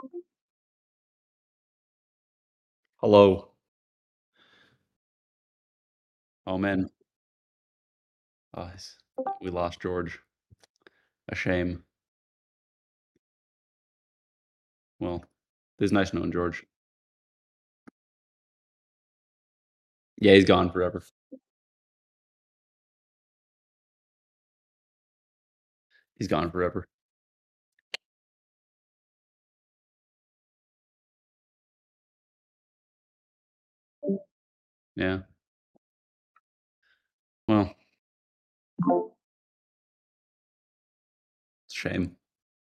Hello. Oh man, we lost George. A shame. Well, it was nice knowing George. Yeah, he's gone forever. He's gone forever. Yeah. Well, it's a shame.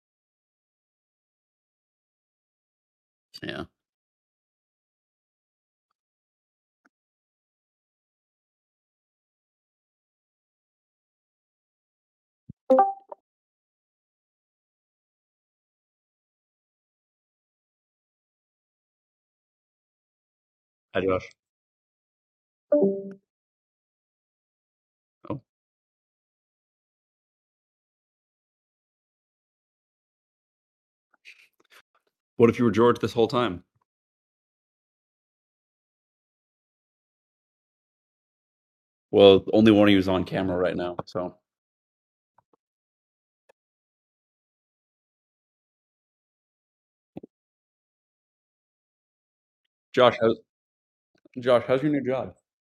Yeah. Hi, Josh. Oh, what if you were George this whole time? Well, only one of you is on camera right now. So, Josh, how's your new job?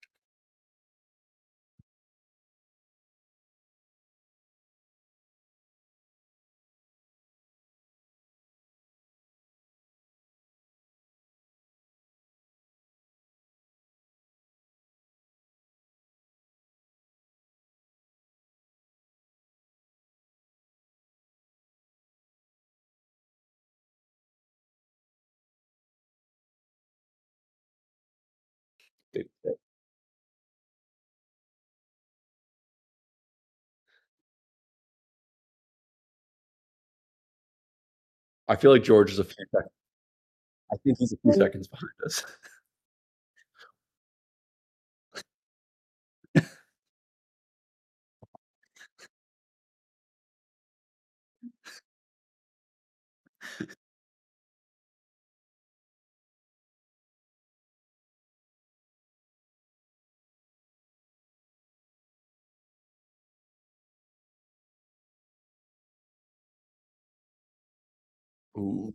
I feel like George is a few seconds. I think he's a few seconds behind us. Ooh.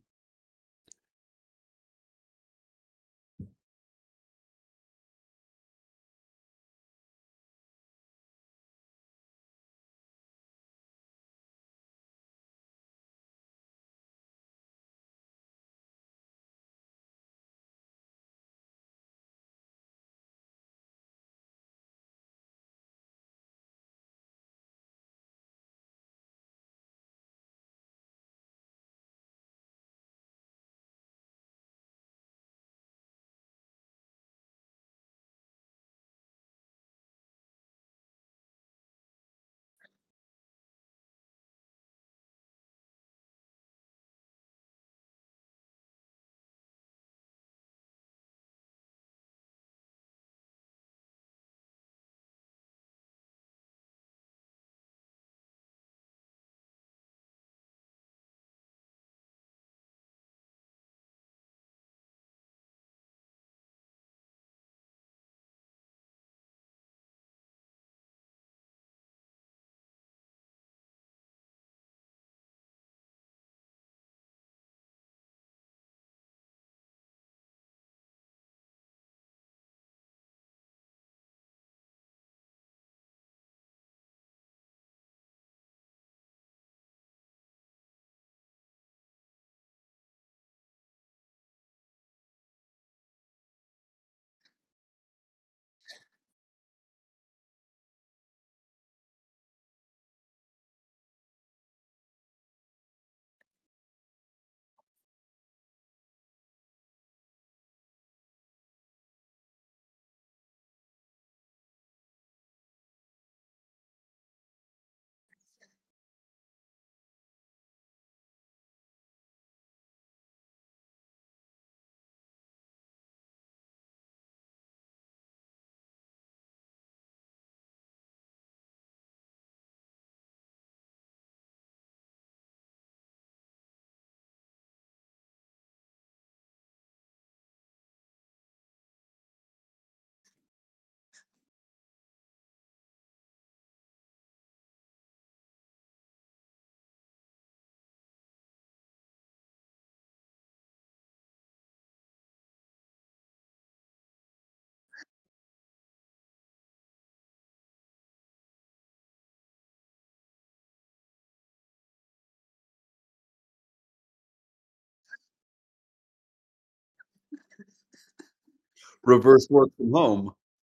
Reverse work from home.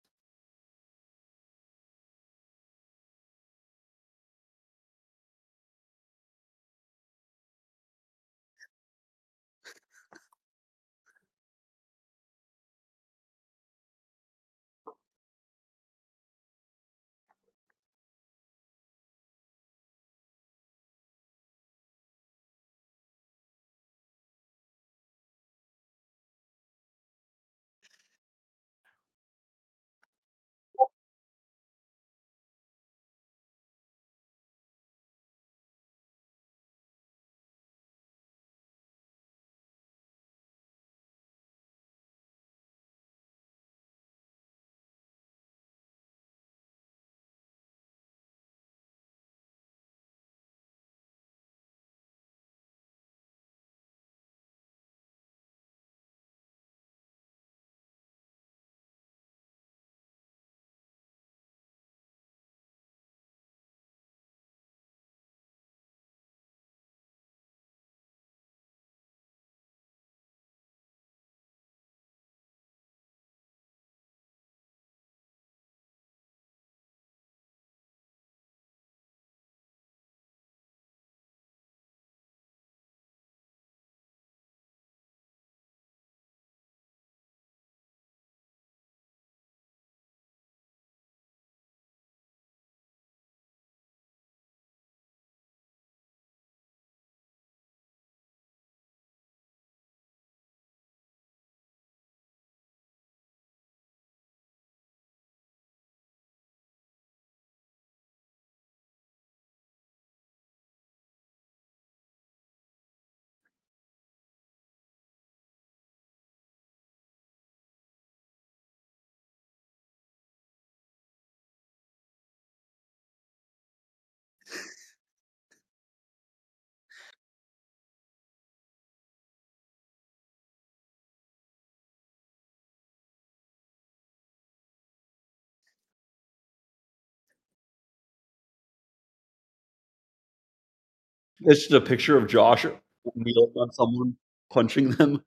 It's just a picture of Josh kneeling on someone, punching them.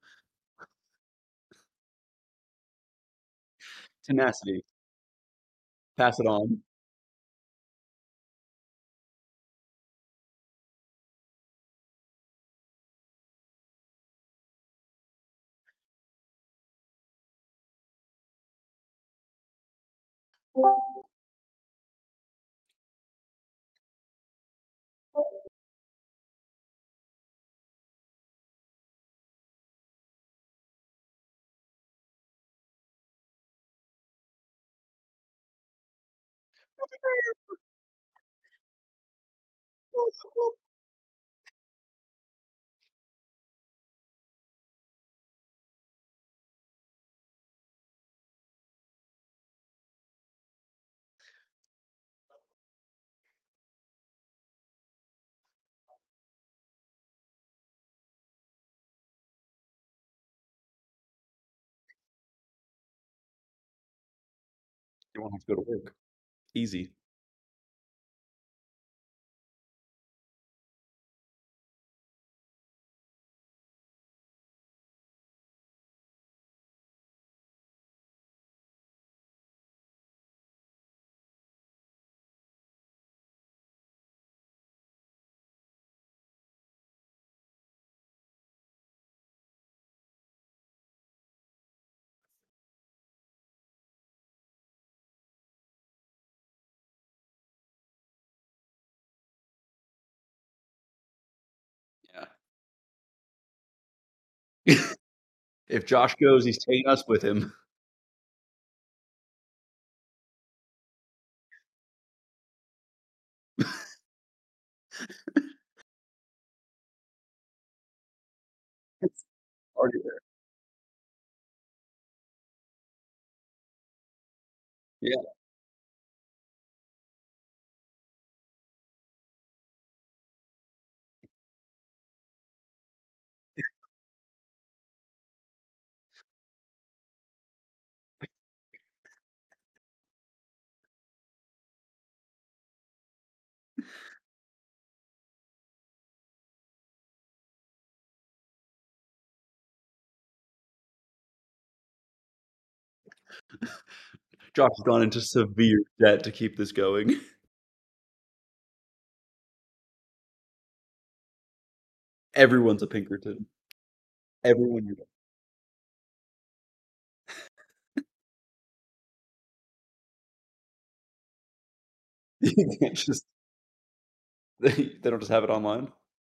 Tenacity. Pass it on. You won't have to go to work. Easy. Yeah. If Josh goes, he's taking us with him. It's already there. Yeah. Josh has gone into severe debt to keep this going. Everyone's a Pinkerton. Everyone you know. You can't just they don't just have it online?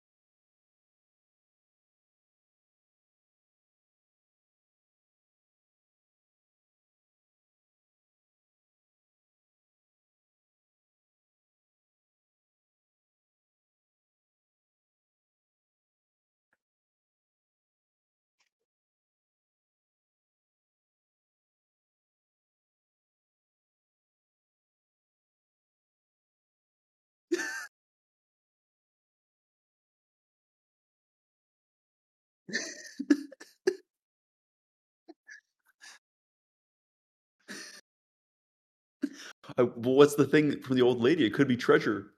Well, what's the thing from the old lady? It could be treasure.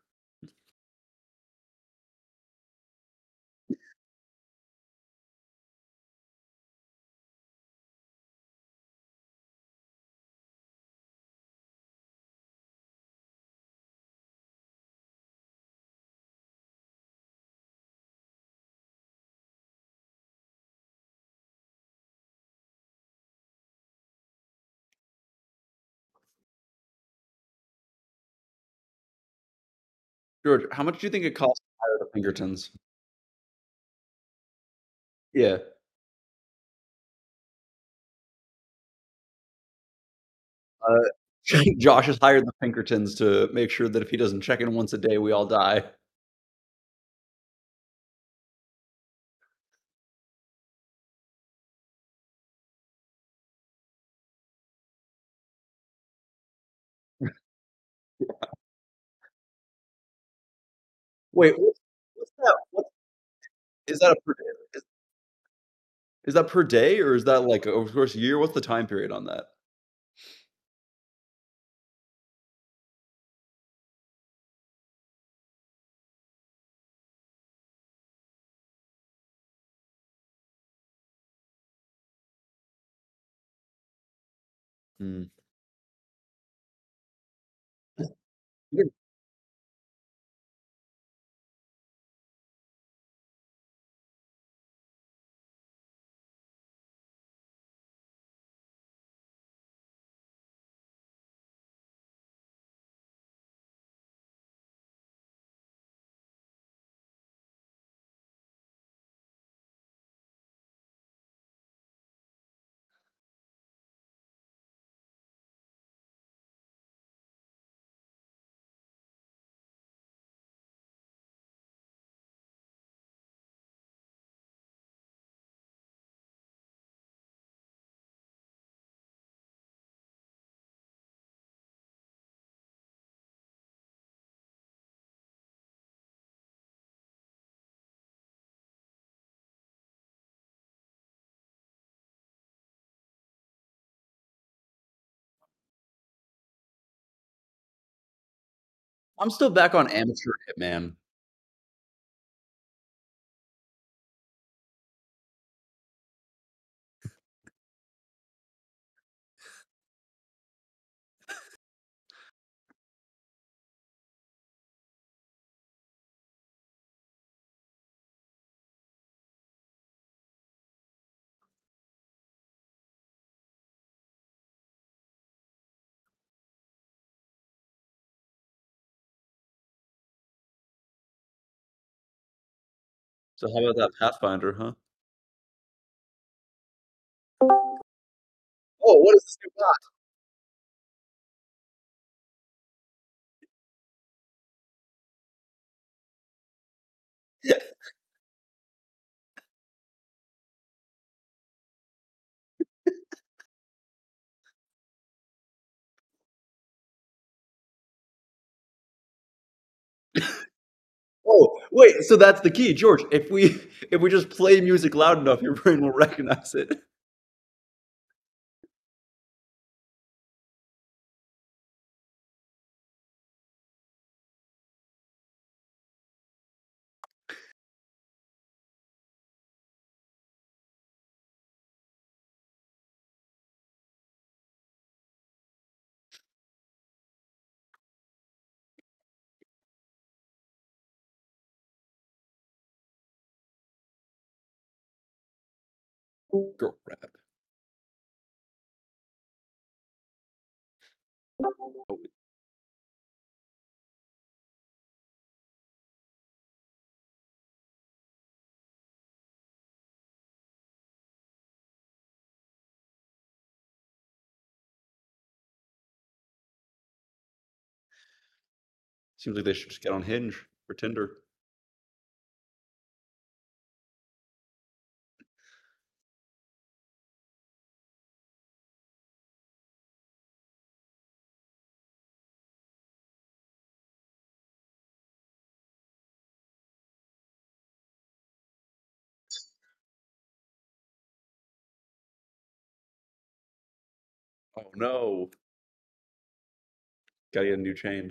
George, how much do you think it costs to hire the Pinkertons? Yeah. Uh, Josh has hired the Pinkertons to make sure that if he doesn't check in once a day, we all die. Wait, what's that? What is that a per is that per day or is that like over the course of a year? What's the time period on that? Mm. I'm still back on amateur Hitman. So how about that Pathfinder, huh? Oh, what is this new bot? Oh, wait, so that's the key, George. If we just play music loud enough, your brain will recognize it. Girl rap. Oh, seems like they should just get on Hinge or Tinder. Oh no, gotta get a new chain.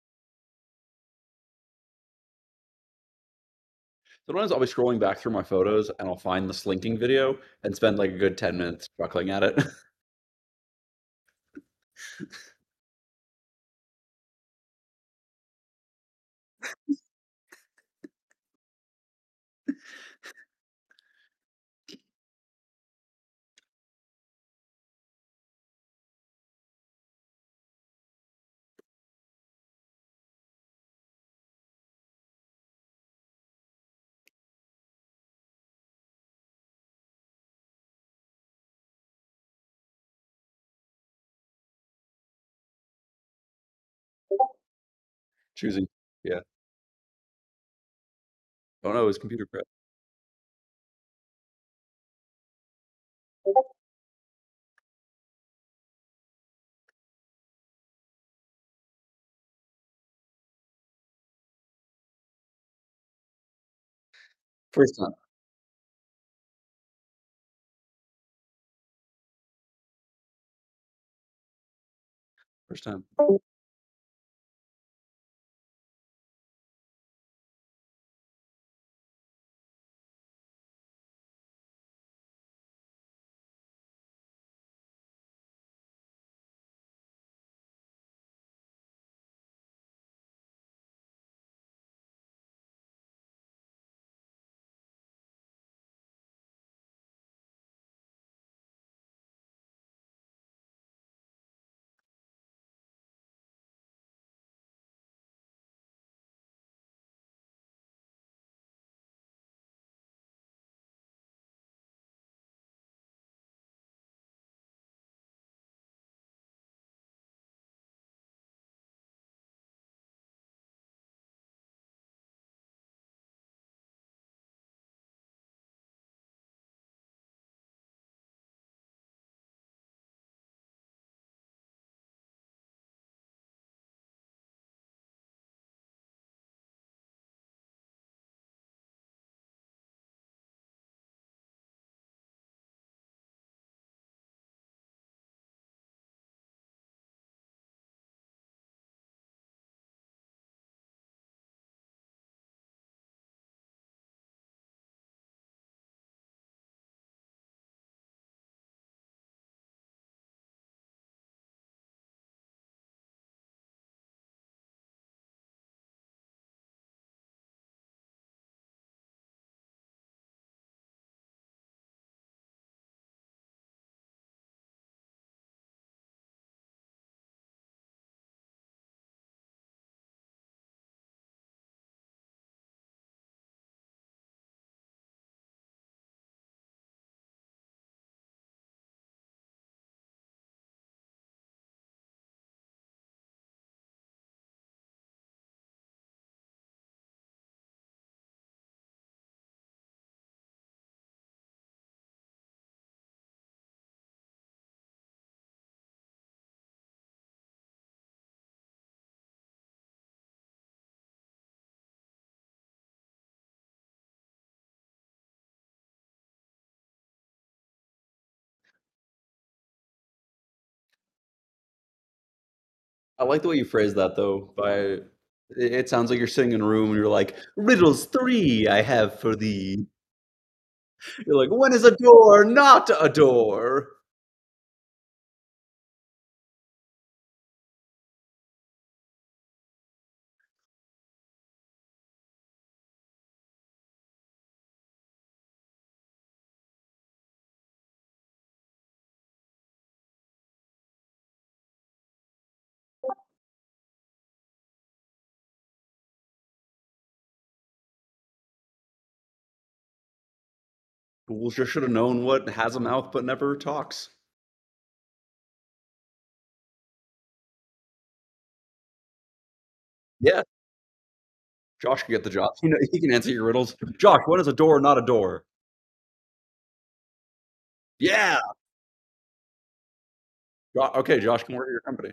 Sometimes I'll be scrolling back through my photos and I'll find the slinking video and spend like a good 10 minutes chuckling at it. Choosing. Yeah. Oh no, his computer crashed. First time. First time. I like the way you phrase that though. It sounds like you're sitting in a room and you're like, riddles three I have for thee. You're like, when is a door not a door? Fools just should have known what has a mouth but never talks. Yeah, Josh can get the job. He can answer your riddles. Josh, what is a door, not a door? Yeah. Okay, Josh can work at your company.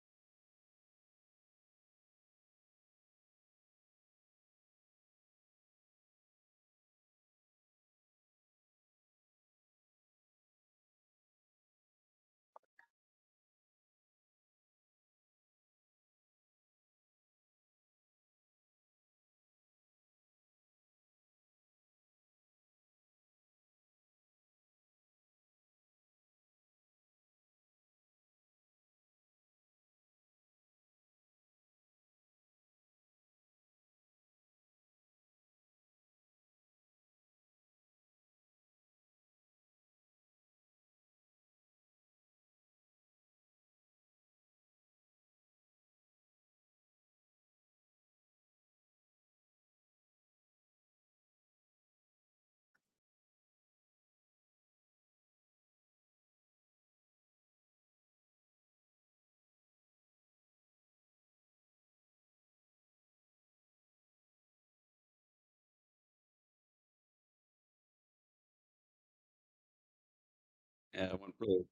Yeah, it went really.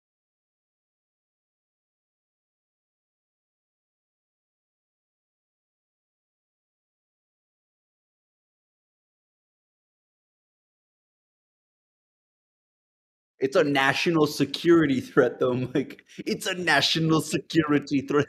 It's a national security threat, though, Mike. It's a national security threat.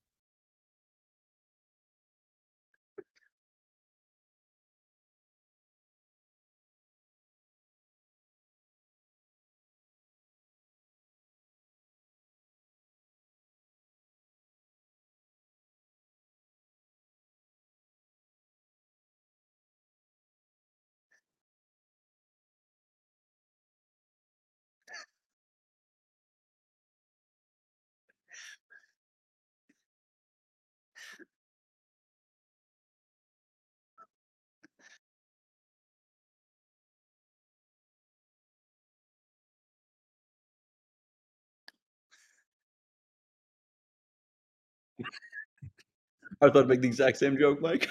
'd make the exact same joke, Mike.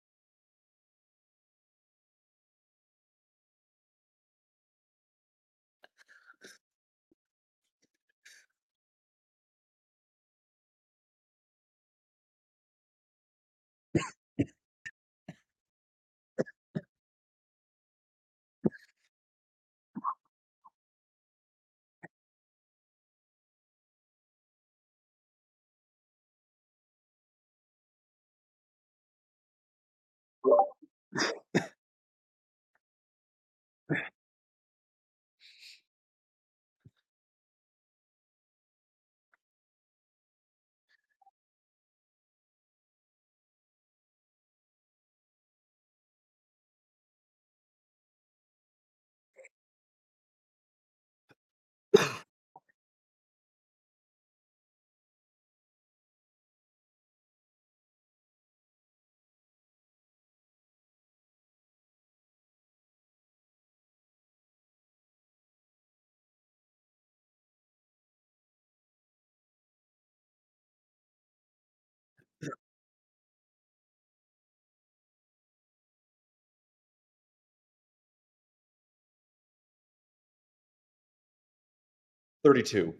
32.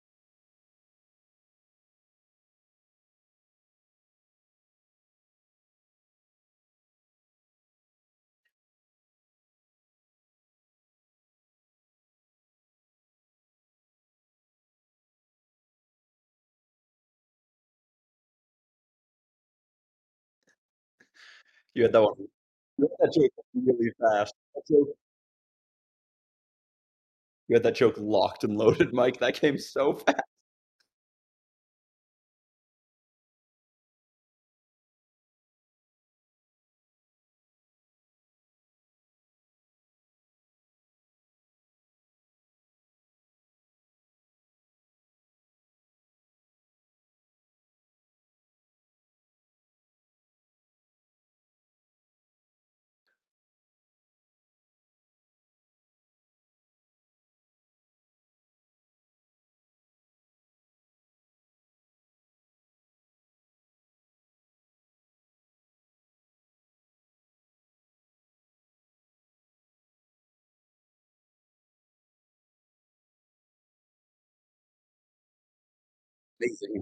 You had that one. You had that joke really fast. You had that joke locked and loaded, Mike. That came so fast. Amazing.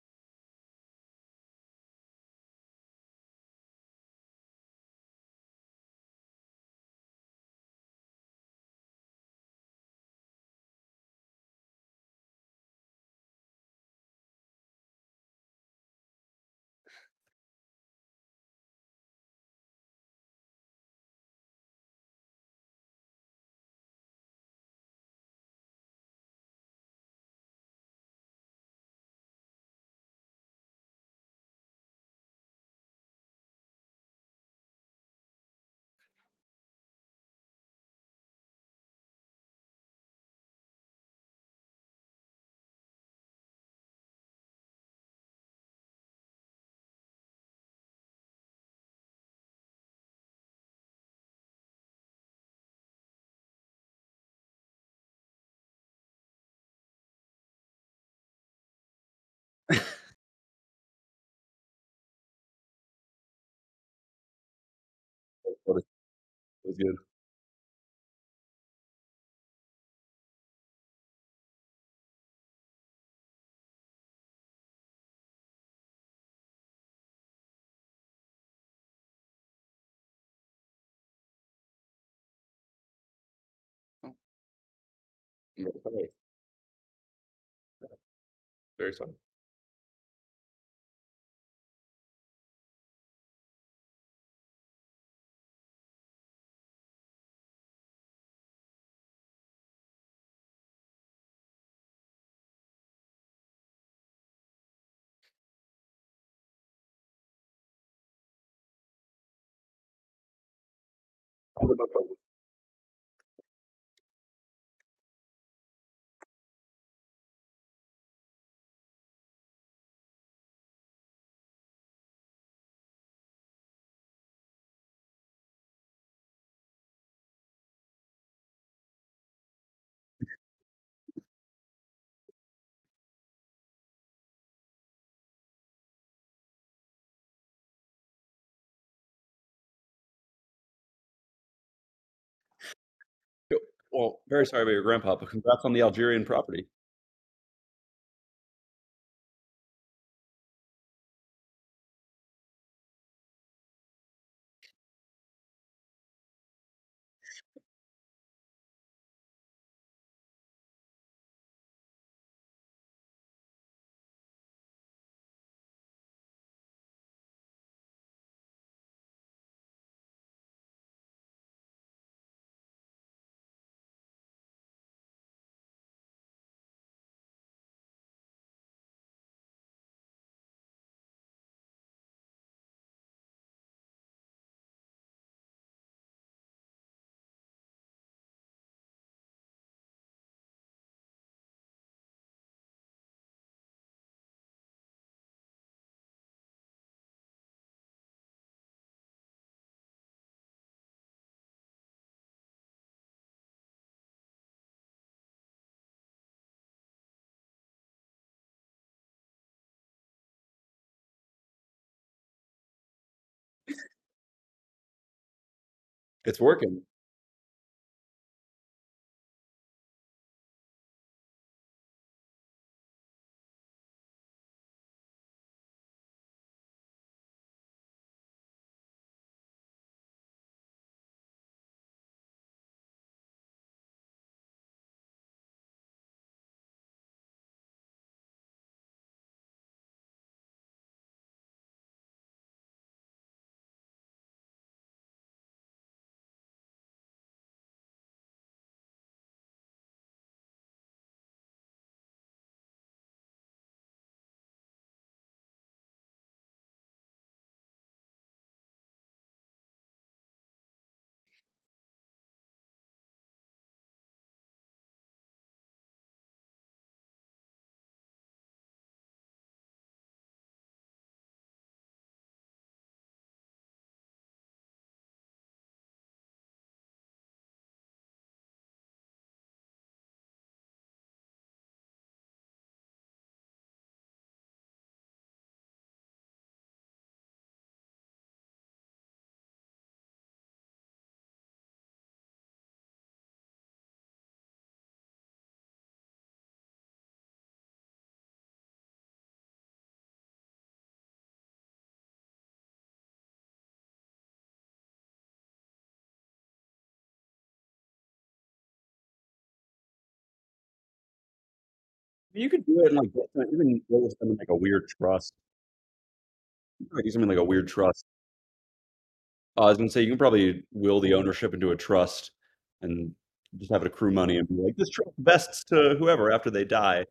That was good. Oh, I'm very sorry. Very sorry. Well, very sorry about your grandpa, but congrats on the Algerian property. It's working. You could do it in, like, even go with something like a weird trust. Like, do something like a weird trust. I was gonna say, you can probably will the ownership into a trust and just have it accrue money and be like, "This trust vests to whoever after they die."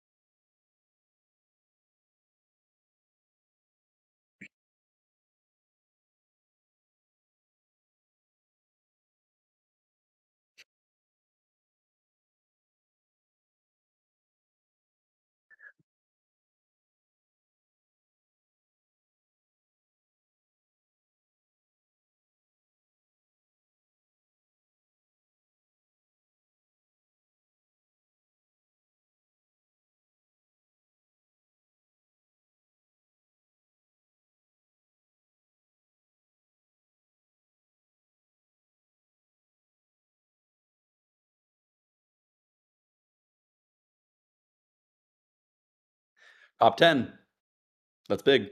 Top 10. That's big.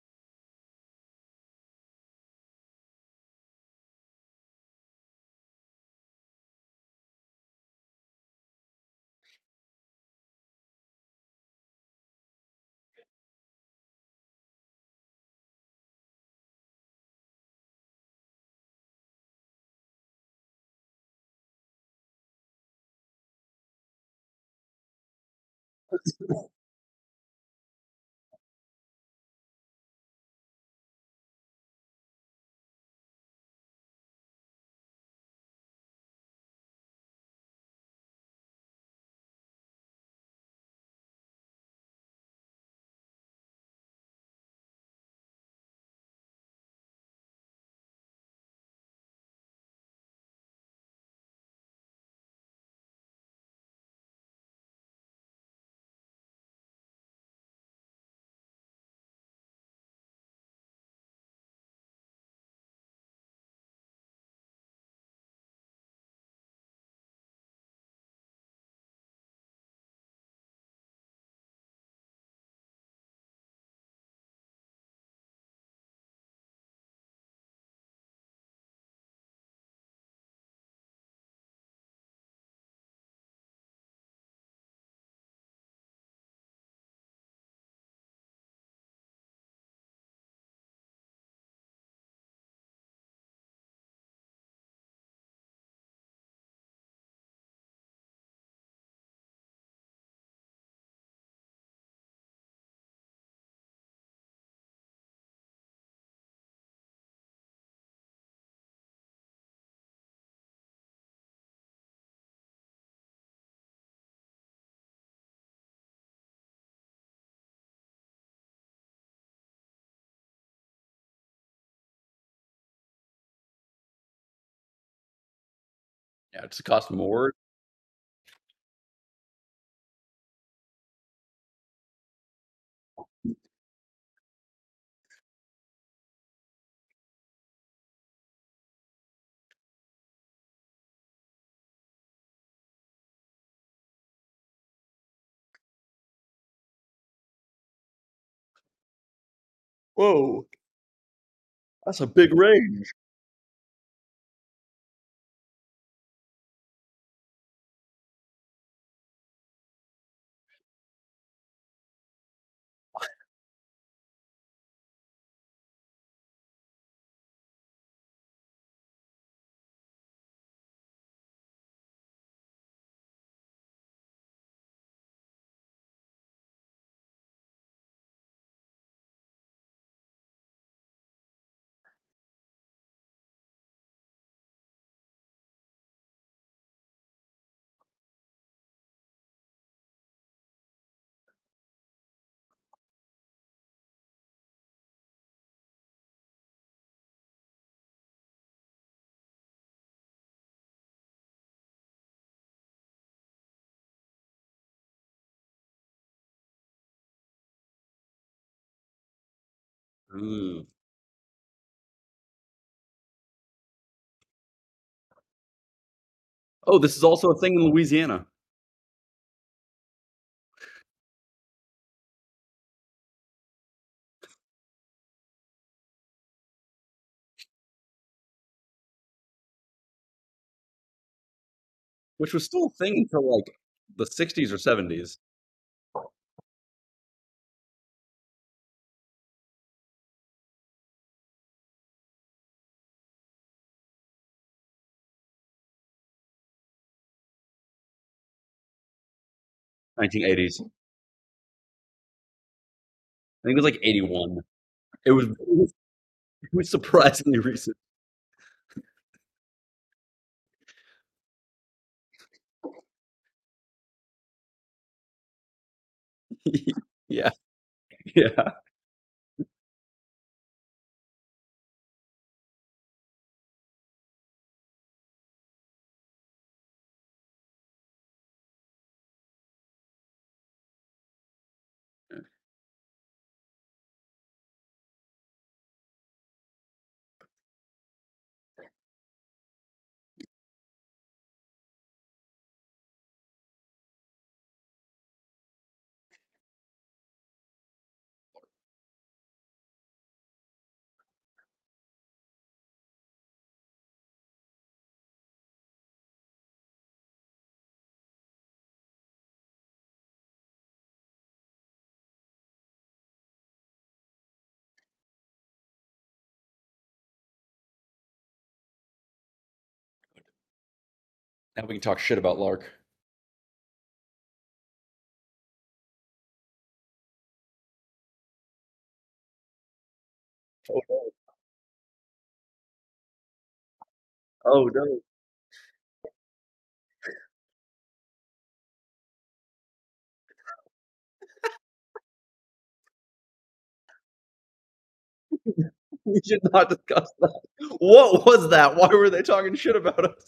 Yeah, it's cost more. Whoa, that's a big range. Mm. Oh, this is also a thing in Louisiana, which was still a thing until, like, the '60s or '70s. 1980s. I think it was like 81. It was surprisingly recent. Yeah, yeah. Now we can talk shit about Lark. Oh no. Oh no. We should not discuss that. What was that? Why were they talking shit about us?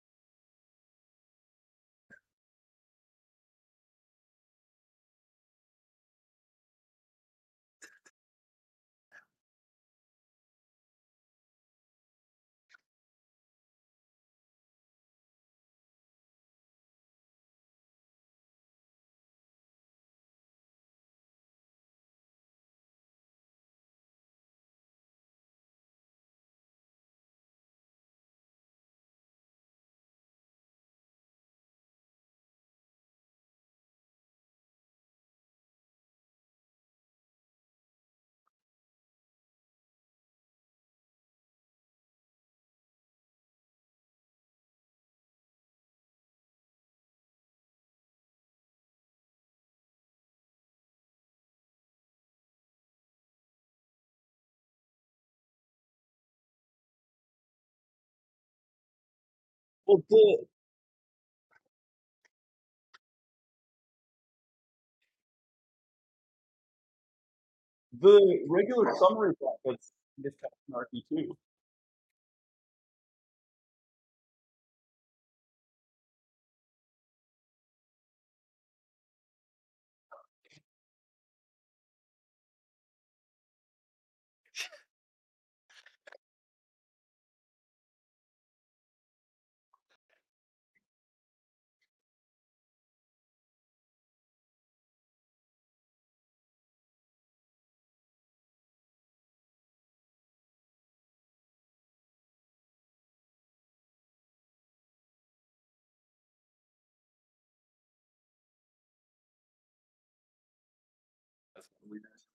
Well, the regular summary plot gets kind of snarky too. That's really nice.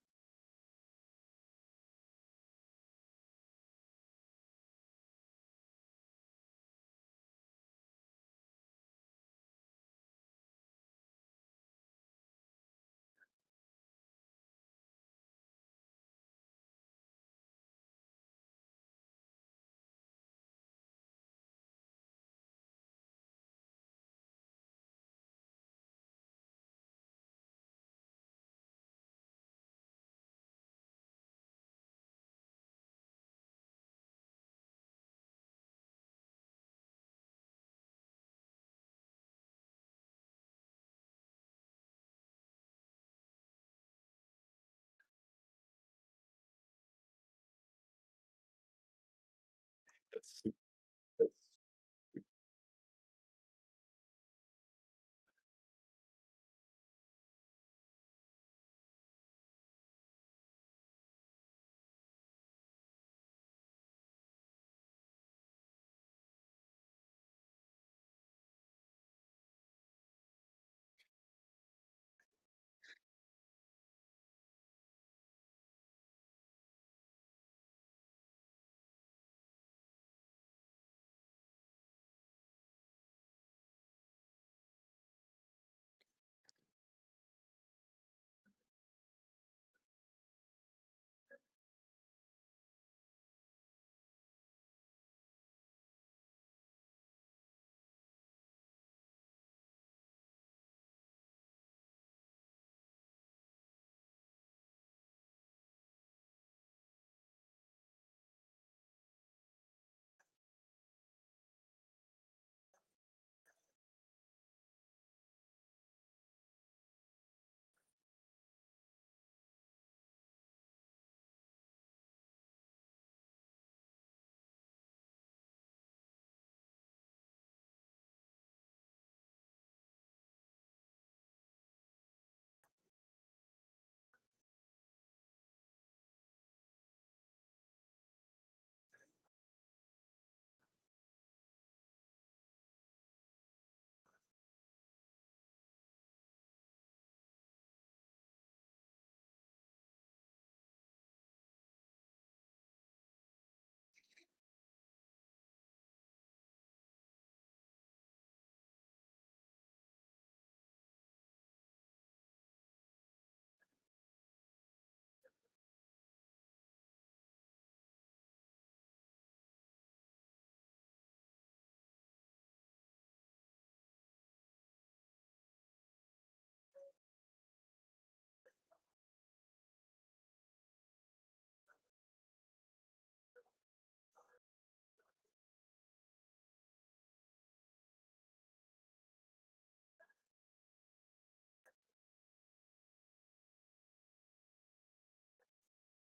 That's, that's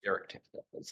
Eric Taylor does.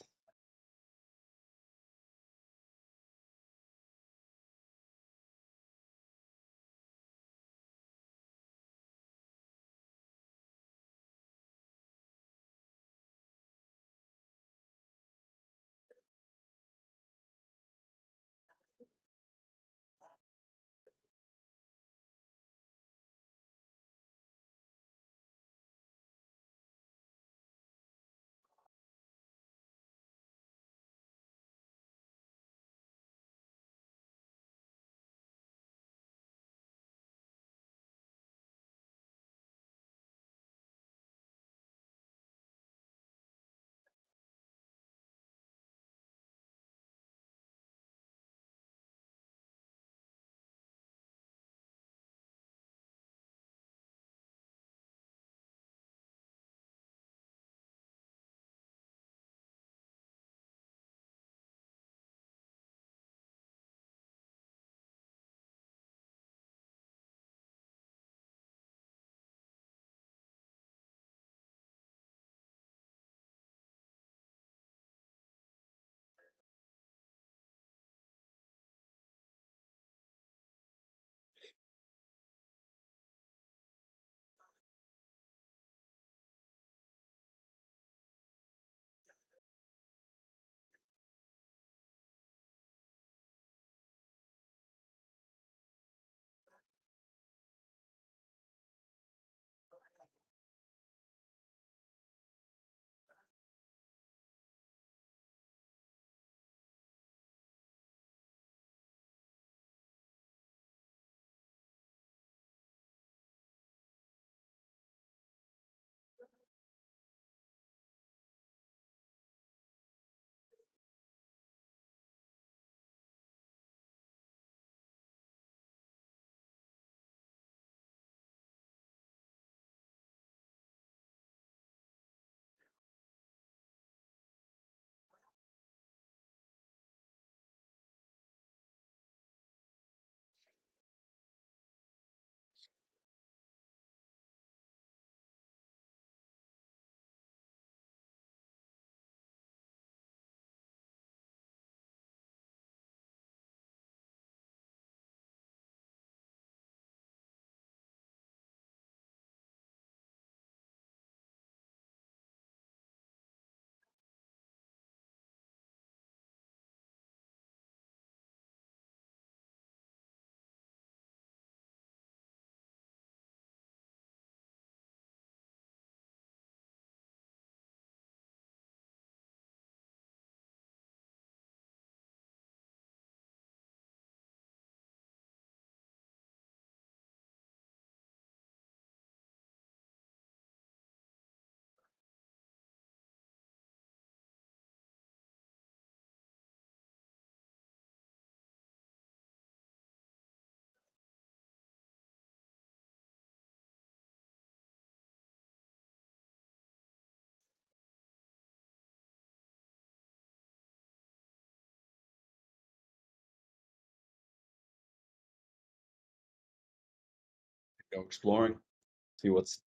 Go exploring, see what's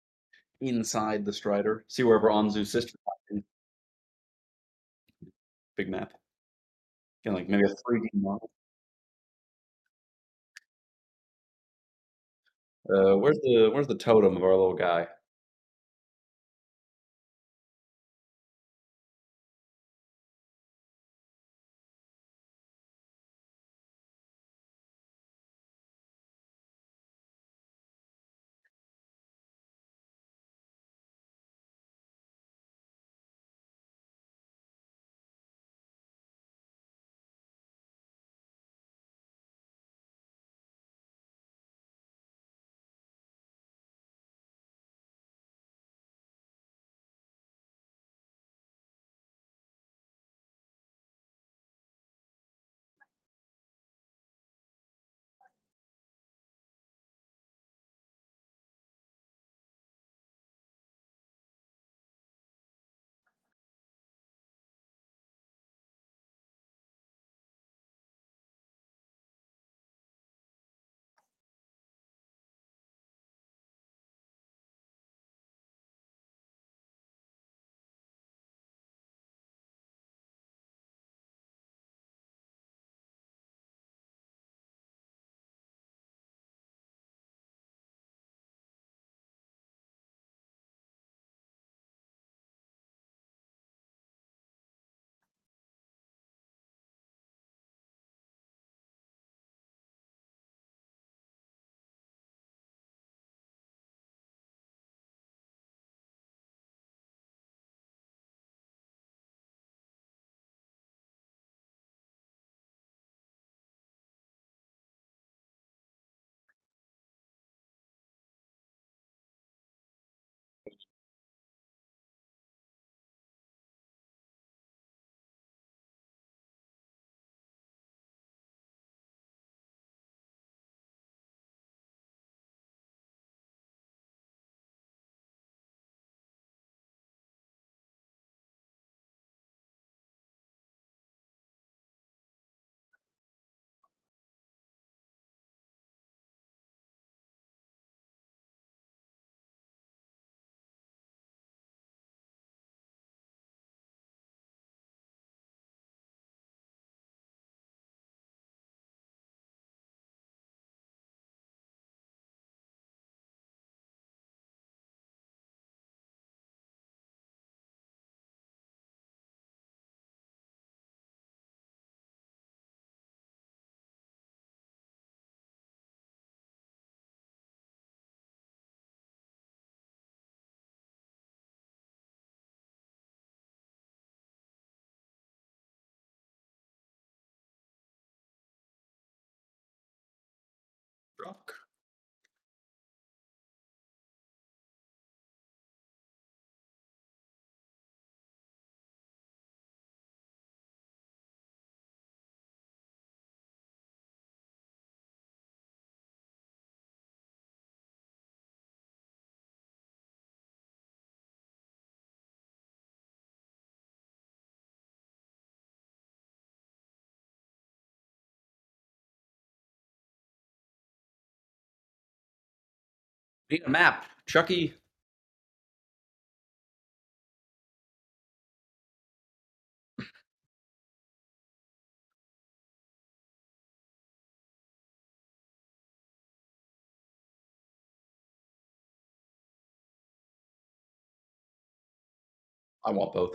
inside the Strider, see wherever Anzu's sister is. Big map. Kind of like maybe a 3D model. Where's the totem of our little guy? Truck. Need a map, Chucky. I want both.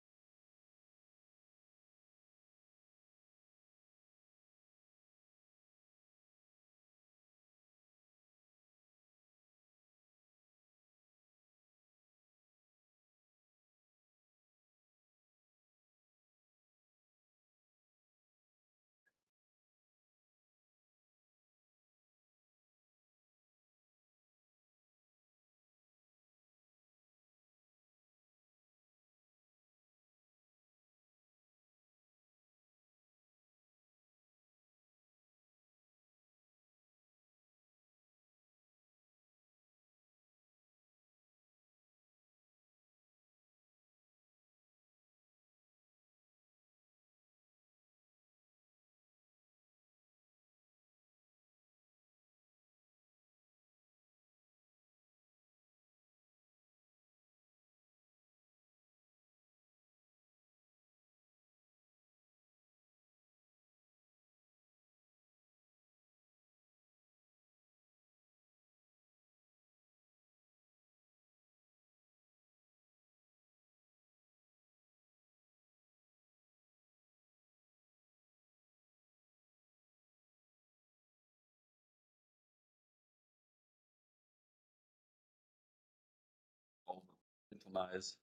Into my eyes.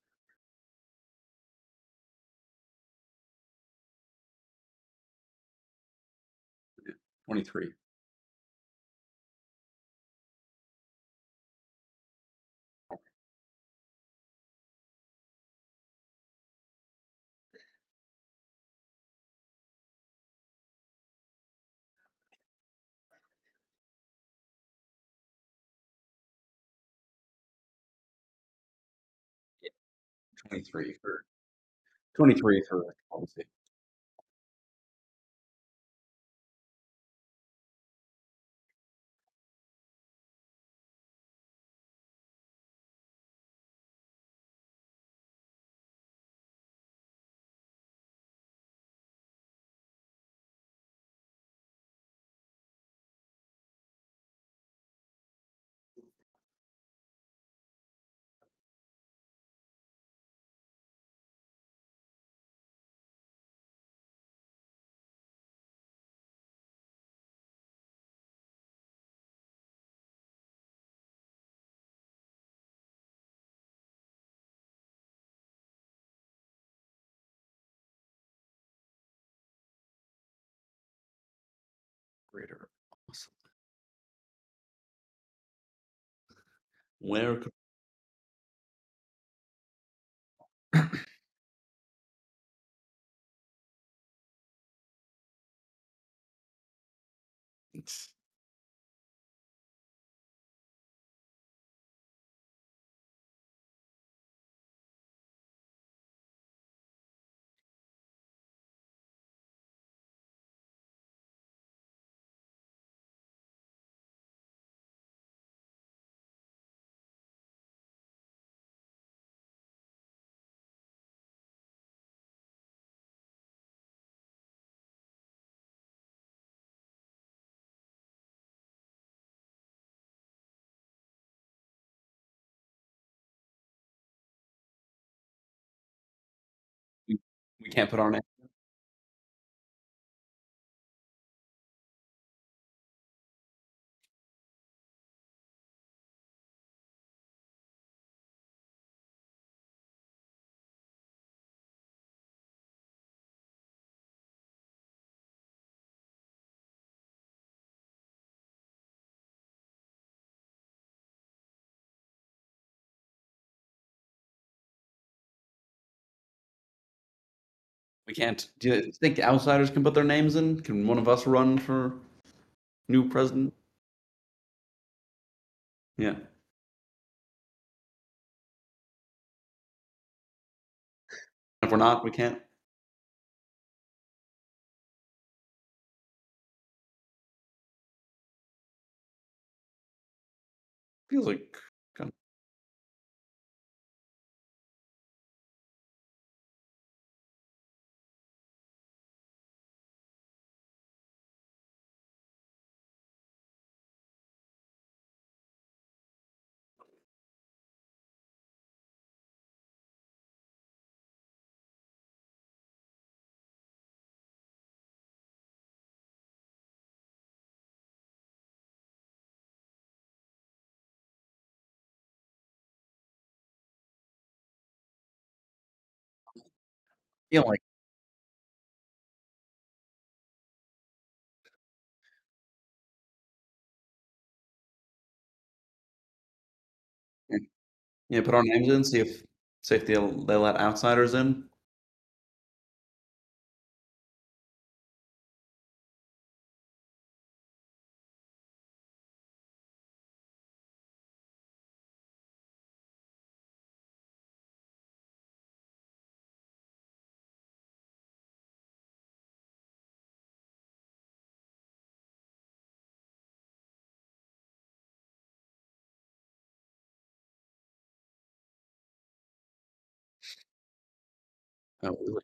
23. 23 for 23 for policy. Greater. Awesome. Where could it's we, we can't put our name? We can't. Do you think outsiders can put their names in? Can one of us run for new president? Yeah. If we're not, we can't. Feels like kind feel like yeah, yeah, put our names in, see if they let outsiders in. Oh, really?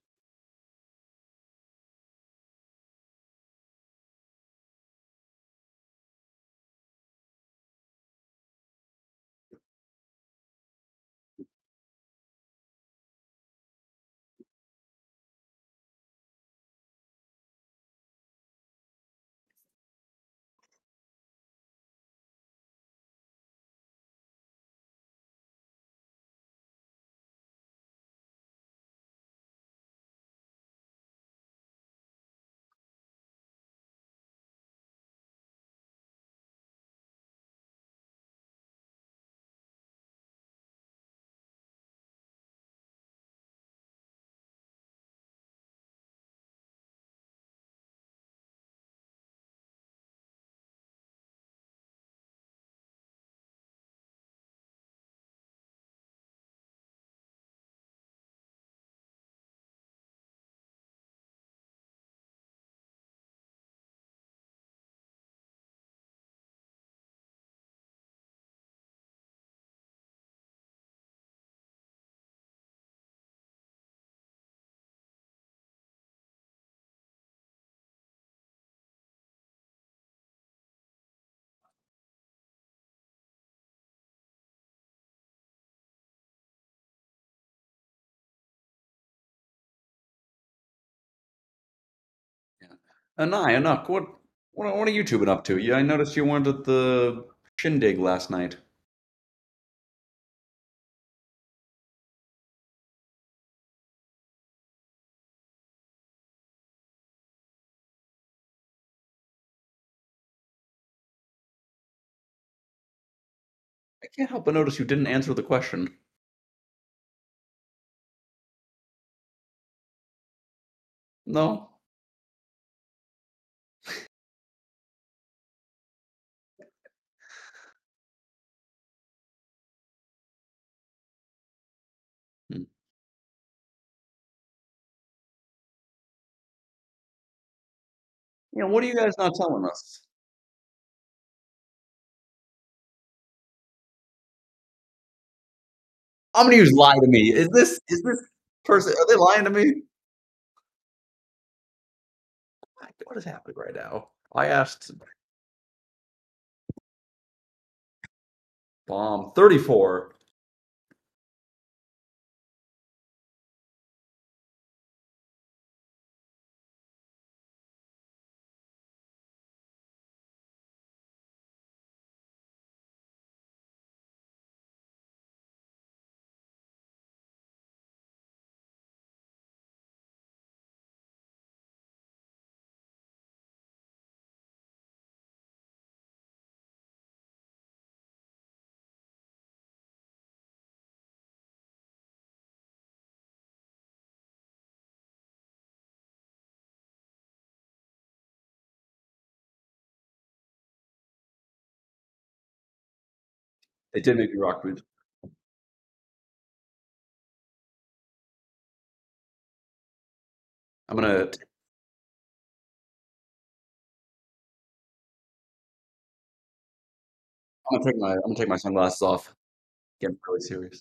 Yeah. Anak, what are you two been up to? Yeah, I noticed you weren't at the shindig last night. I can't help but notice you didn't answer the question. No? Hmm. Yeah, what are you guys not telling us? I'm gonna use lie to me. Is this person, are they lying to me? What is happening right now? I asked bomb 34. They did make me rock boots. I'm I'm gonna take my sunglasses off. Get really serious.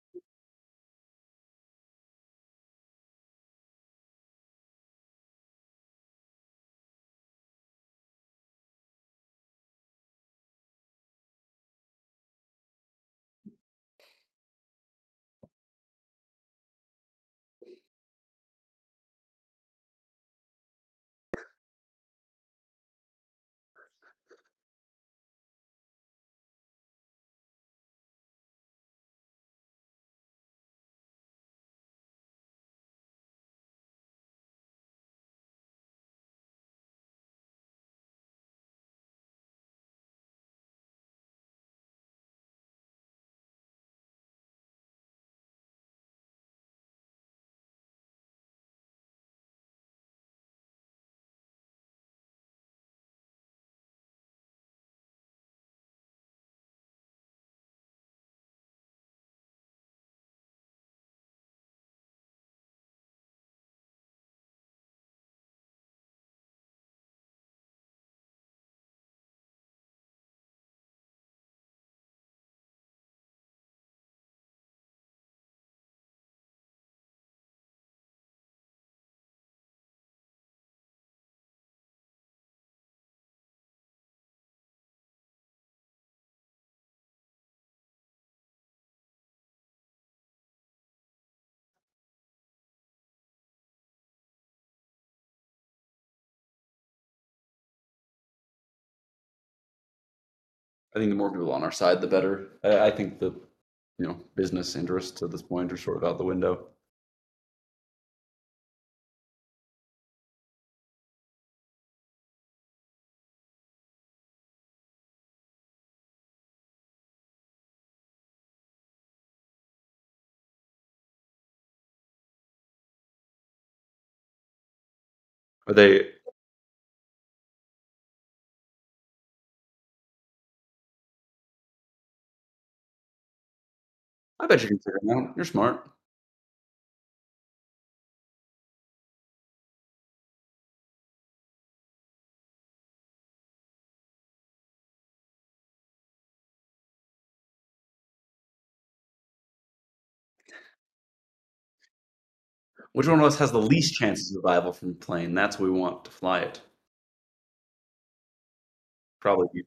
I think the more people on our side, the better. I think the business interests at this point are sort of out the window. Are they? I bet you can figure it out. You're smart. Which one of us has the least chance of survival from a plane? That's what we want to fly it. Probably you.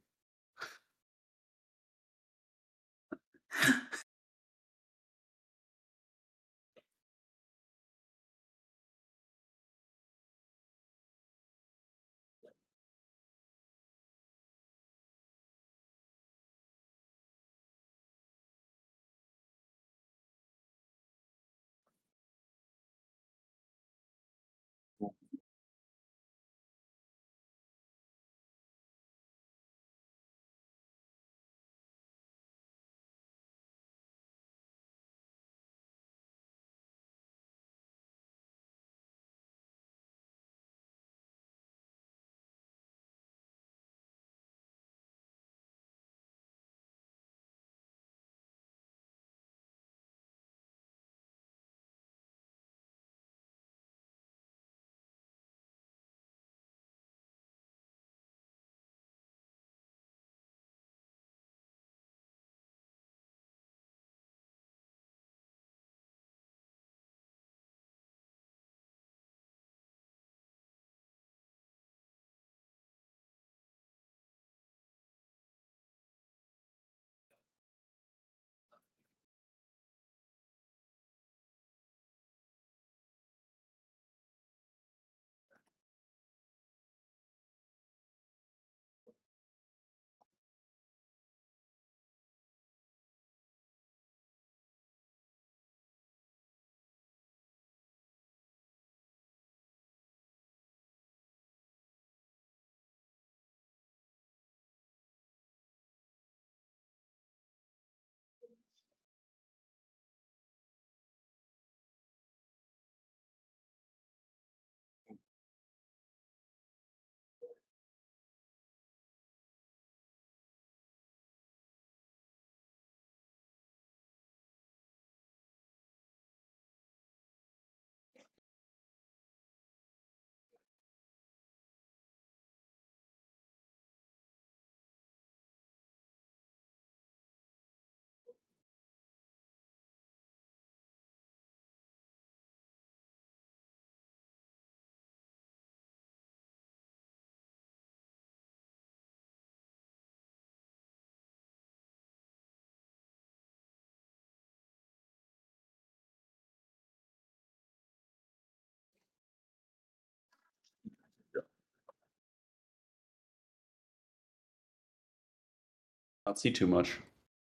Not see too much.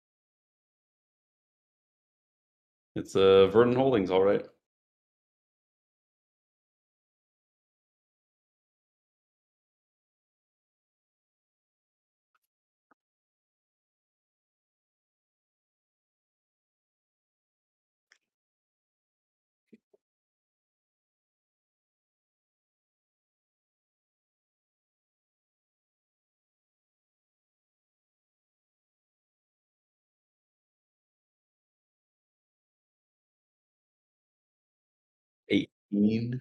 It's Vernon Holdings, all right. 18.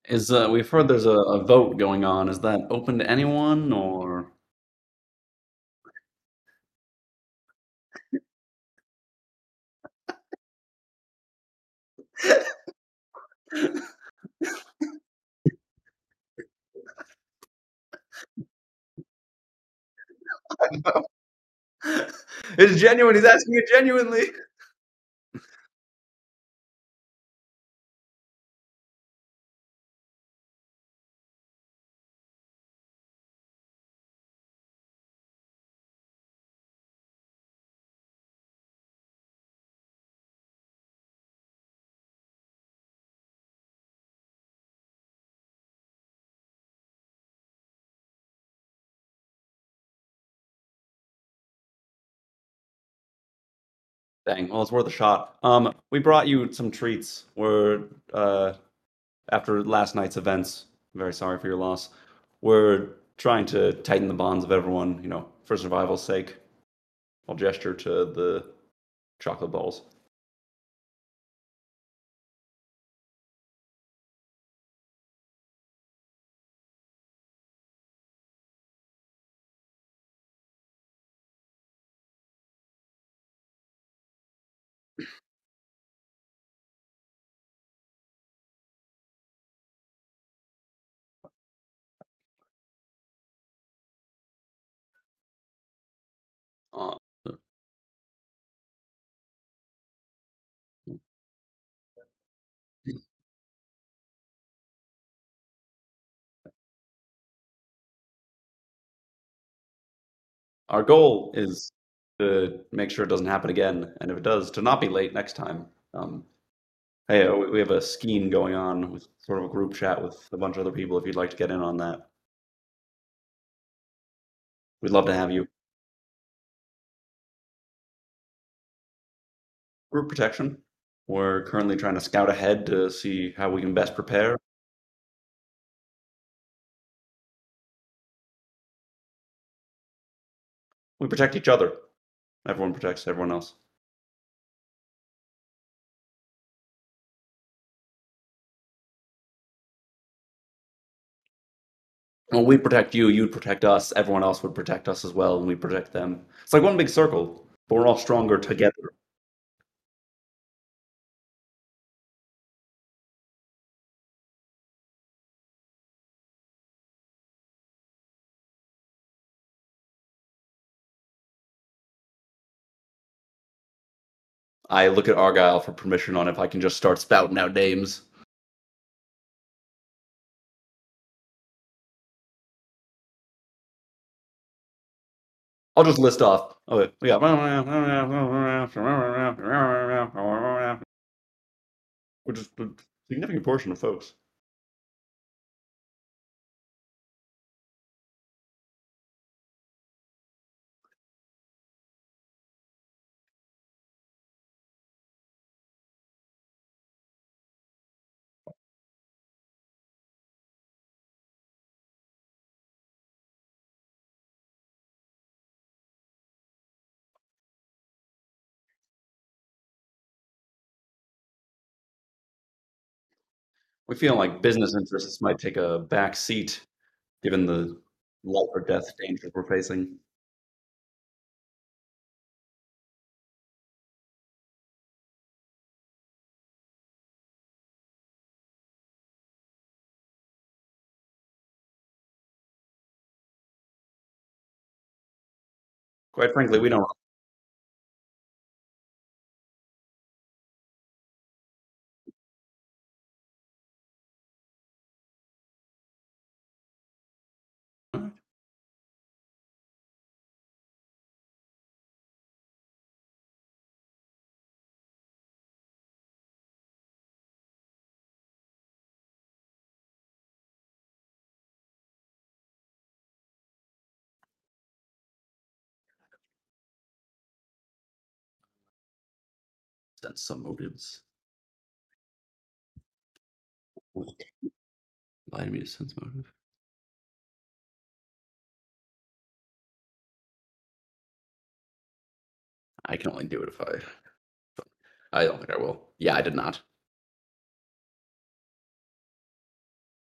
We've heard there's a vote going on. Is that open to anyone or it's genuine? He's asking it genuinely. Dang, well, it's worth a shot. We brought you some treats. After last night's events, I'm very sorry for your loss. We're trying to tighten the bonds of everyone, for survival's sake. I'll gesture to the chocolate balls. Uh, our goal is to make sure it doesn't happen again, and if it does, to not be late next time. Hey, we have a scheme going on with sort of a group chat with a bunch of other people. If you'd like to get in on that, we'd love to have you. Group protection. We're currently trying to scout ahead to see how we can best prepare. We protect each other. Everyone protects everyone else. Well, we protect you, you'd protect us, everyone else would protect us as well, and we protect them. It's like one big circle, but we're all stronger together. I look at Argyle for permission on if I can just start spouting out names. I'll just list off. Okay, we got which is a significant portion of folks. We feel like business interests might take a back seat given the life or death dangers we're facing. Quite frankly, we don't. Sense some motives. Lie to me to sense motive. I can only do it if I don't think I will. Yeah, I did not.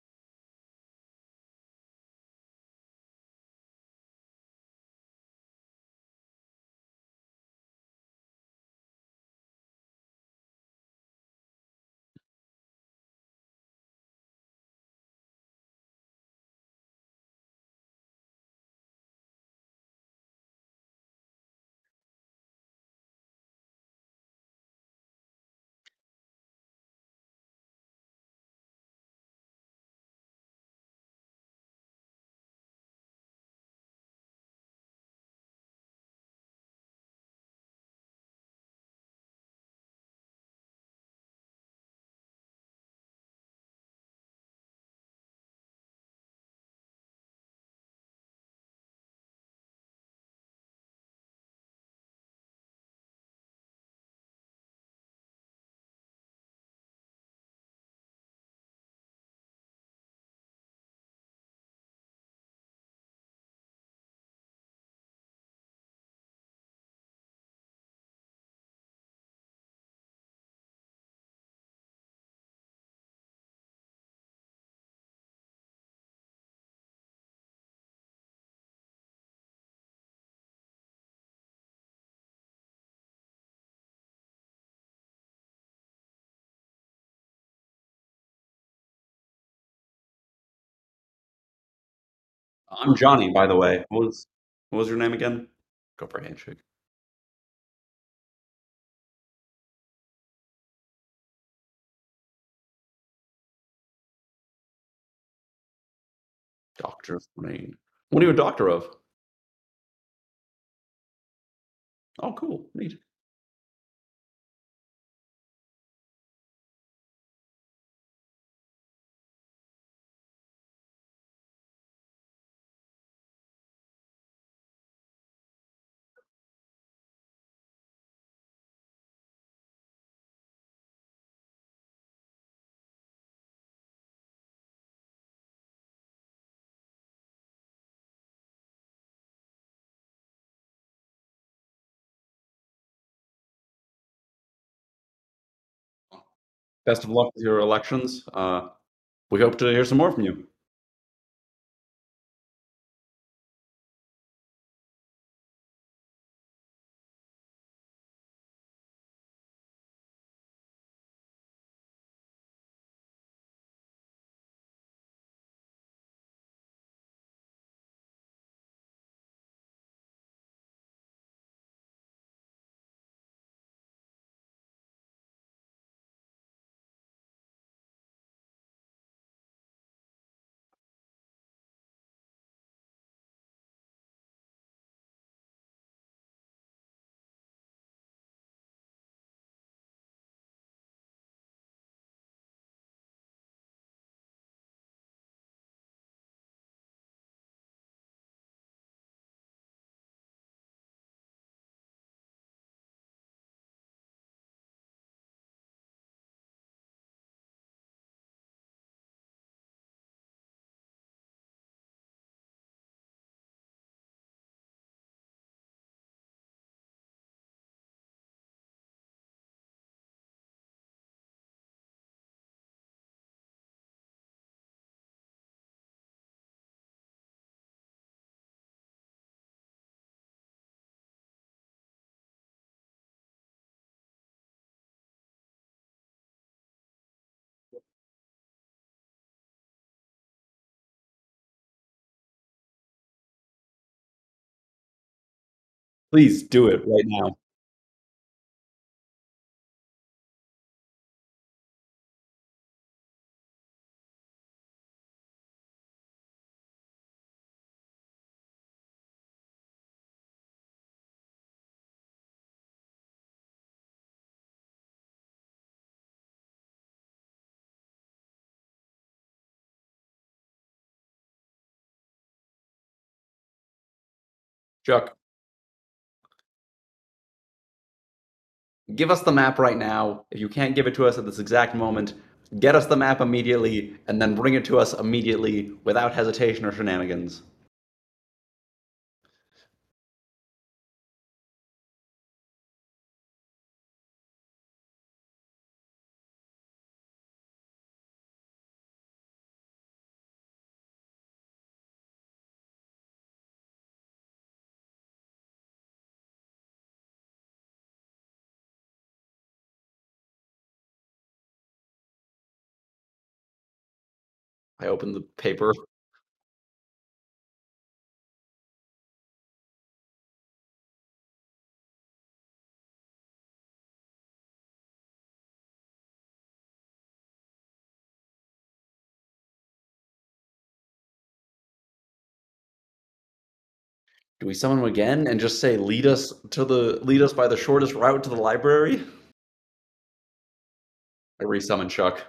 I'm Johnny, by the way. What was your name again? Go for a handshake. Doctor Thrain. What are you a doctor of? Oh, cool. Neat. Best of luck with your elections. We hope to hear some more from you. Please do it right now. Chuck, give us the map right now. If you can't give it to us at this exact moment, get us the map immediately and then bring it to us immediately without hesitation or shenanigans. I open the paper. Do we summon him again and just say lead us by the shortest route to the library? I resummon Chuck.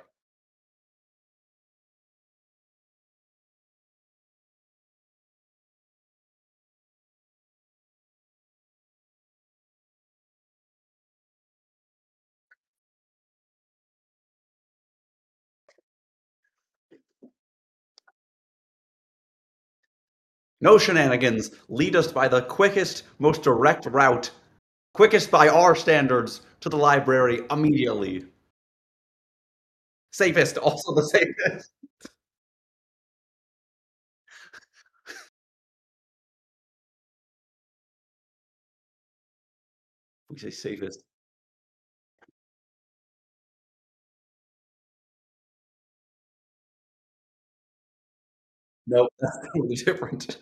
No shenanigans. Lead us by the quickest, most direct route, quickest by our standards, to the library immediately. Safest, also the safest. We say safest. Nope, that's totally different.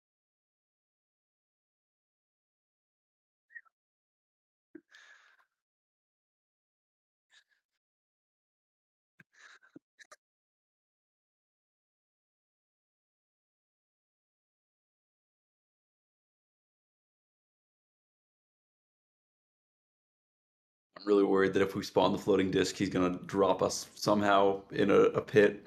I'm really worried that if we spawn the floating disc, he's gonna drop us somehow in a pit.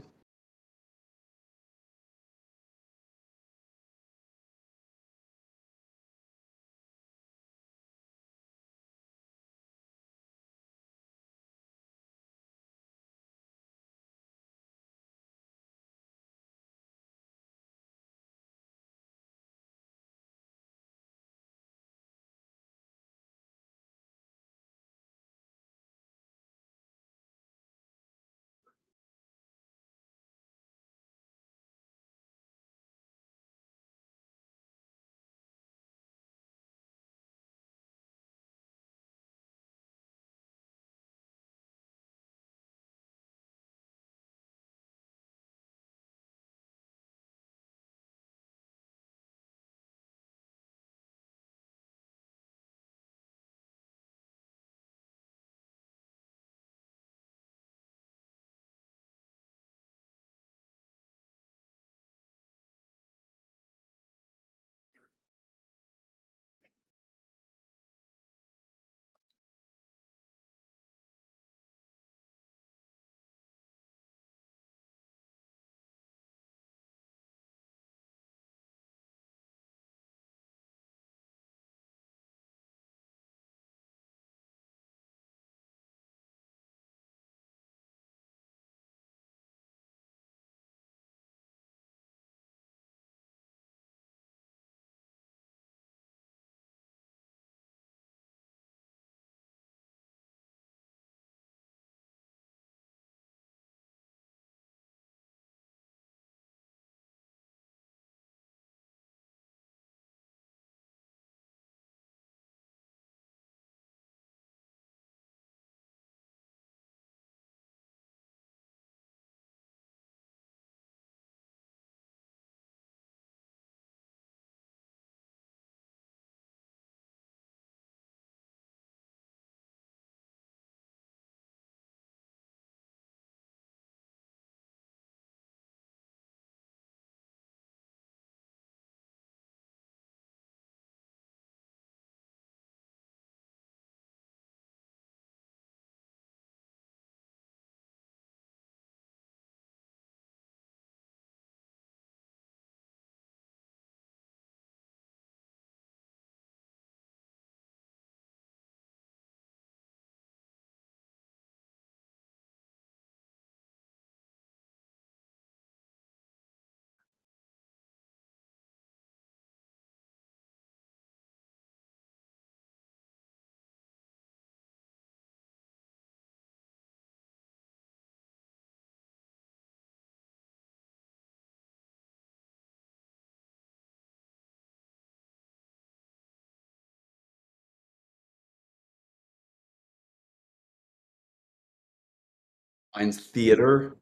Mine's theater.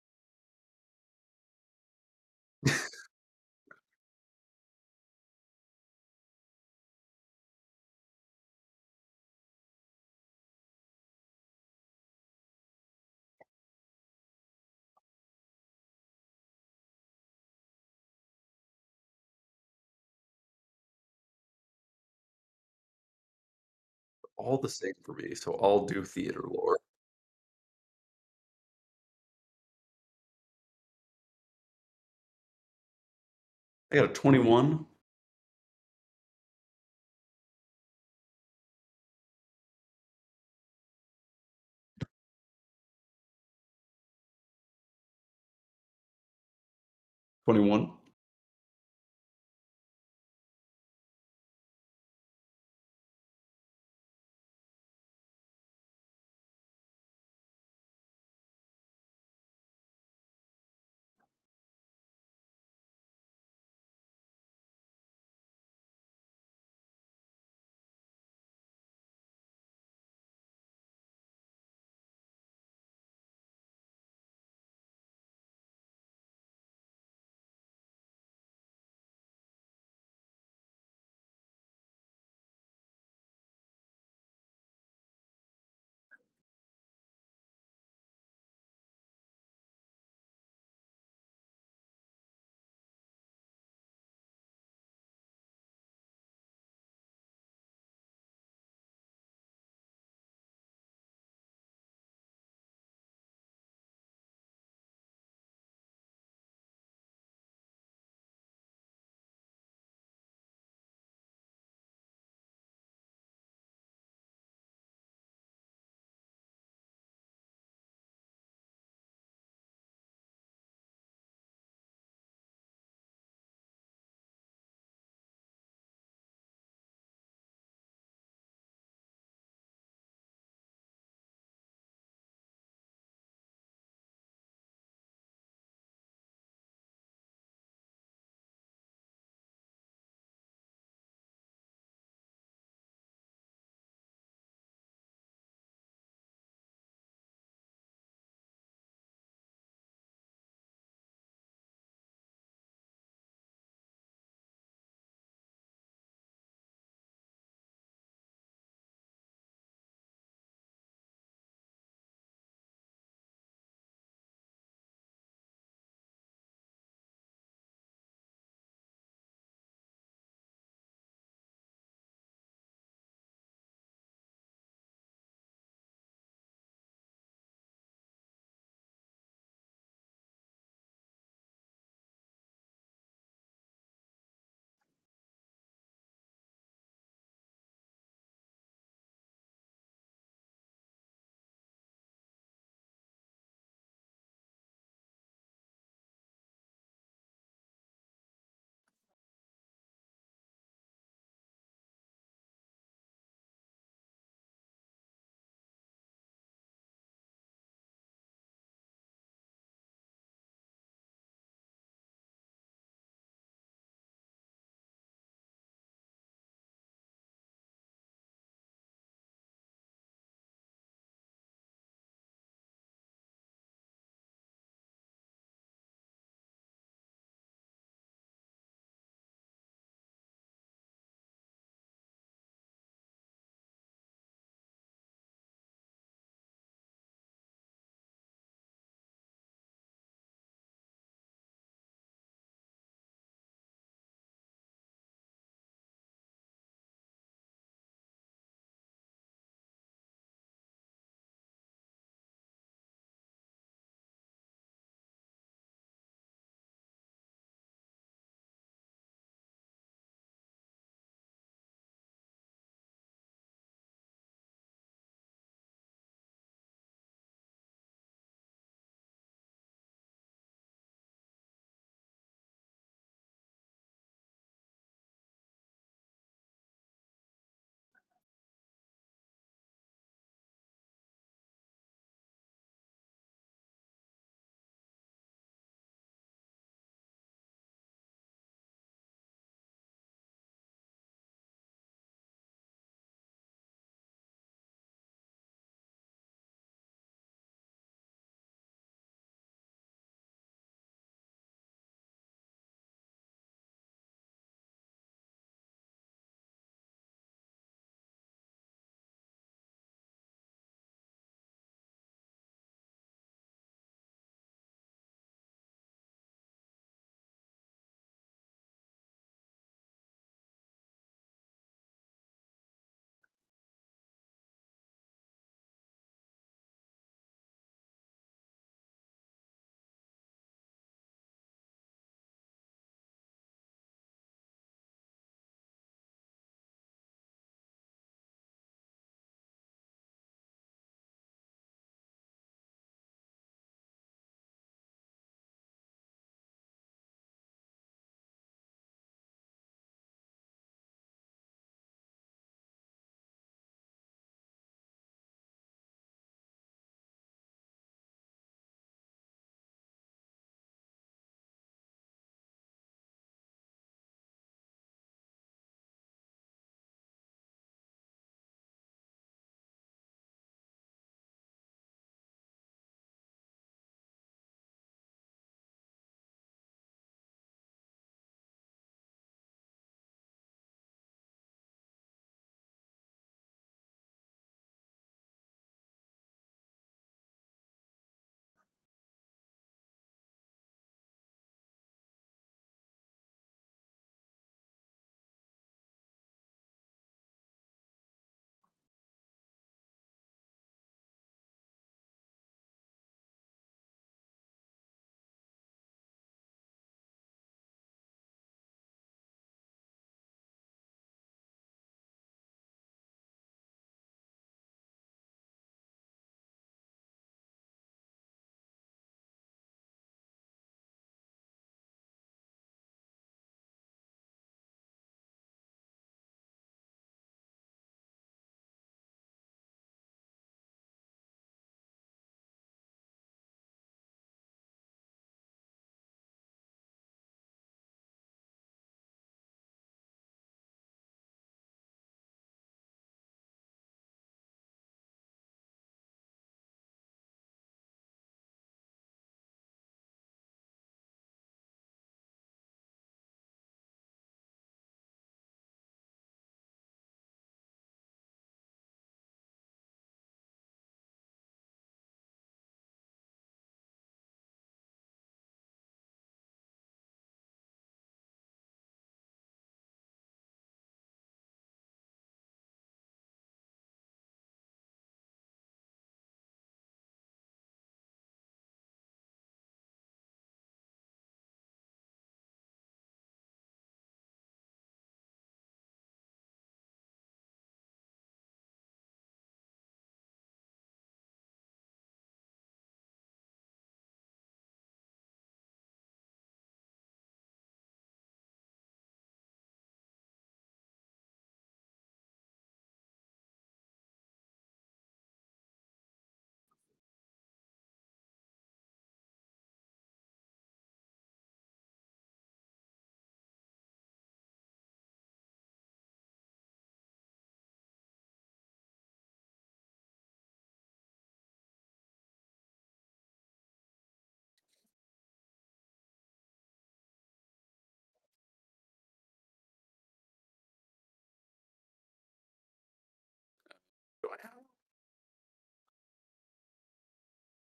All the same for me, so I'll do theater lore. I got a 21. 21.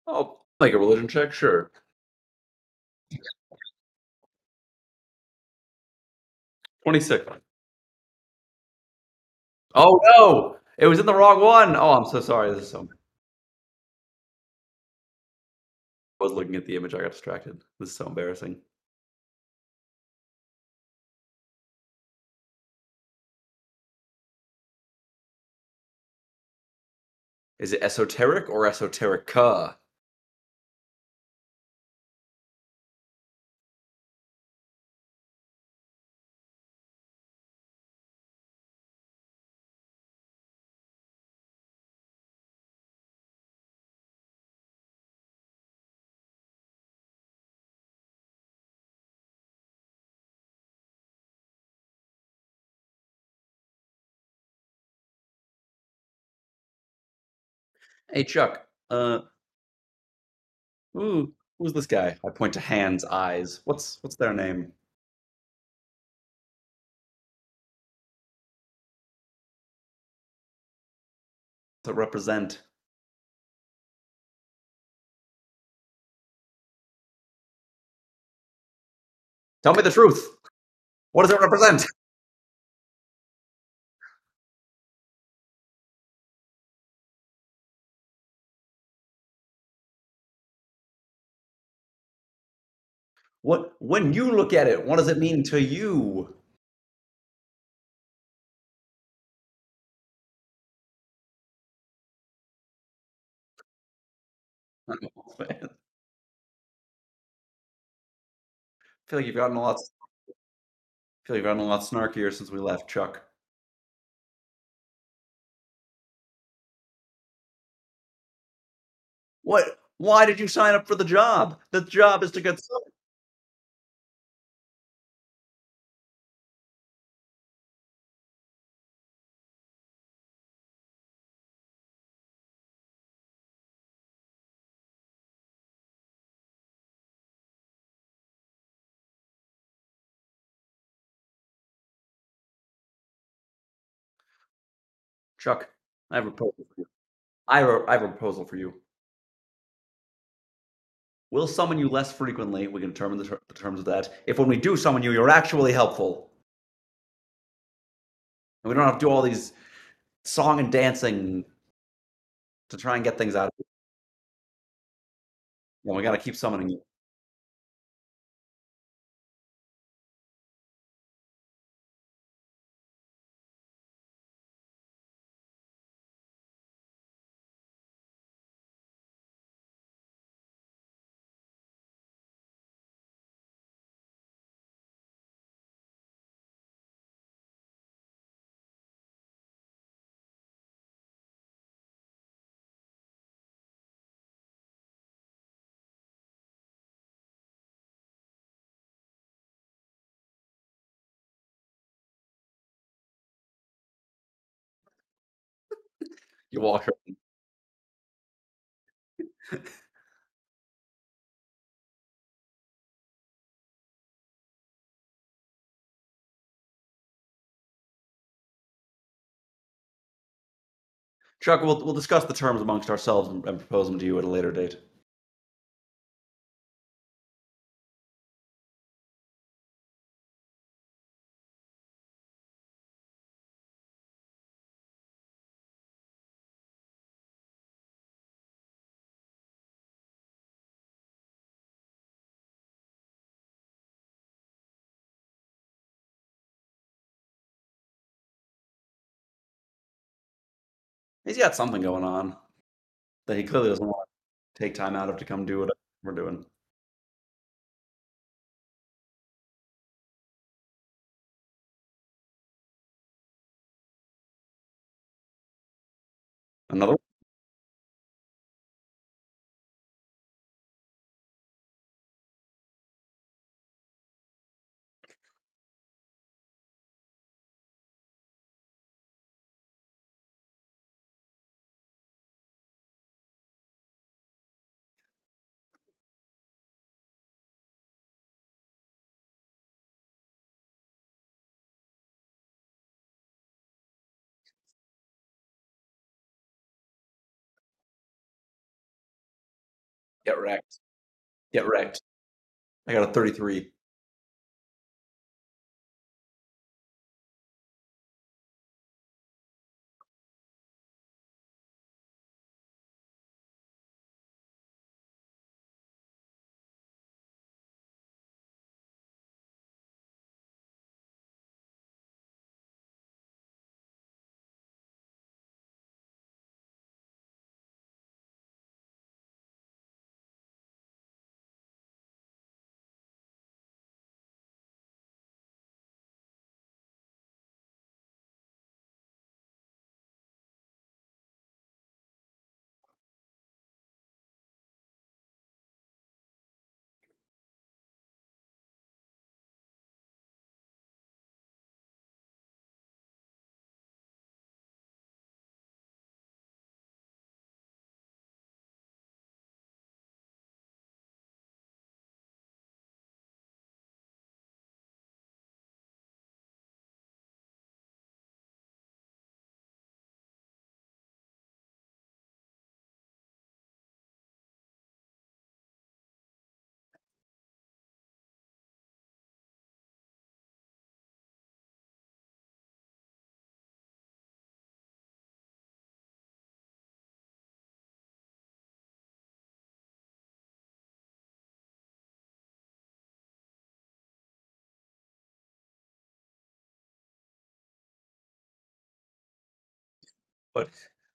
Oh, make a religion check, sure. 26. Oh no! It was in the wrong one. Oh, I'm so sorry. This is so. I was looking at the image. I got distracted. This is so embarrassing. Is it esoteric or esoterica? Hey Chuck. Who's this guy? I point to hands, eyes. What's their name? To represent. Tell me the truth. What does it represent? What when you look at it, what does it mean to you? I feel like you've gotten a lot. Feel like you've gotten a lot snarkier since we left, Chuck. What? Why did you sign up for the job? The job is to get some. Chuck, I have a proposal for you. I have a proposal for you. We'll summon you less frequently. We can determine the terms of that. If when we do summon you, you're actually helpful, and we don't have to do all these song and dancing to try and get things out of you. Well, we got to keep summoning you. You walk. Chuck, we'll discuss the terms amongst ourselves and propose them to you at a later date. He's got something going on that he clearly doesn't want to take time out of to come do what we're doing. Another. Get wrecked. Get wrecked. I got a 33. But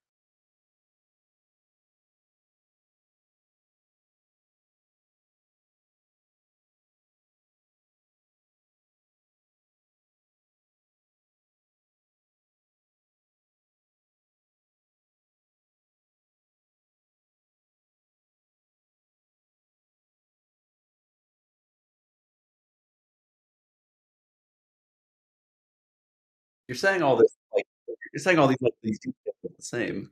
you're saying all this like you're saying all these like these details are the same.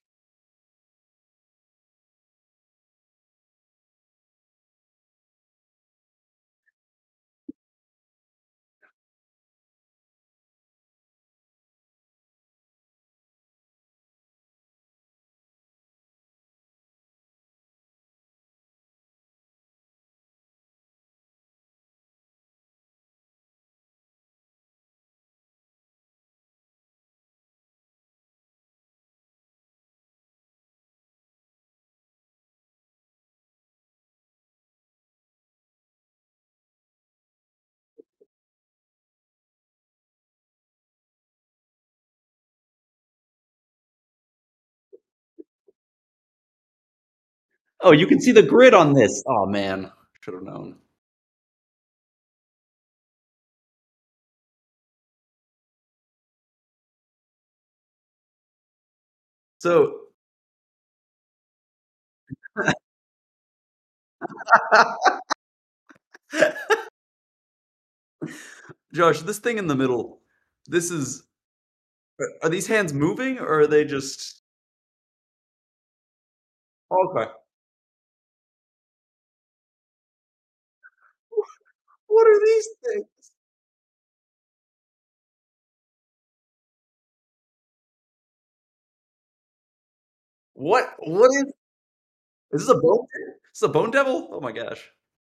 Oh, you can see the grid on this. Oh man, should have known. So, Josh, this thing in the middle, this is are these hands moving or are they just okay? What are these things? What is this a bone? Is this a bone devil? Oh my gosh.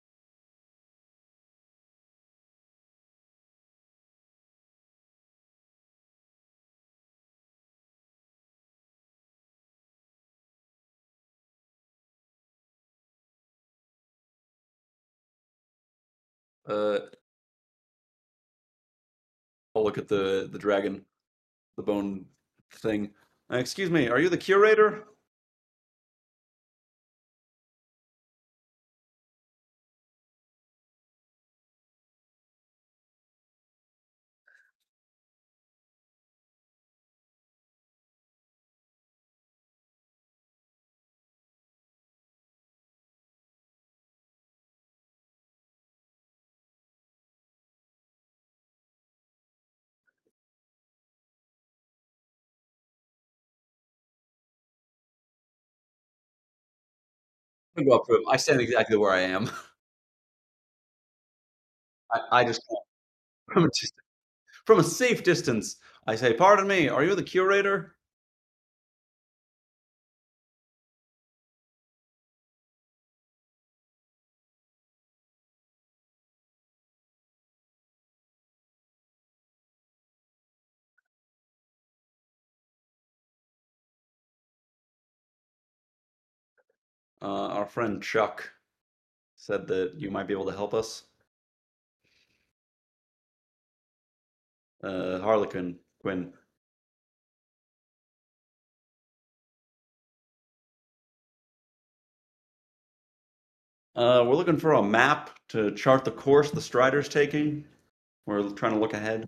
Uh, I'll look at the dragon, the bone thing. Excuse me, are you the curator? I'm gonna go up to him. I stand exactly where I am. I just from a, from a safe distance. I say, "Pardon me, are you the curator?" Our friend Chuck said that you might be able to help us. Harlequin, Quinn. We're looking for a map to chart the course the Strider's taking. We're trying to look ahead.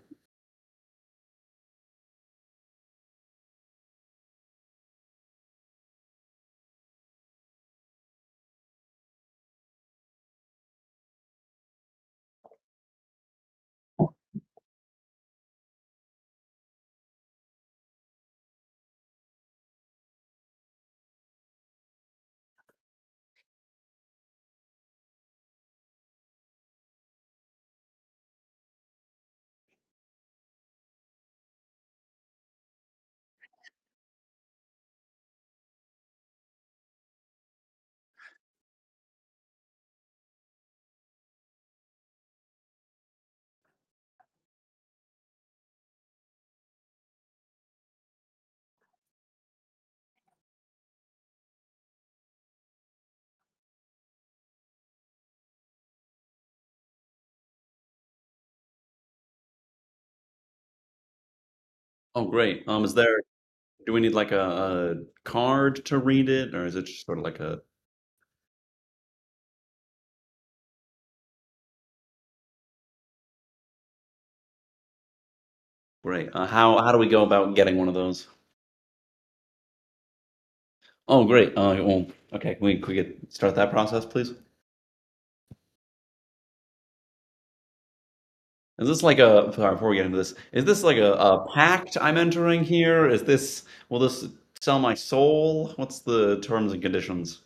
Oh, great. Do we need like a card to read it, or is it just sort of like a great? How do we go about getting one of those? Oh, great. Well, okay. Can we start that process, please? Is this like a, sorry, before we get into this, is this like a pact I'm entering here? Will this sell my soul? What's the terms and conditions?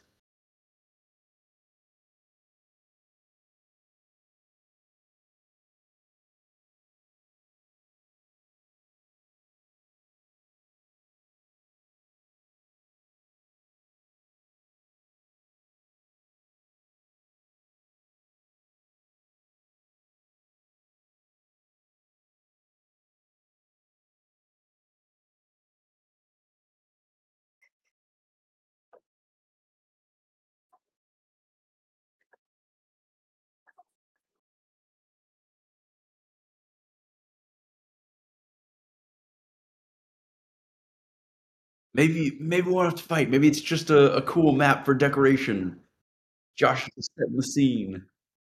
Maybe we won't have to fight. Maybe it's just a cool map for decoration. Josh is setting the scene.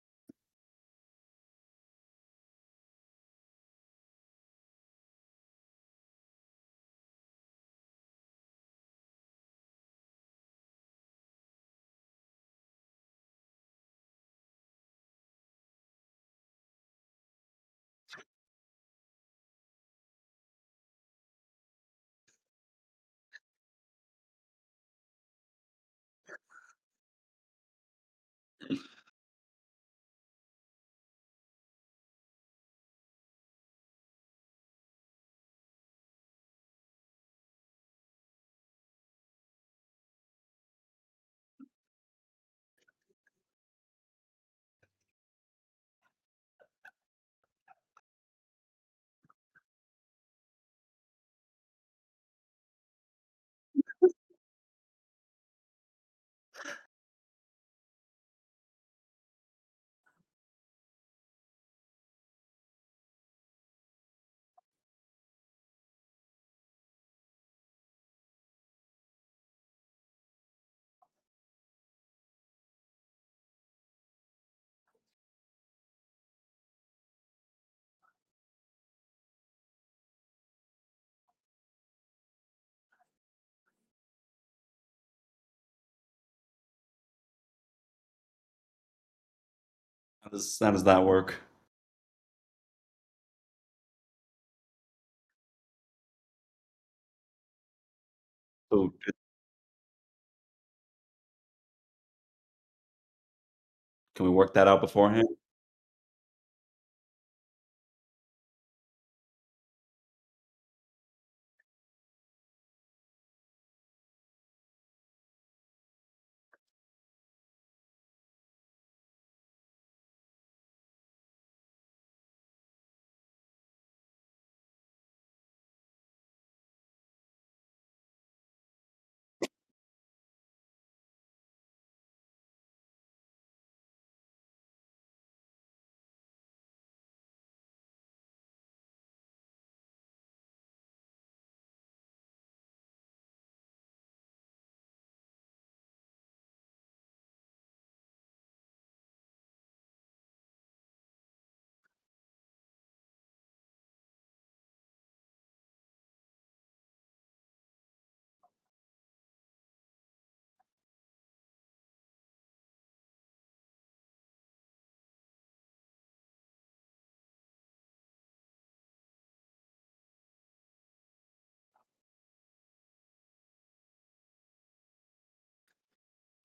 How does that work? So can we work that out beforehand?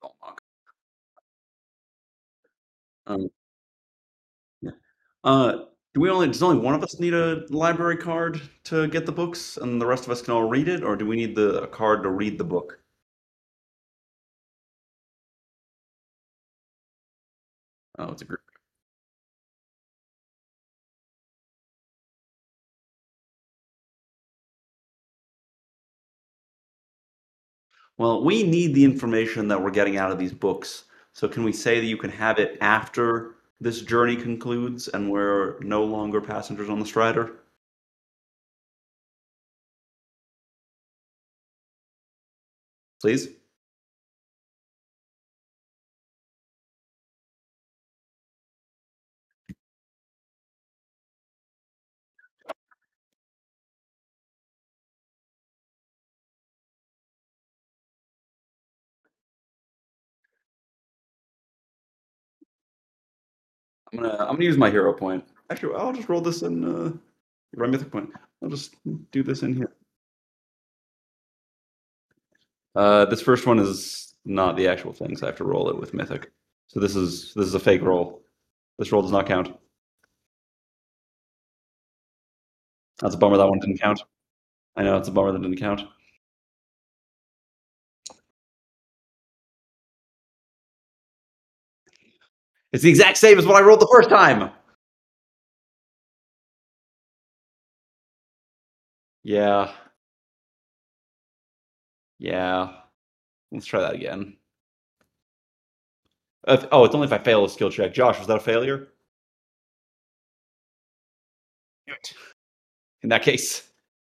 Um, yeah. Uh, does only one of us need a library card to get the books, and the rest of us can all read it, or do we need a card to read the book? Oh, it's a group. Well, we need the information that we're getting out of these books. So can we say that you can have it after this journey concludes and we're no longer passengers on the Strider? Please? I'm gonna use my hero point. Actually, I'll just roll this in my mythic point. I'll just do this in here. This first one is not the actual thing, so I have to roll it with mythic. So this is a fake roll. This roll does not count. That's a bummer that one didn't count. I know it's a bummer that didn't count. It's the exact same as what I rolled the first time. Yeah, yeah. Let's try that again. Oh, it's only if I fail a skill check. Josh, was that a failure? In that case,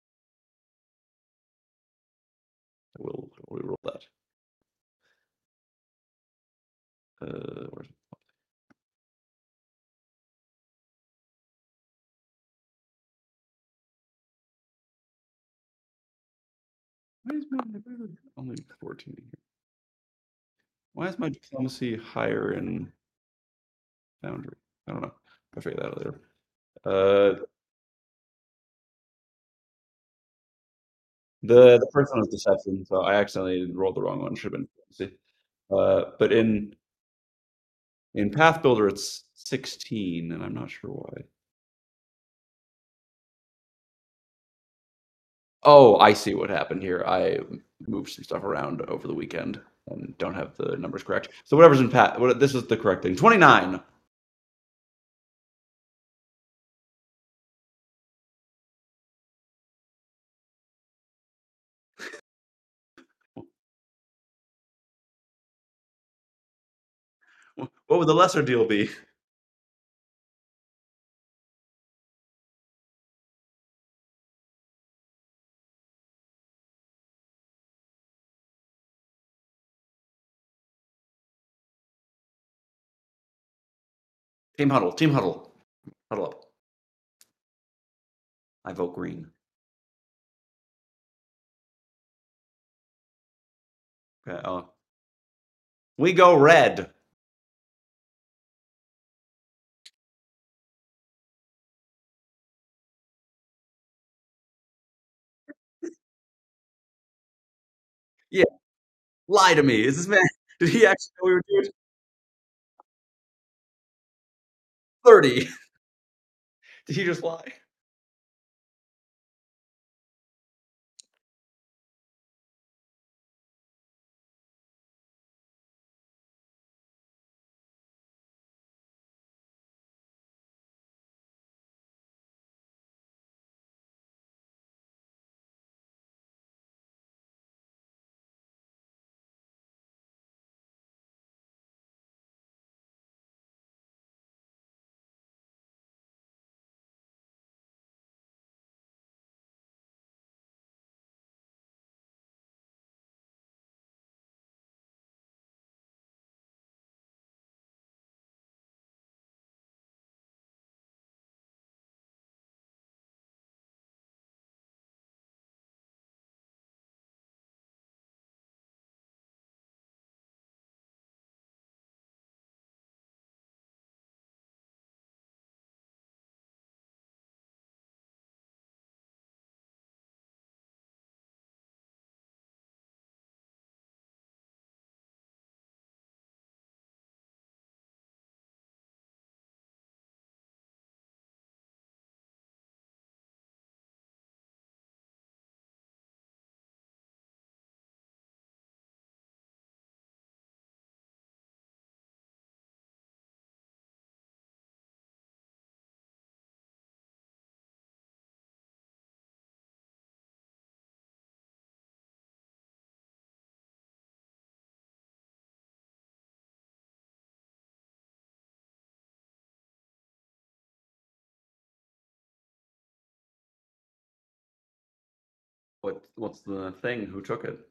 we'll roll that. Where's why is my only 14 here? Why is my diplomacy higher in Foundry? I don't know. I'll figure that out later. Uh, the first one was deception, so I accidentally rolled the wrong one. Should have been diplomacy. But in Path Builder, it's 16, and I'm not sure why. Oh, I see what happened here. I moved some stuff around over the weekend and don't have the numbers correct. So whatever's in Pat, this is the correct thing. 29. What would the lesser deal be? Team huddle. Team huddle. Huddle up. I vote green. Okay. We go red. Yeah. Lie to me. Is this man? Did he actually know we were doing 30? Did he just lie? What's the thing? Who took it?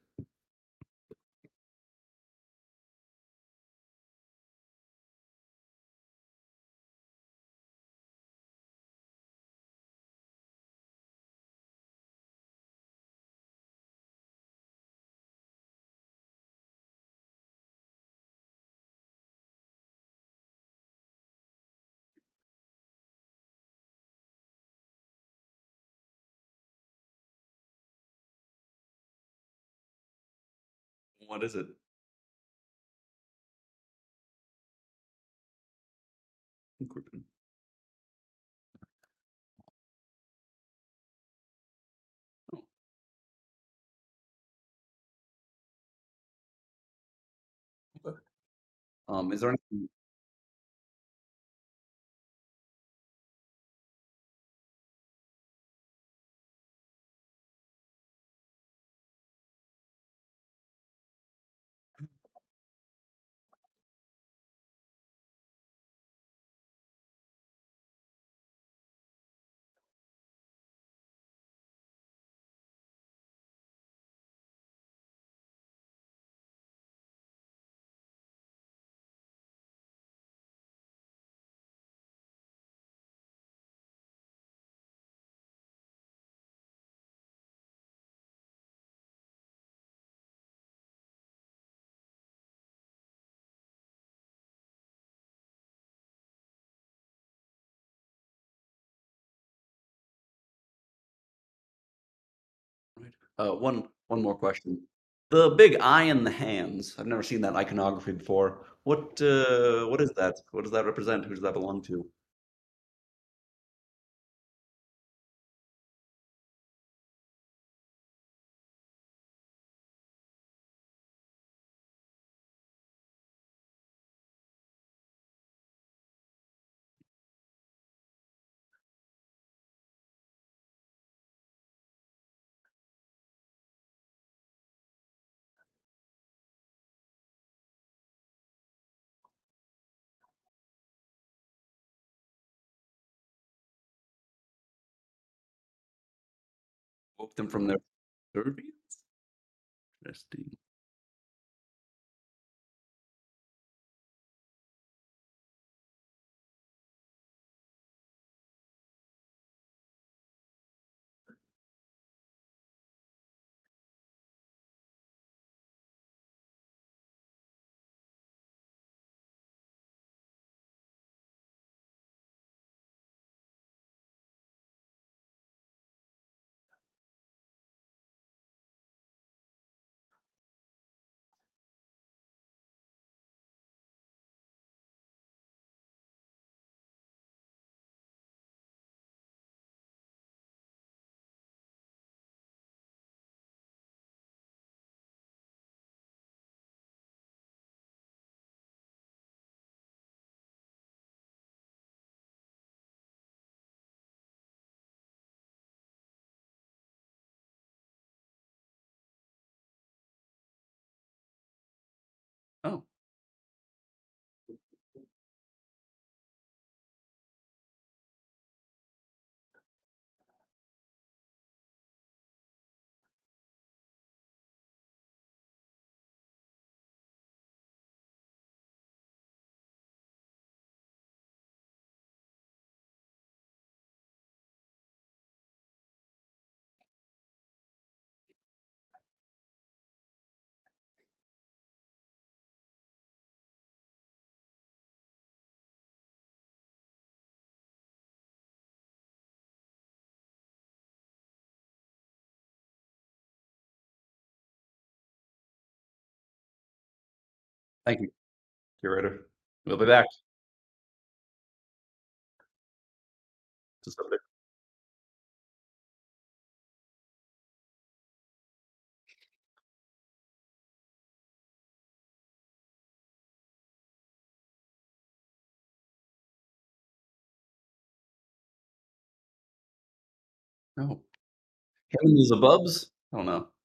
What is it? Griffin. Oh, okay. Is there anything? Right. One more question. The big eye in the hands. I've never seen that iconography before. What is that? What does that represent? Who does that belong to? Woke them from their third view? Interesting. Oh, thank you, curator. We'll be back to subject. Oh, Heaven is above? I don't know.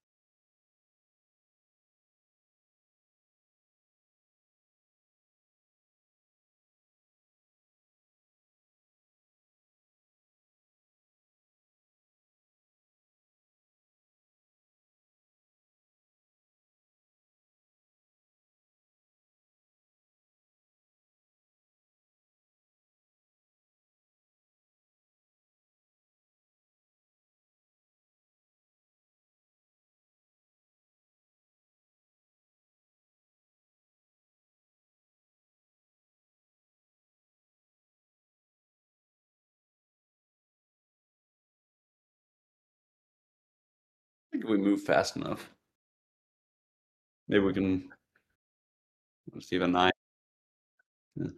think if we move fast enough, maybe we can see a 9. Yeah.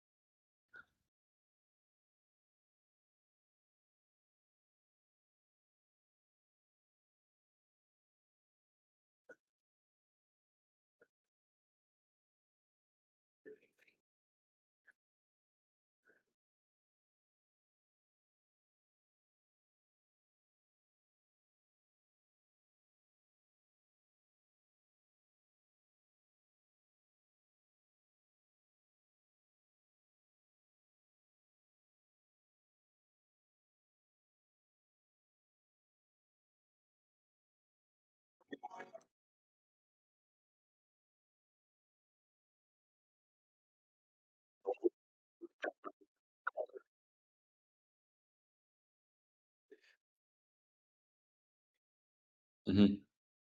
Mhm.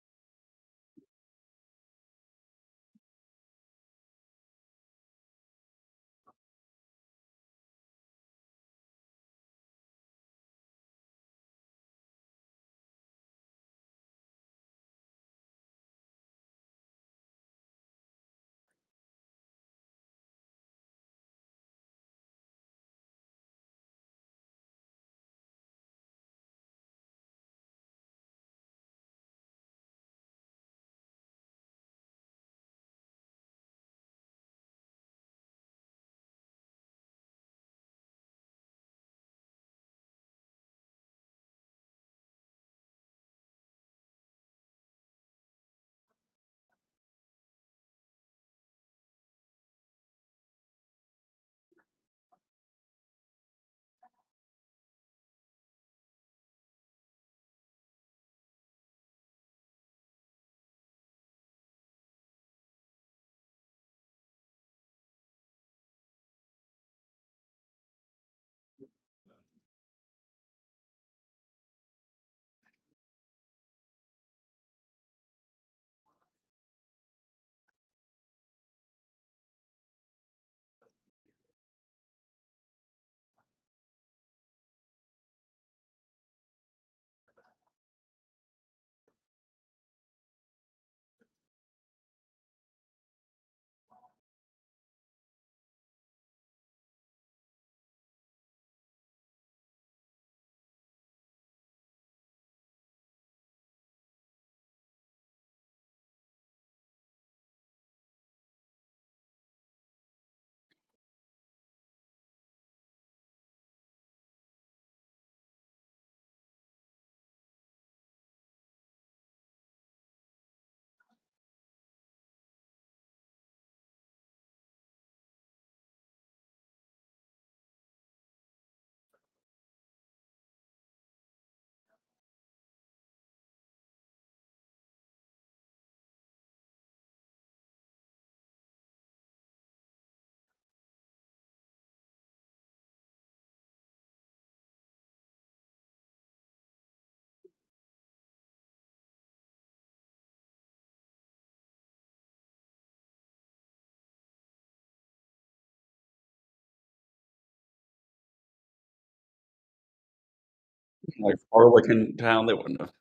Like Arlequin Town, they wouldn't have.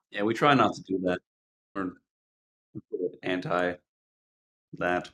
Yeah, we try not to do that. We're anti that.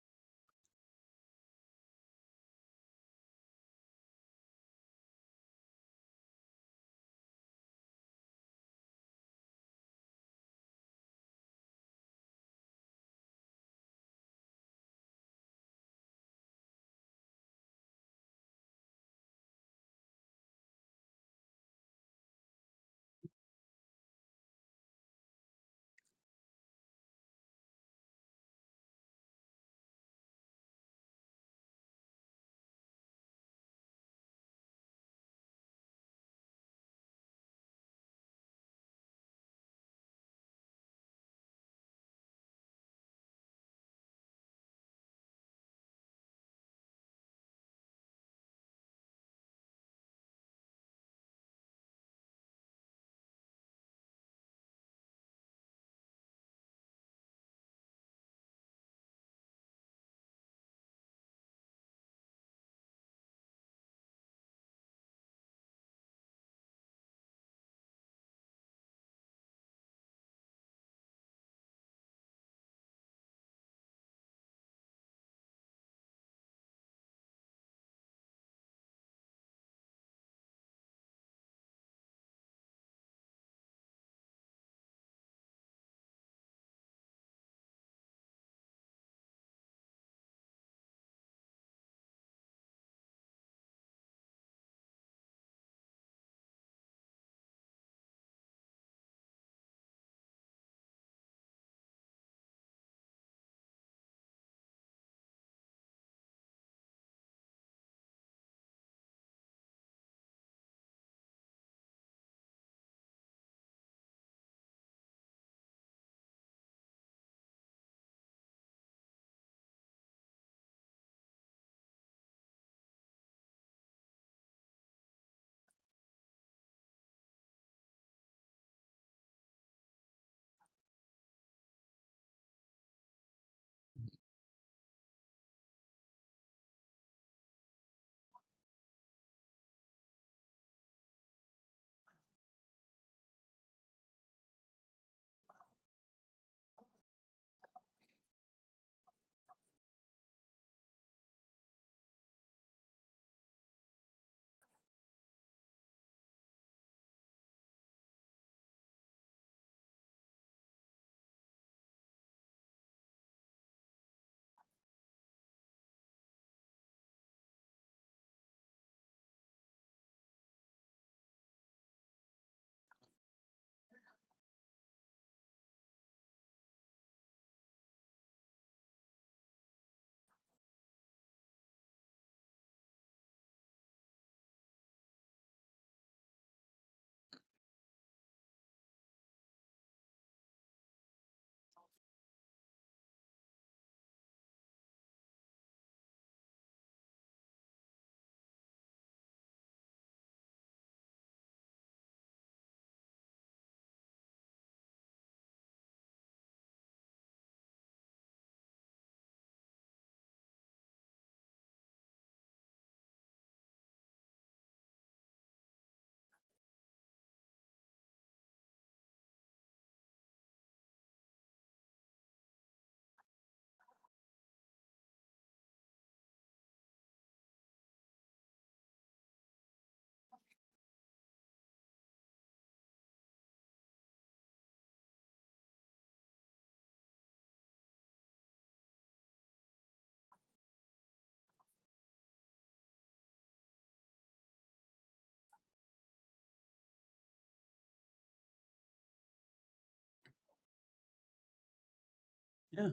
Yeah.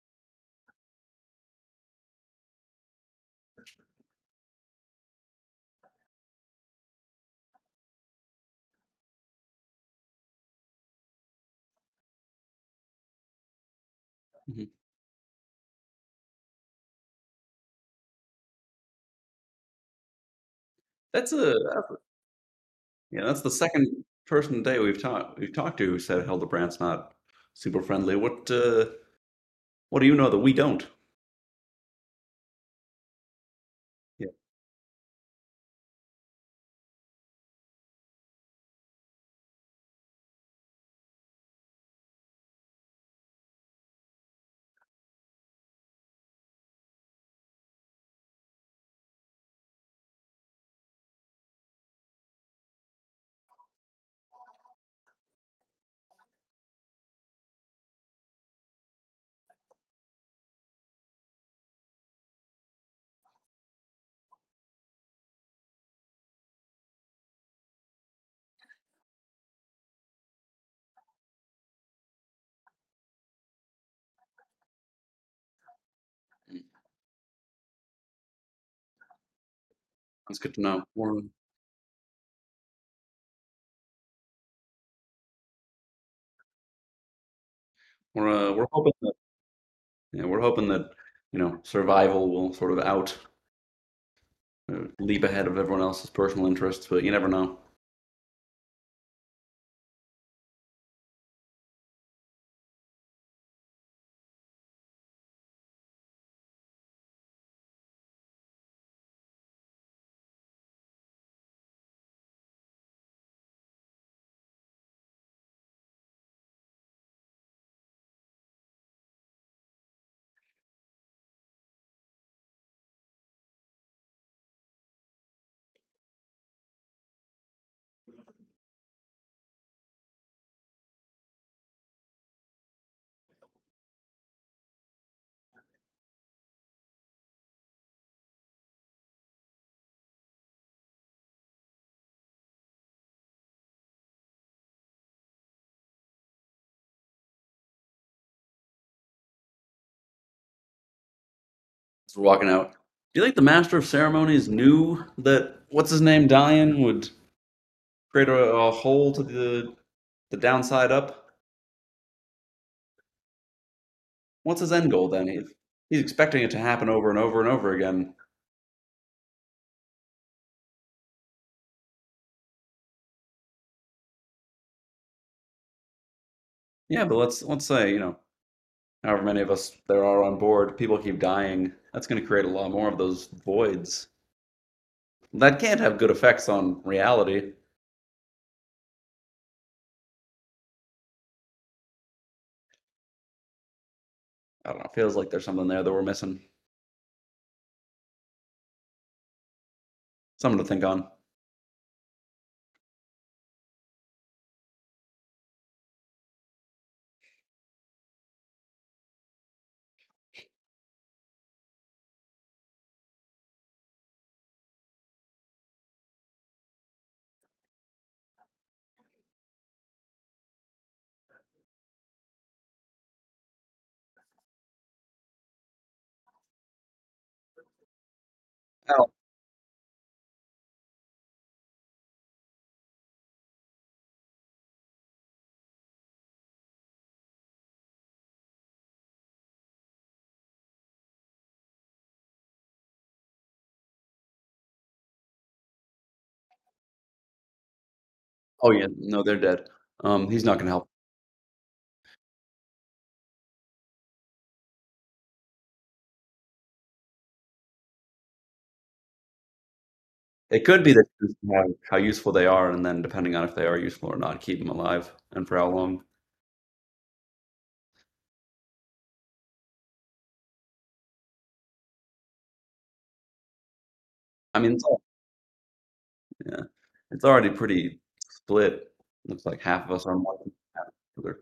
Mhm. That's a yeah. That's the second person today we've talked to who said Hildebrandt's not super friendly. What do you know that we don't? Yeah. That's good to know. We're hoping that, yeah, we're hoping that, survival will sort of leap ahead of everyone else's personal interests, but you never know. As we're walking out, do you think the Master of Ceremonies knew that what's his name dying would create a hole to the downside up? What's his end goal then? He's expecting it to happen over and over and over again. Yeah, but let's say, however many of us there are on board, people keep dying. That's going to create a lot more of those voids. That can't have good effects on reality. I don't know. Feels like there's something there that we're missing. Something to think on. Oh, oh yeah, no, they're dead. He's not going to help. It could be that just how useful they are, and then depending on if they are useful or not, keep them alive and for how long. I mean, yeah, it's already pretty split. Looks like half of us are more than half of the other.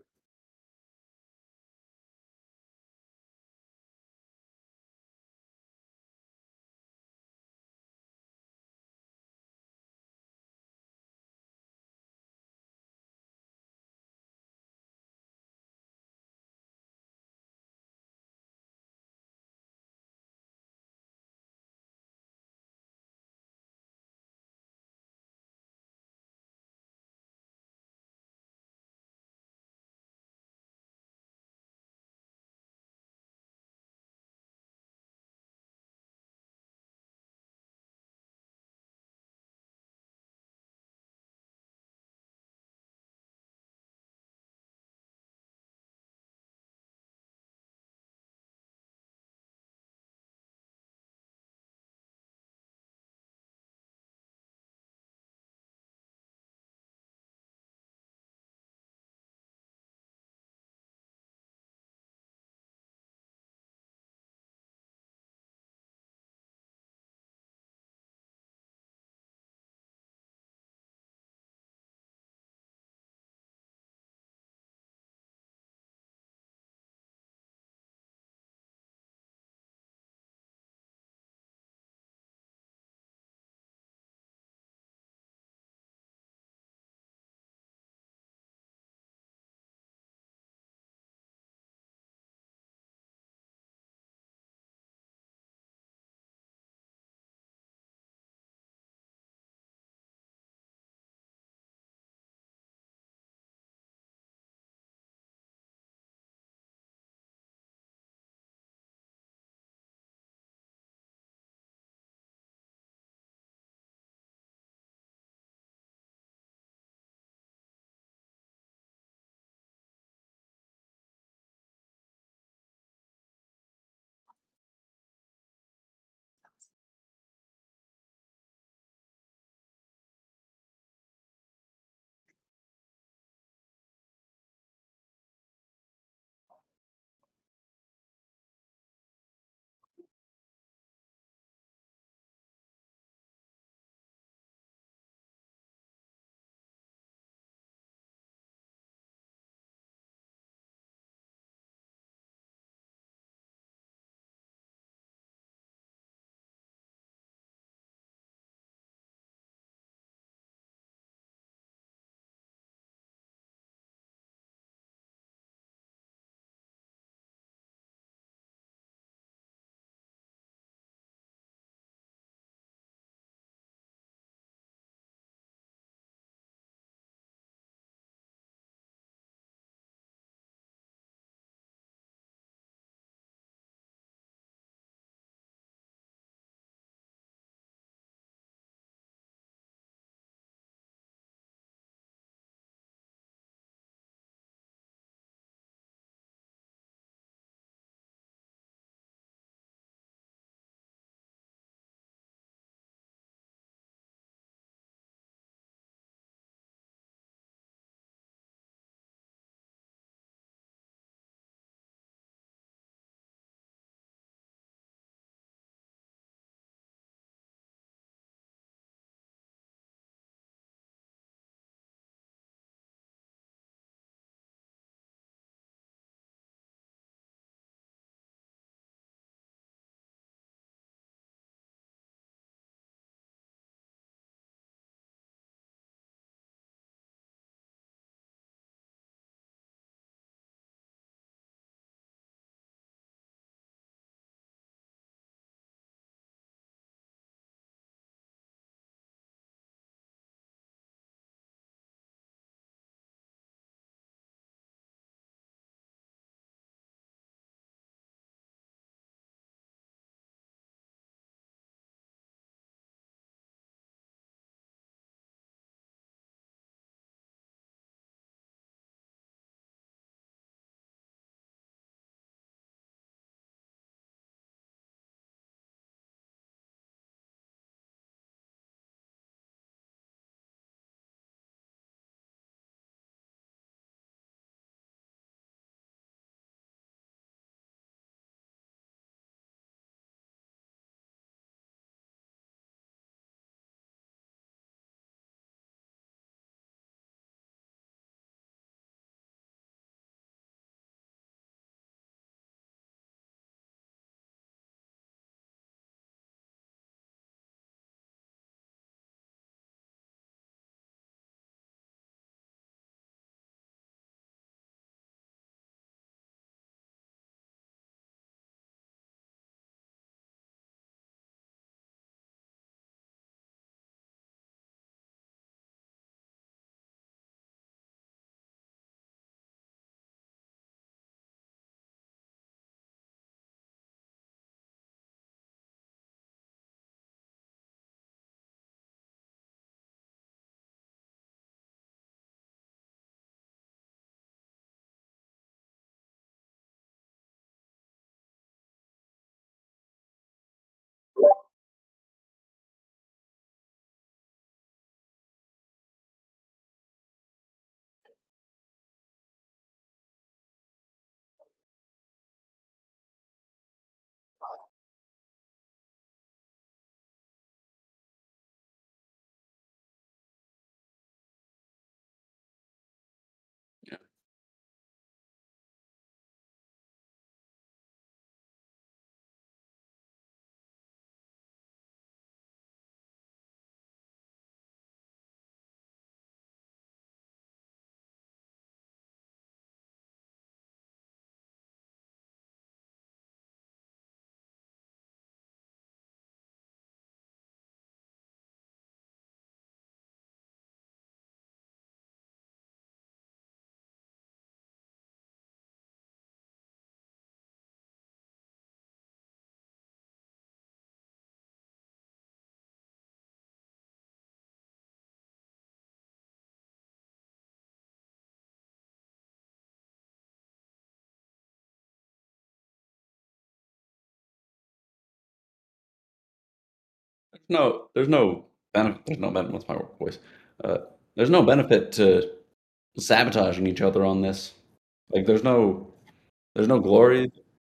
there's no benefit. There's no benefit. What's my voice? Uh, there's no benefit to sabotaging each other on this. Like, there's no glory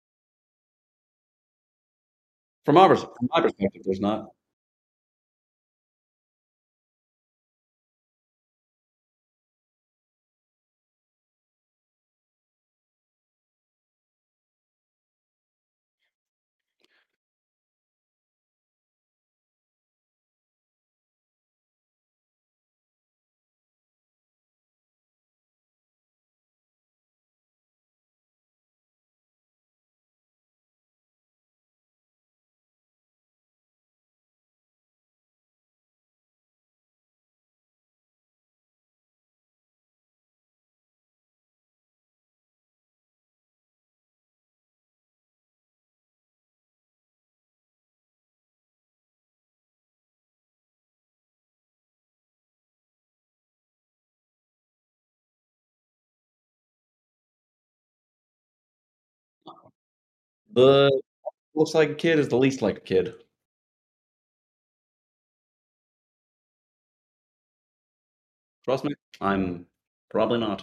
from my perspective. There's not. The looks like a kid is the least like a kid. Trust me, I'm probably not.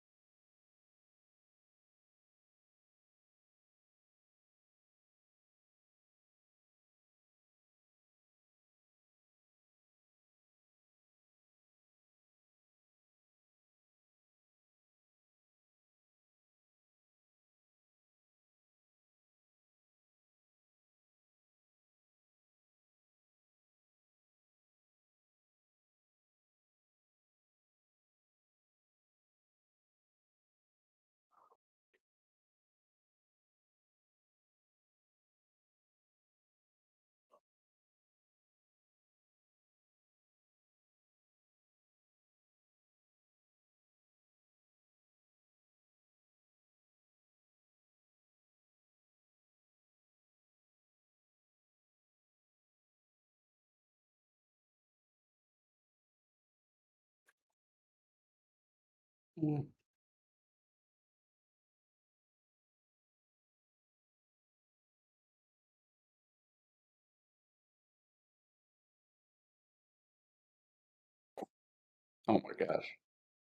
Mm. Oh my gosh.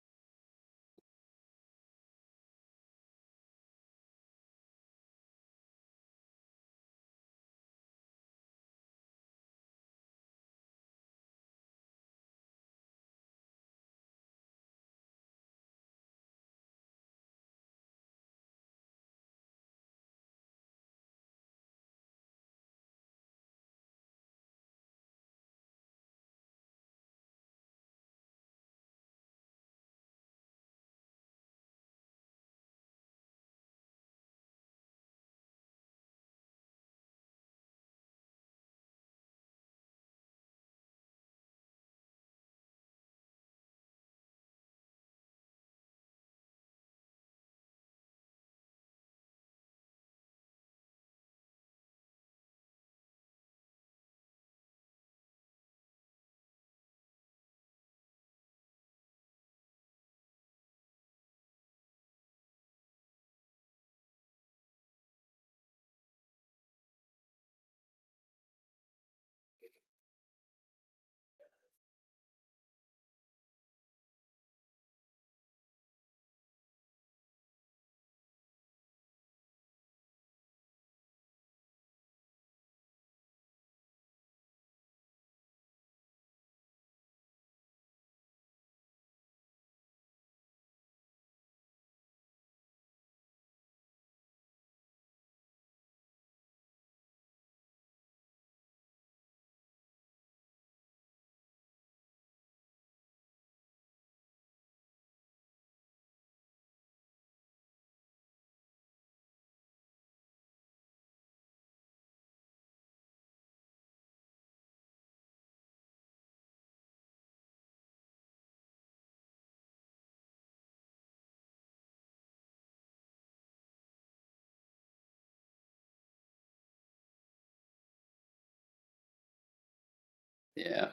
Yeah.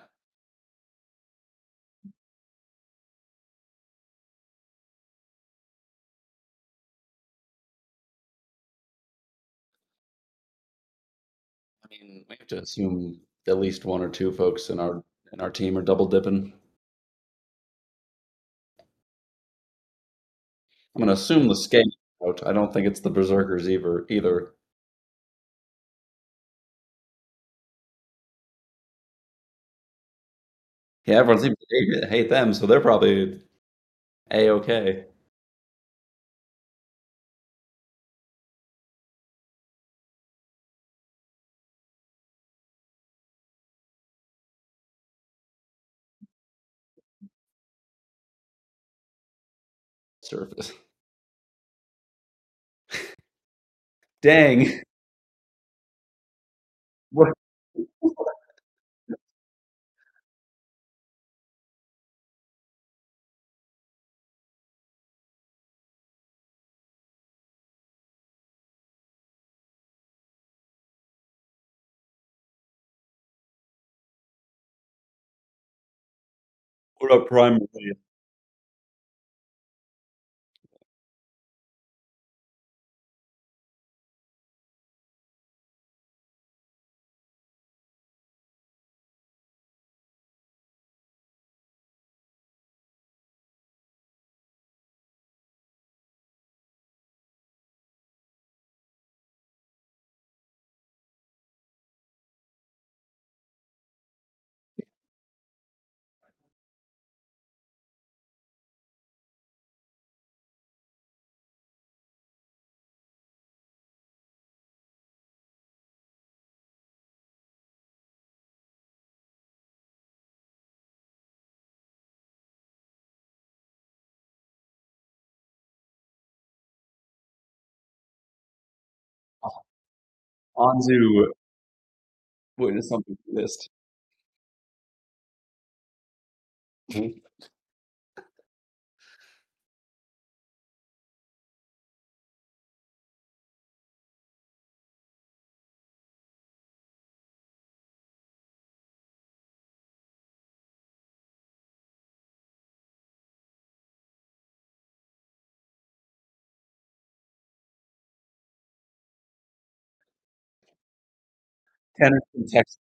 I mean, we have to assume at least one or two folks in our team are double dipping. I'm gonna assume the skate out. I don't think it's the berserkers either. Yeah, everyone seems to hate them, so they're probably a-okay. Surface. Dang. What what up, Prime? Anzu witnessed something missed. Tanner from Texas.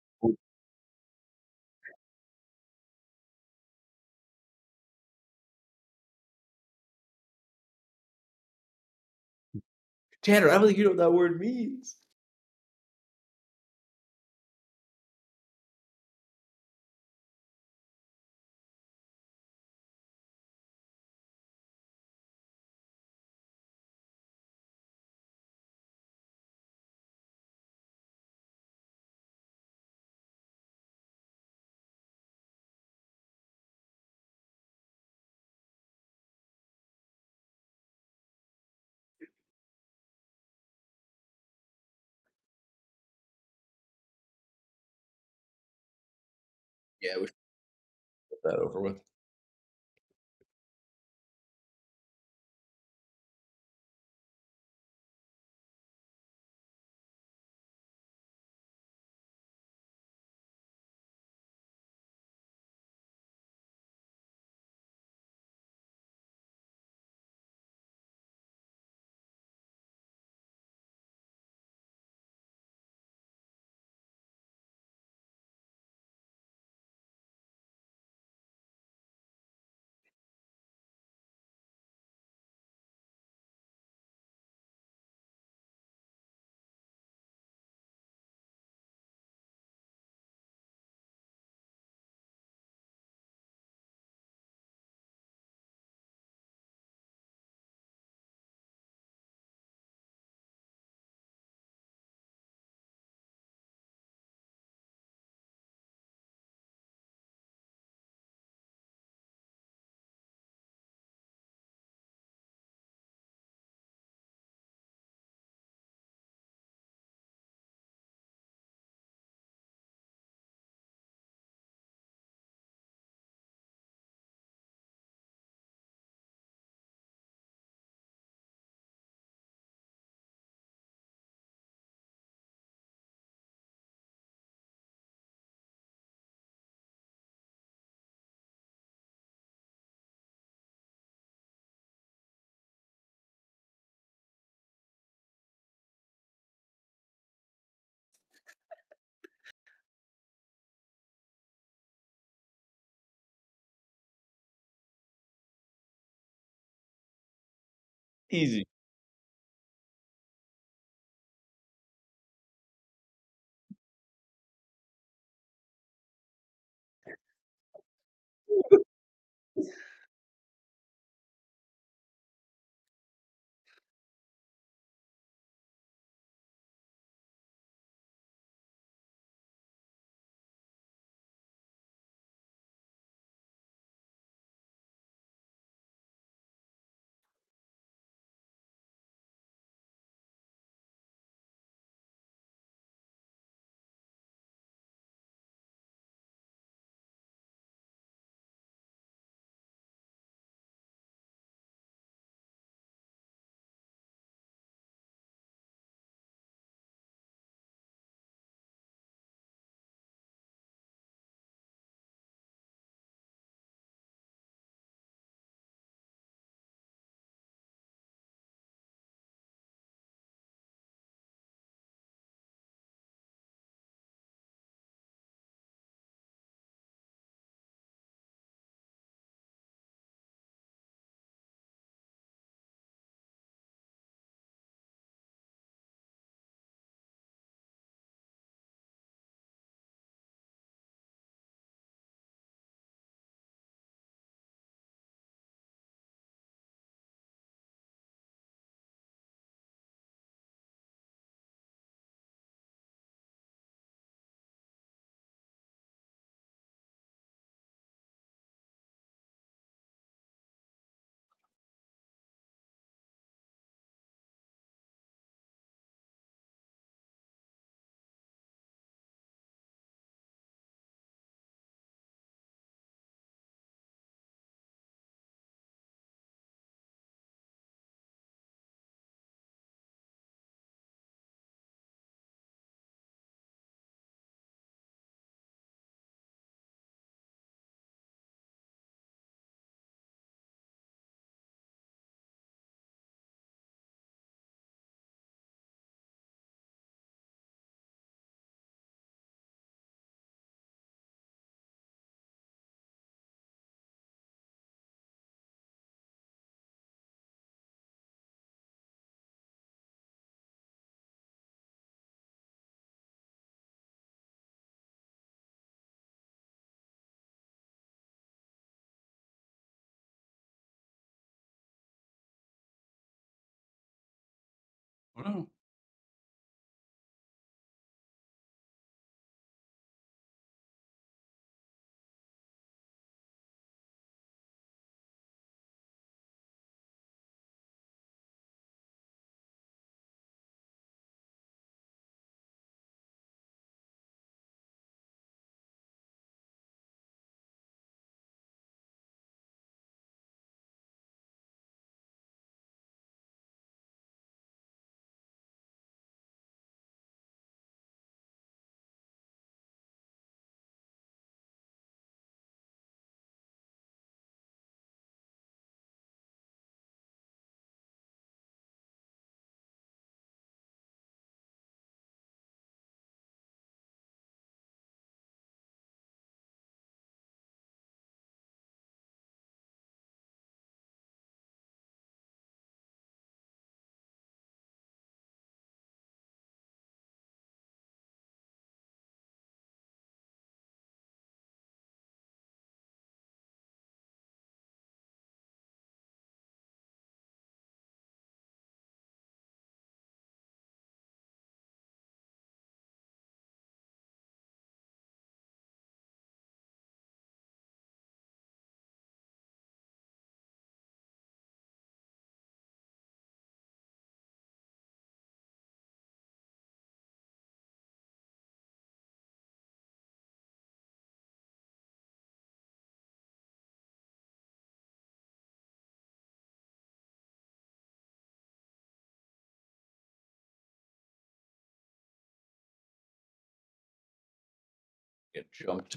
Tanner, I don't think you know what that word means. Yeah, we should get that over with. Easy. Wow. Get jumped.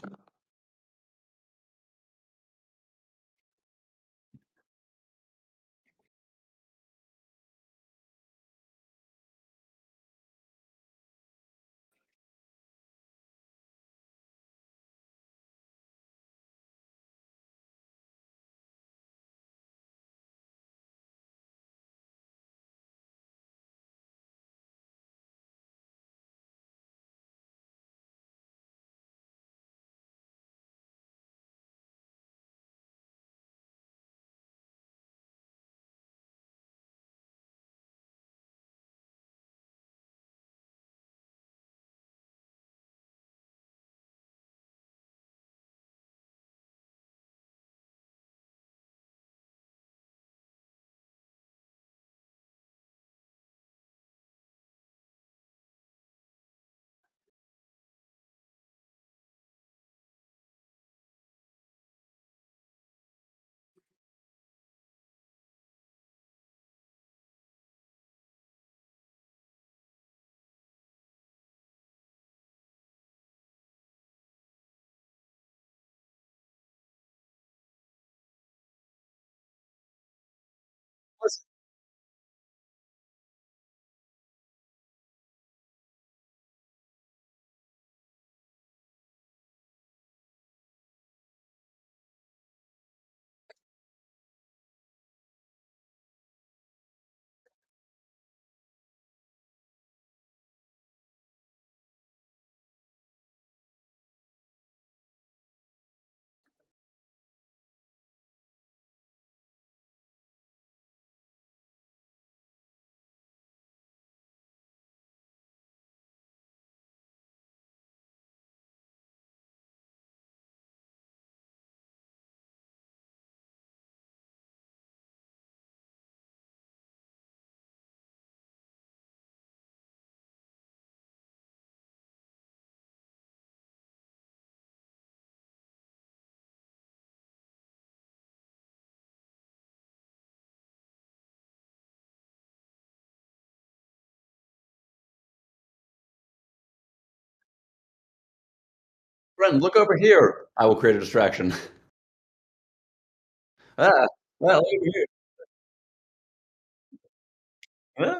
Friend, look over here. I will create a distraction. Ah, well, look over here. Ah.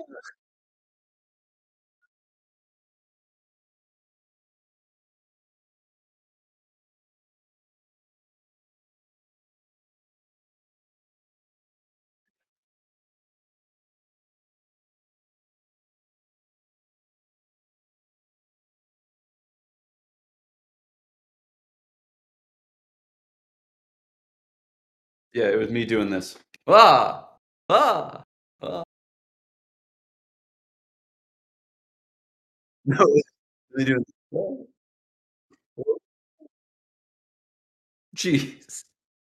Yeah, it was me doing this. Ah, ah, ah. No, it was me doing. Oh, oh, jeez.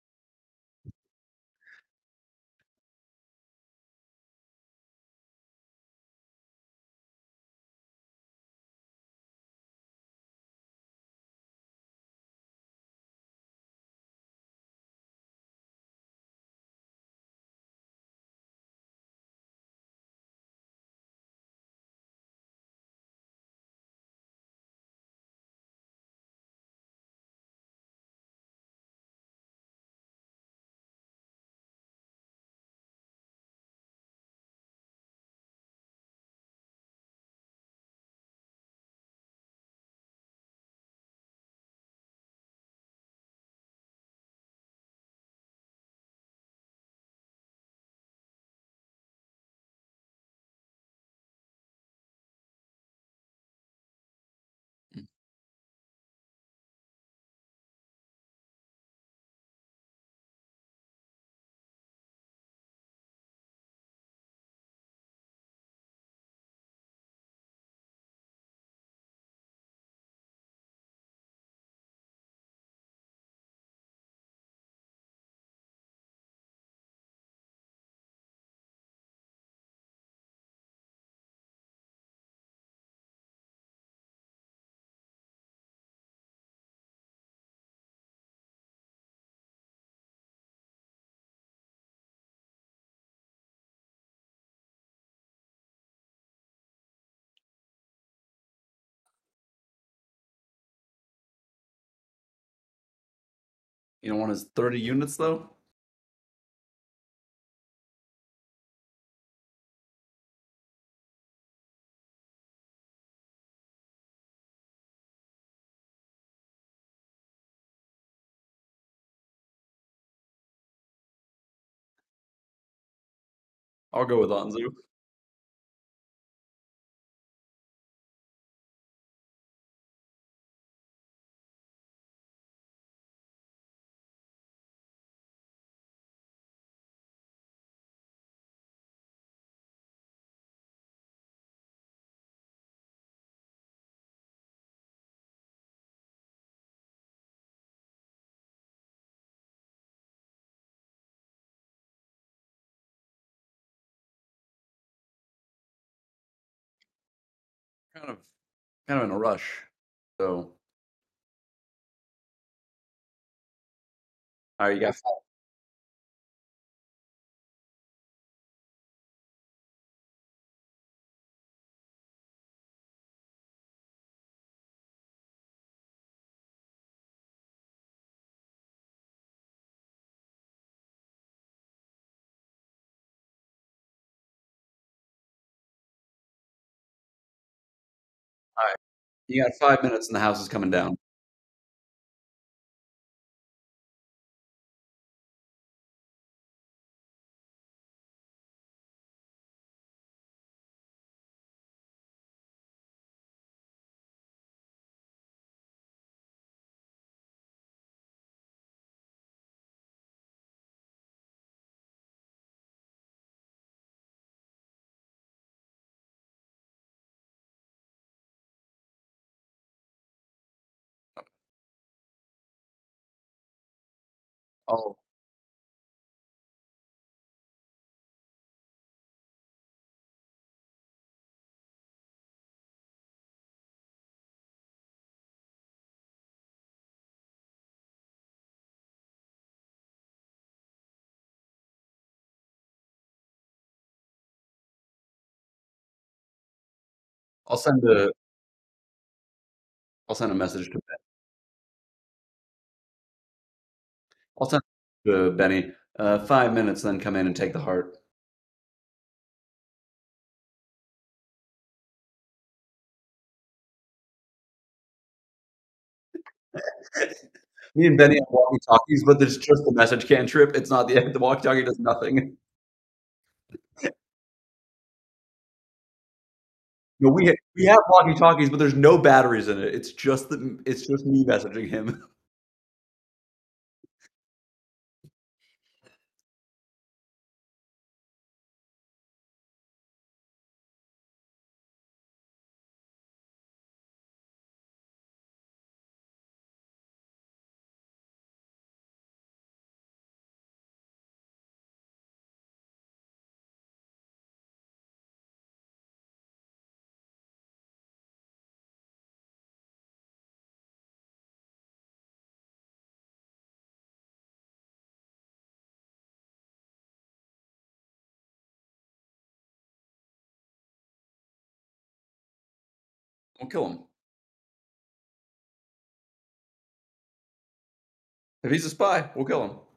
You know, one is 30 units though. I'll go with Anzu. Kind of, kind of in a rush. So, all right, you got. All right, you got 5 minutes, and the house is coming down. Oh, I'll send a I'll send a message to Ben. I'll send it to Benny. 5 minutes, then come in and take the heart. Me and Benny have walkie-talkies, but there's just the message cantrip. It's not the walkie-talkie does nothing. No, we have walkie-talkies, but there's no batteries in it. It's just me messaging him. We'll kill him. If he's a spy, we'll kill him.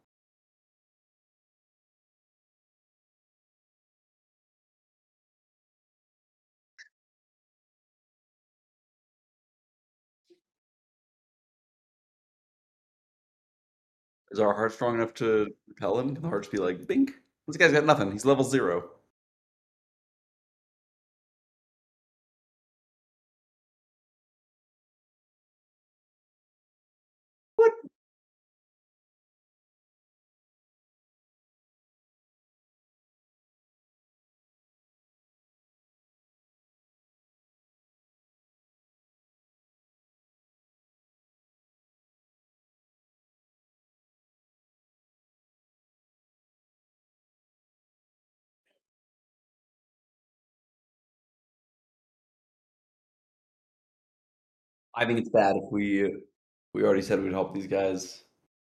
Is our heart strong enough to repel him? Can the heart just be like, bink? This guy's got nothing. He's level 0. What? I think it's bad if we already said we'd help these guys.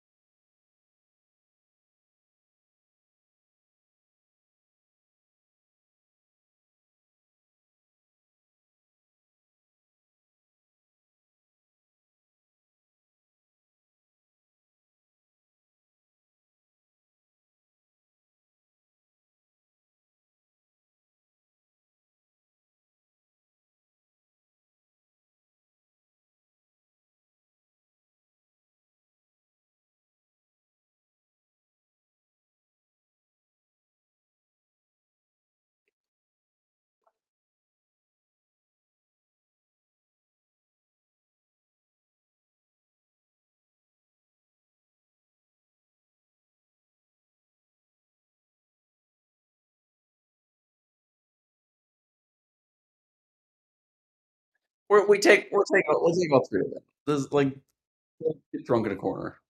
We'll take all three of them. This like get drunk in a corner.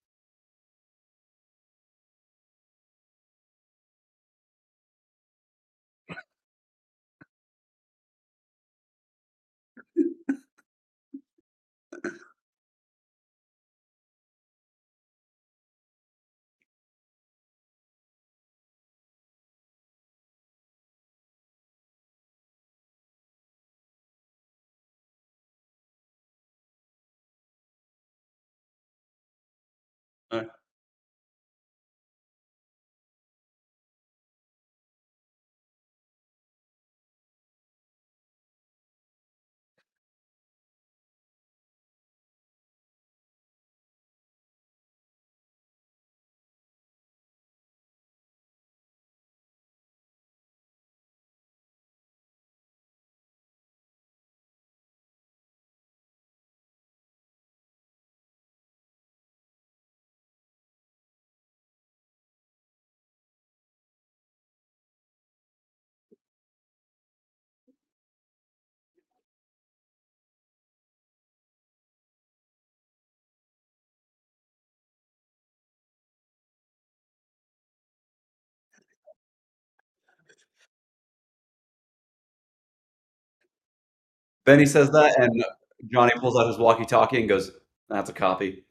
Uh, Benny says that, and Johnny pulls out his walkie-talkie and goes, "That's a copy."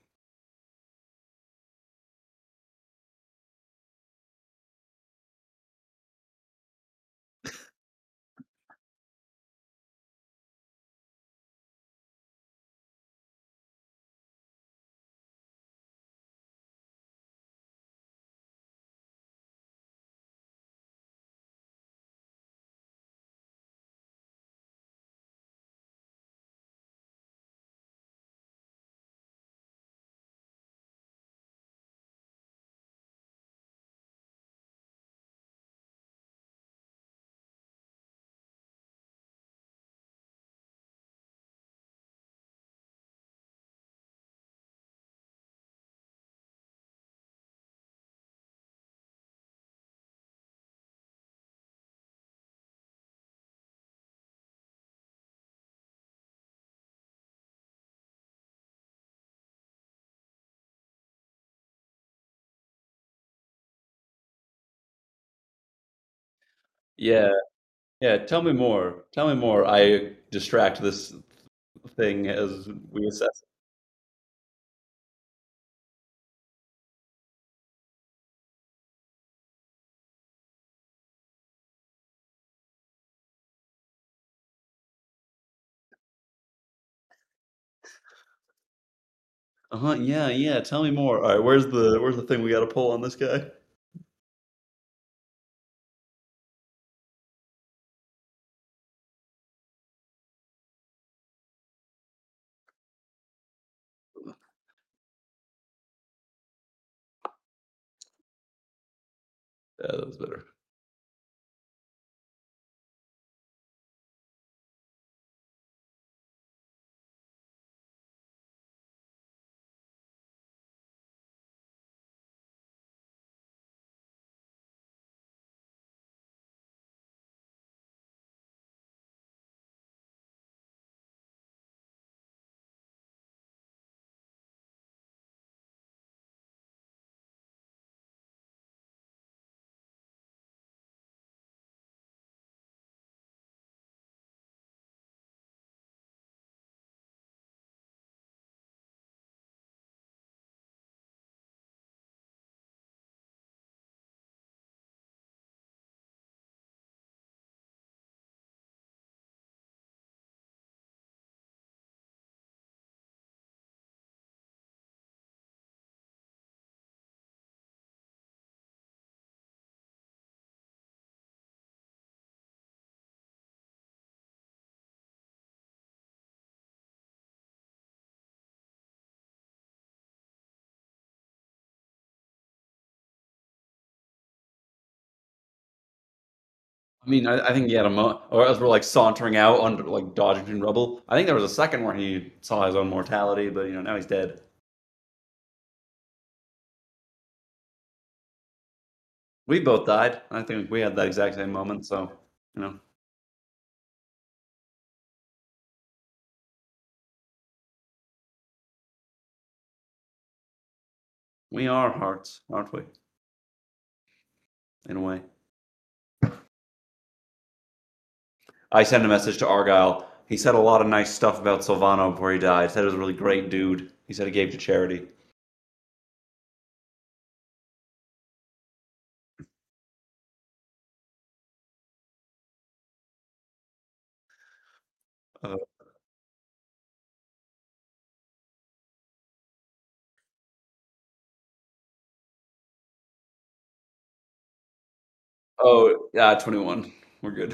Yeah, yeah. Tell me more. Tell me more. I distract this thing as we assess. Uh-huh. Yeah, yeah. Tell me more. All right, where's the thing we got to pull on this guy? Yeah, that was better. I mean, I think he had a or as we're like sauntering out under like dodging between rubble. I think there was a second where he saw his own mortality, but now he's dead. We both died. I think we had that exact same moment. So, you know, we are hearts, aren't we? In a way. I sent a message to Argyle. He said a lot of nice stuff about Silvano before he died. He said he was a really great dude. He said he gave to charity. Uh, oh, yeah, 21. We're good.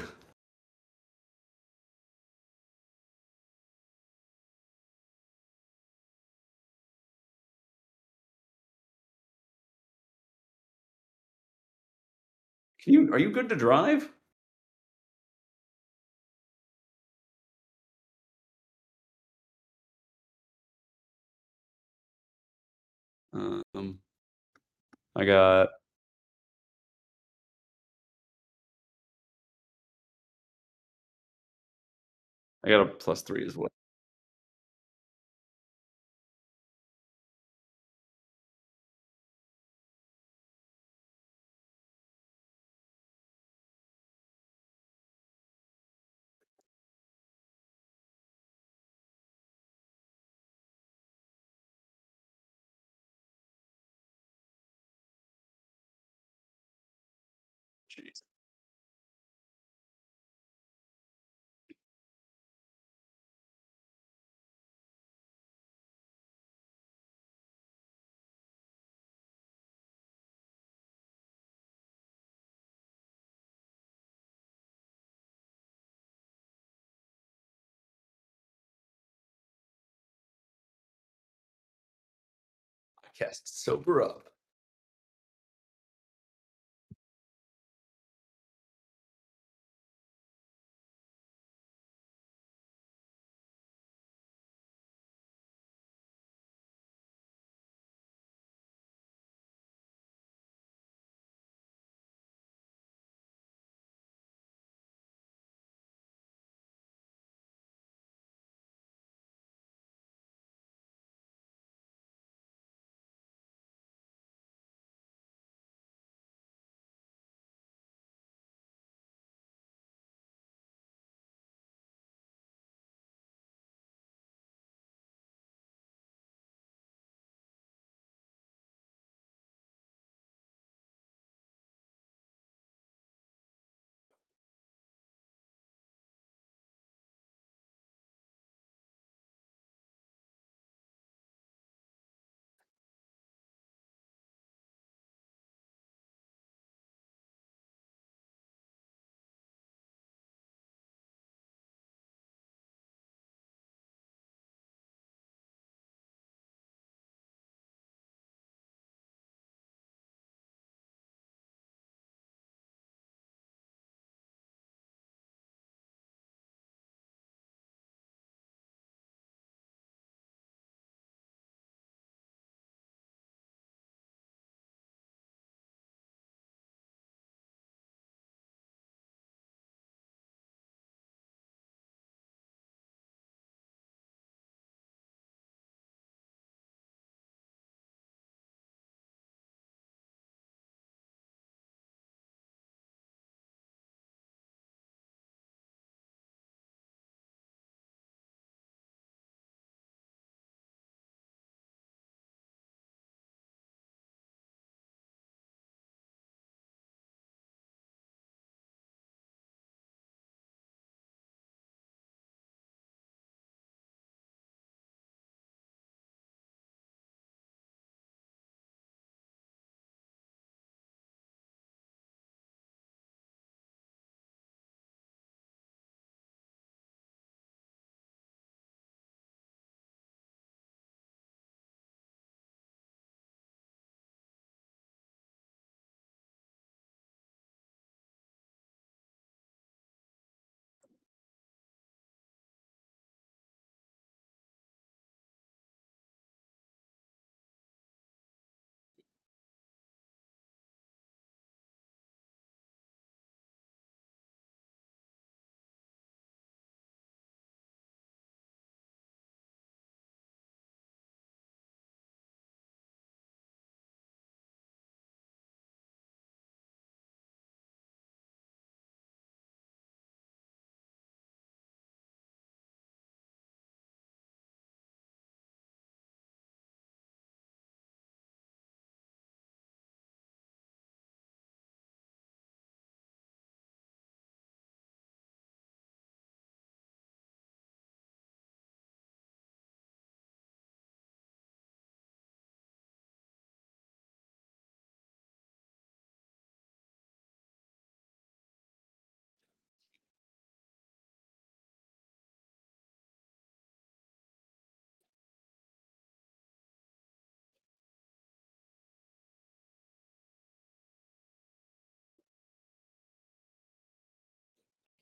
Are you good to drive? Um, I got I got a +3 as well. Jeez. I cast sober up.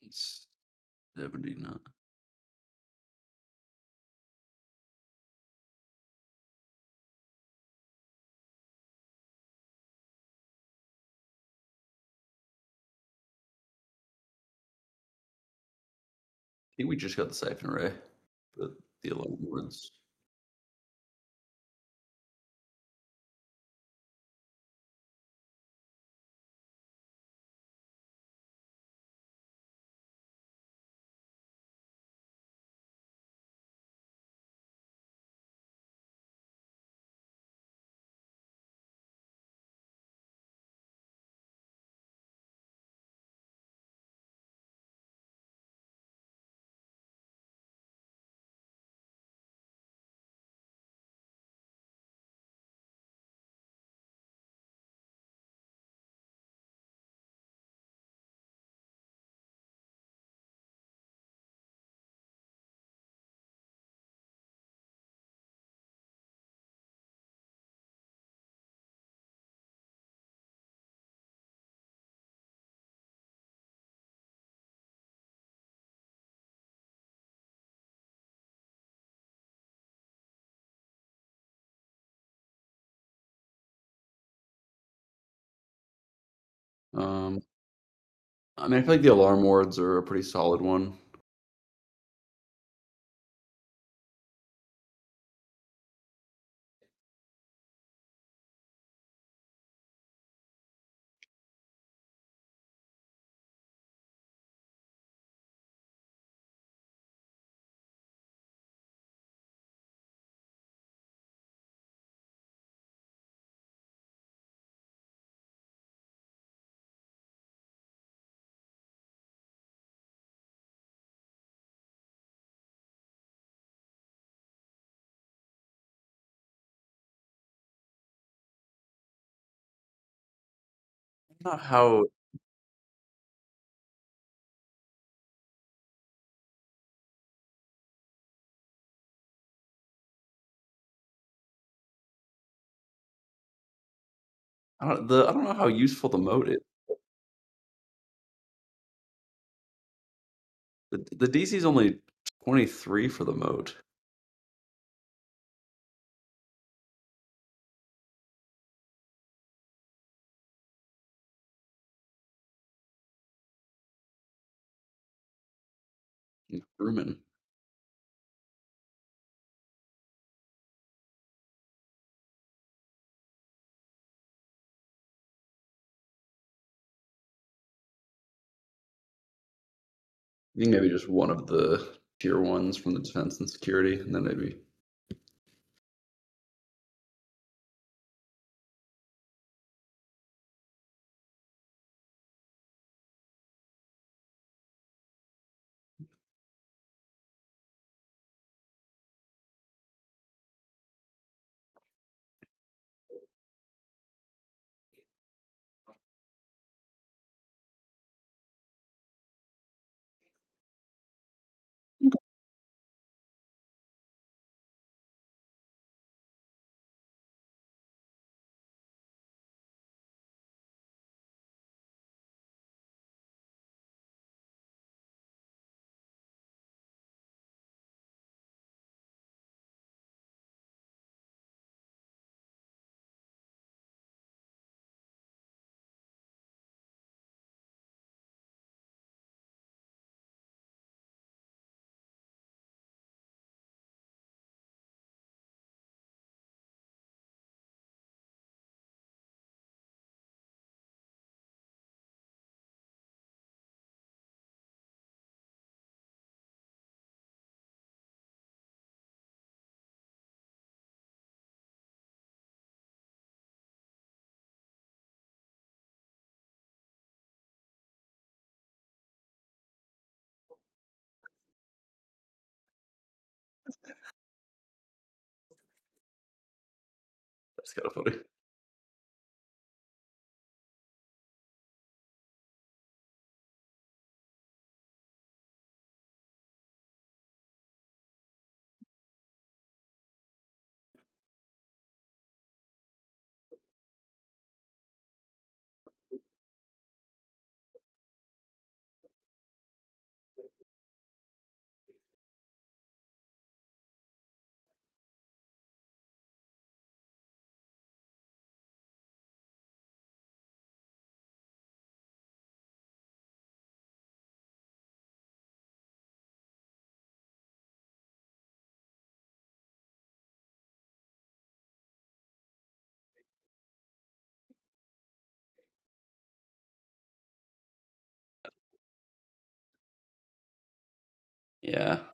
It's 79. I think we just got the siphon array, but the alarm words. Um, I mean, I feel like the alarm wards are a pretty solid one. Not how I don't know how useful the mode is. The DC is only 23 for the mode. Crewman. I think maybe just one of the tier ones from the defense and security, and then maybe that's kind of funny. Yeah.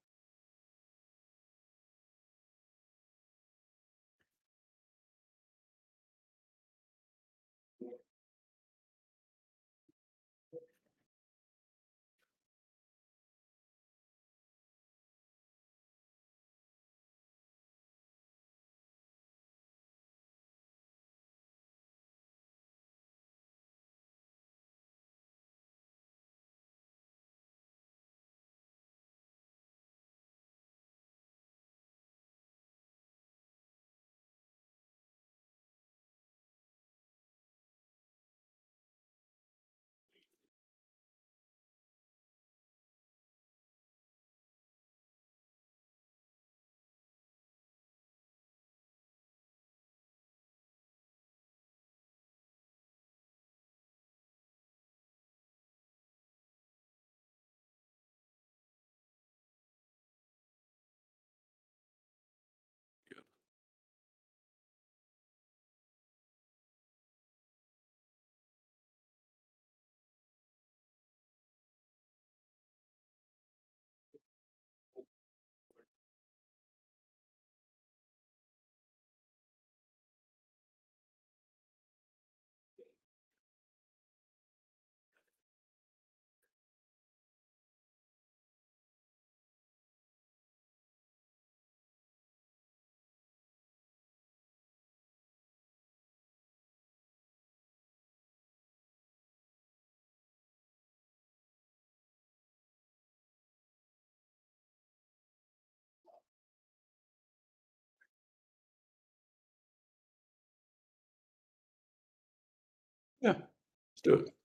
Yeah. Let's do it.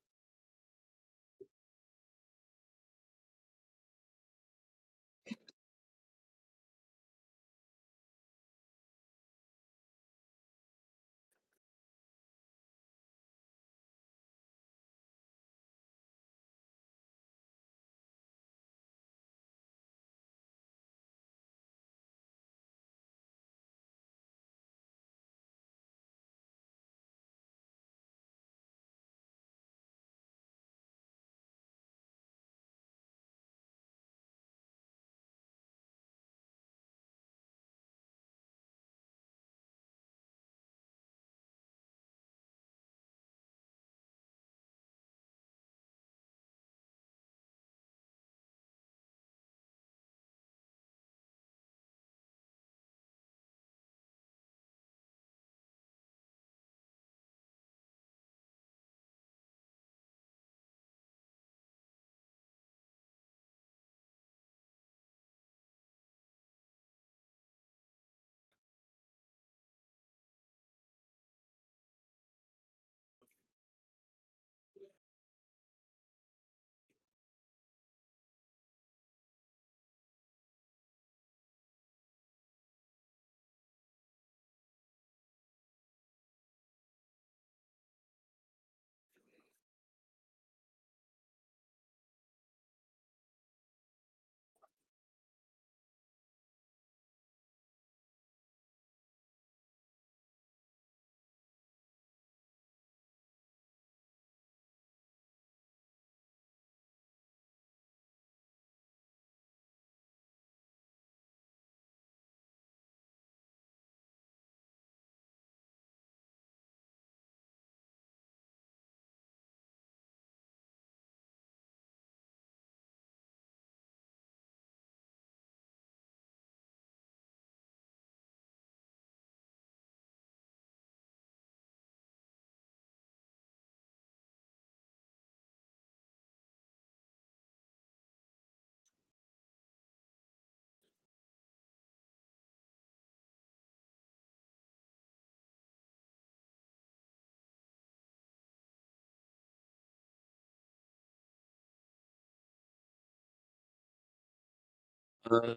Uh,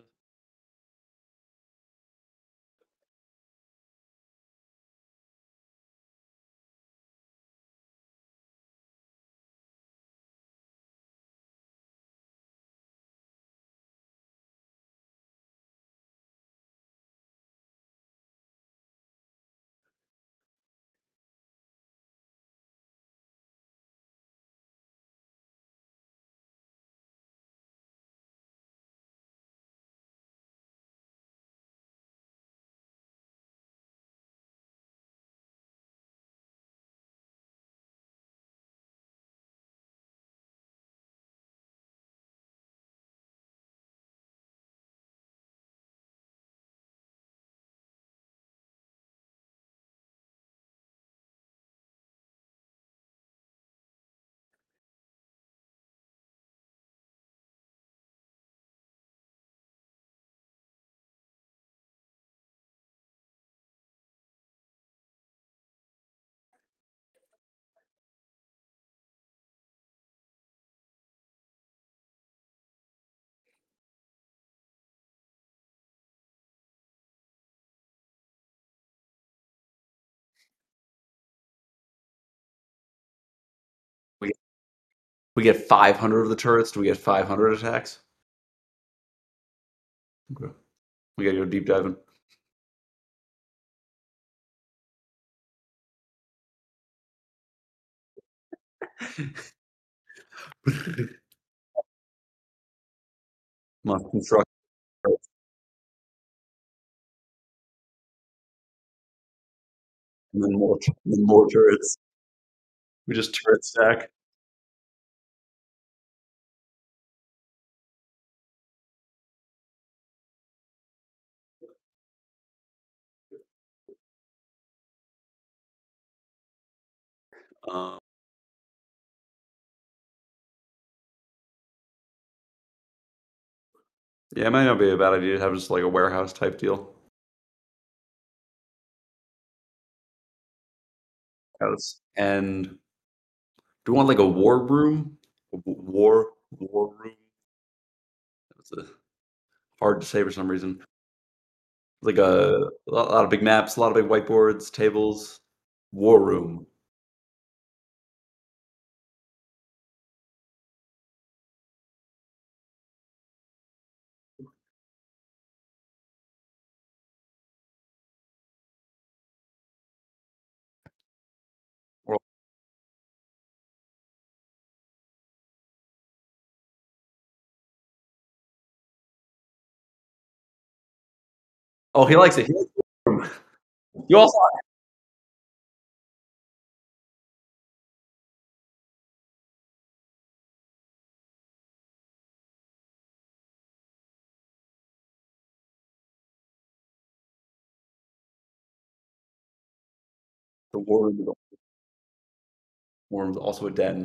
We get 500 of the turrets. Do we get 500 attacks? Okay. We gotta go deep diving. Must construct turrets, and then more turrets. We just turret stack. Um, yeah, it might not be a bad idea to have just like a warehouse type deal. And do we want like a war room? War room? That's hard to say for some reason. Like a lot of big maps, a lot of big whiteboards, tables. War room. Or- Oh, he likes it. He likes war room. You also like the war room. War room's also a den.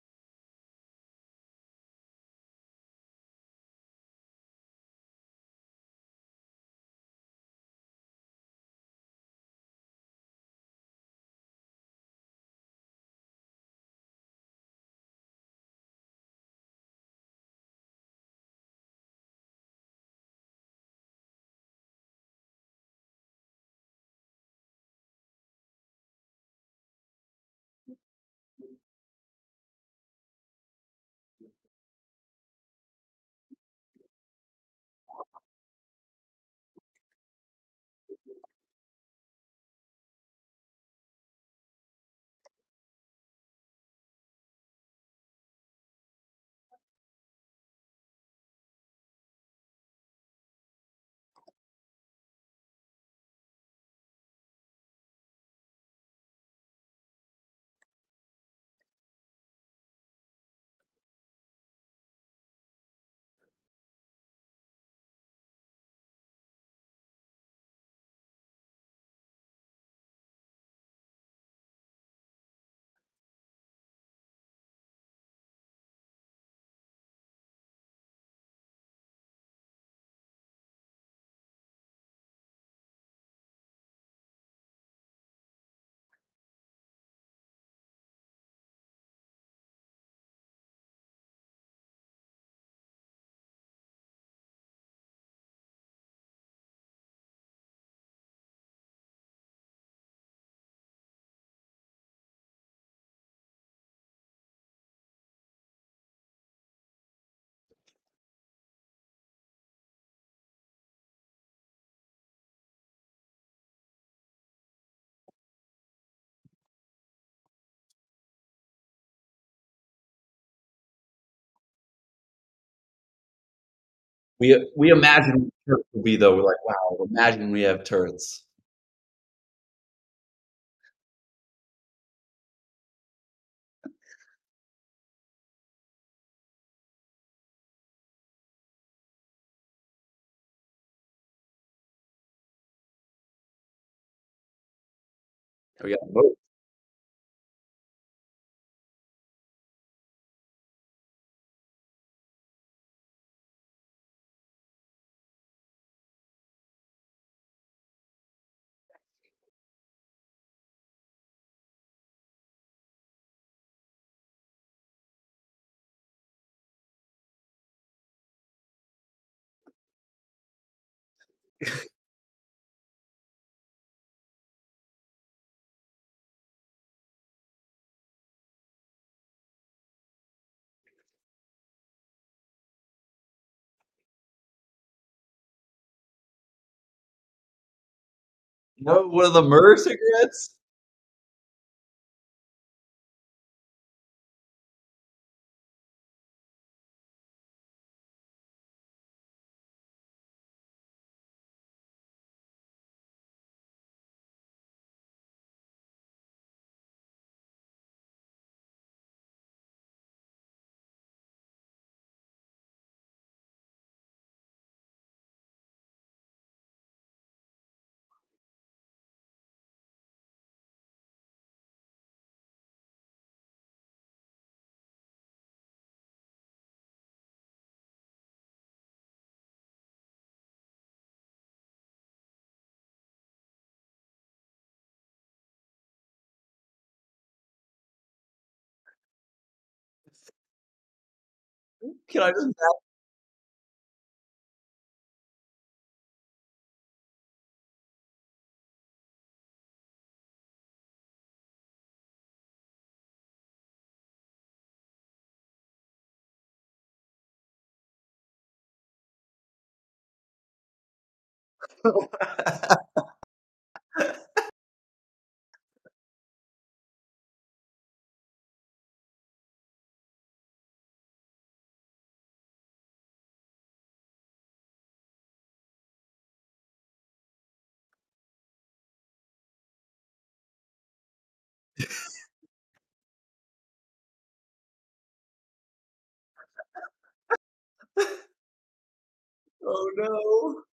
We imagine turrets will be though. We're like, wow, imagine we have turrets. We got both. No, one of the Myrrh cigarettes? Can I just Oh no.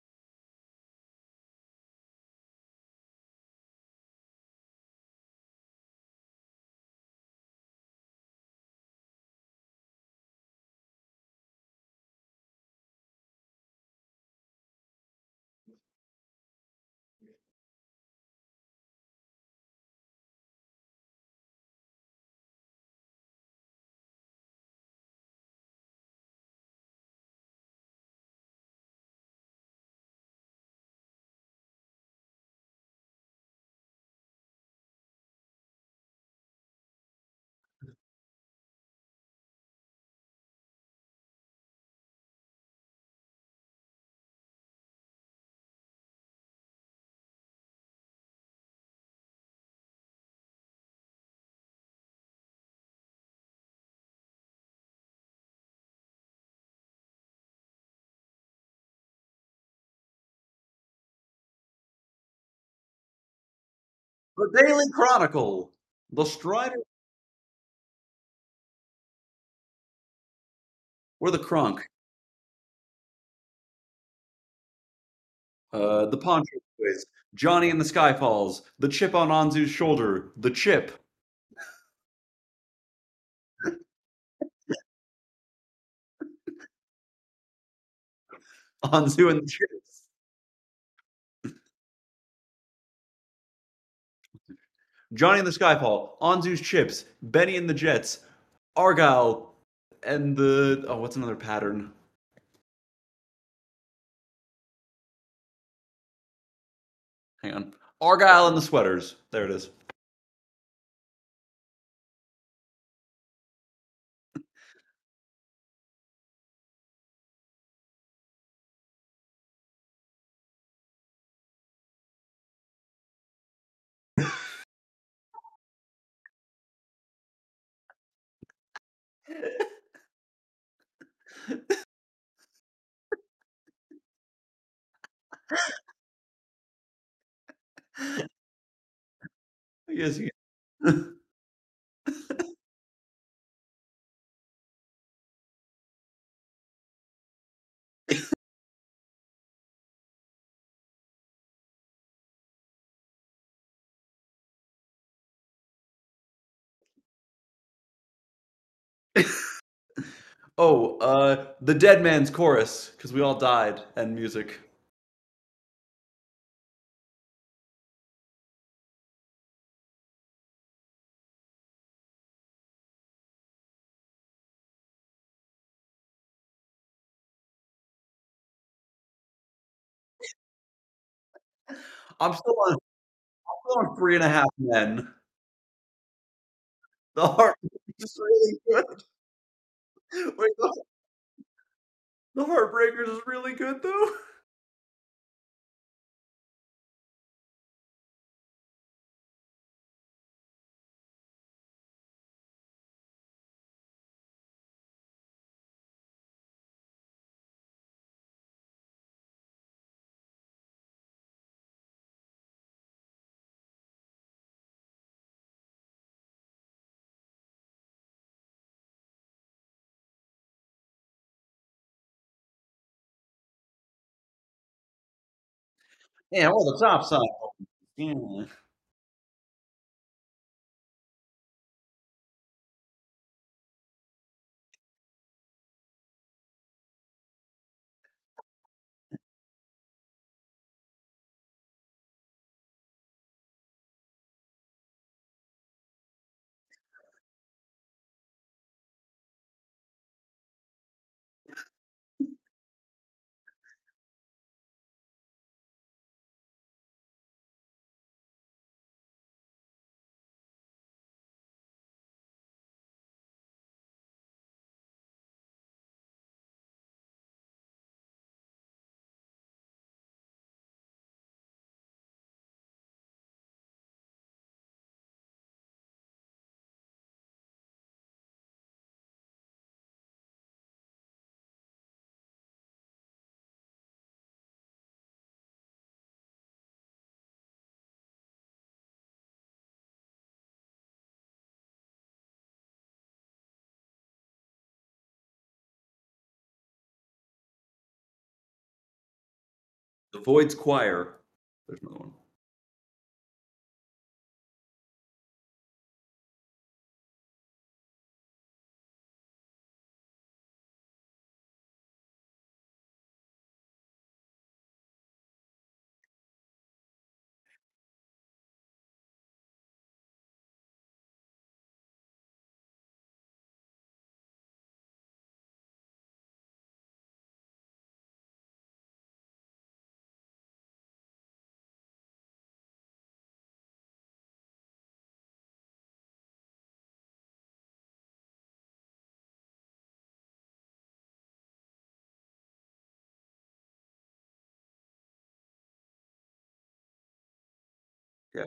The Daily Chronicle. The Strider or the Crunk. The Poncho Boys. Johnny and the Skyfalls. The chip on Anzu's shoulder. The chip. Anzu and the chips. Johnny and the Skyfall. Anzu's chips. Benny and the Jets. Argyle and the what's another pattern? Hang on. Argyle and the sweaters. There it is. Yes. Oh, the Dead Man's Chorus because we all died and music. I'm still on 3.5 Men. The heart is really good. Wait, the Heartbreakers is really good though. Yeah, or the top side. Yeah. The Void's Choir. There's another one. Yeah.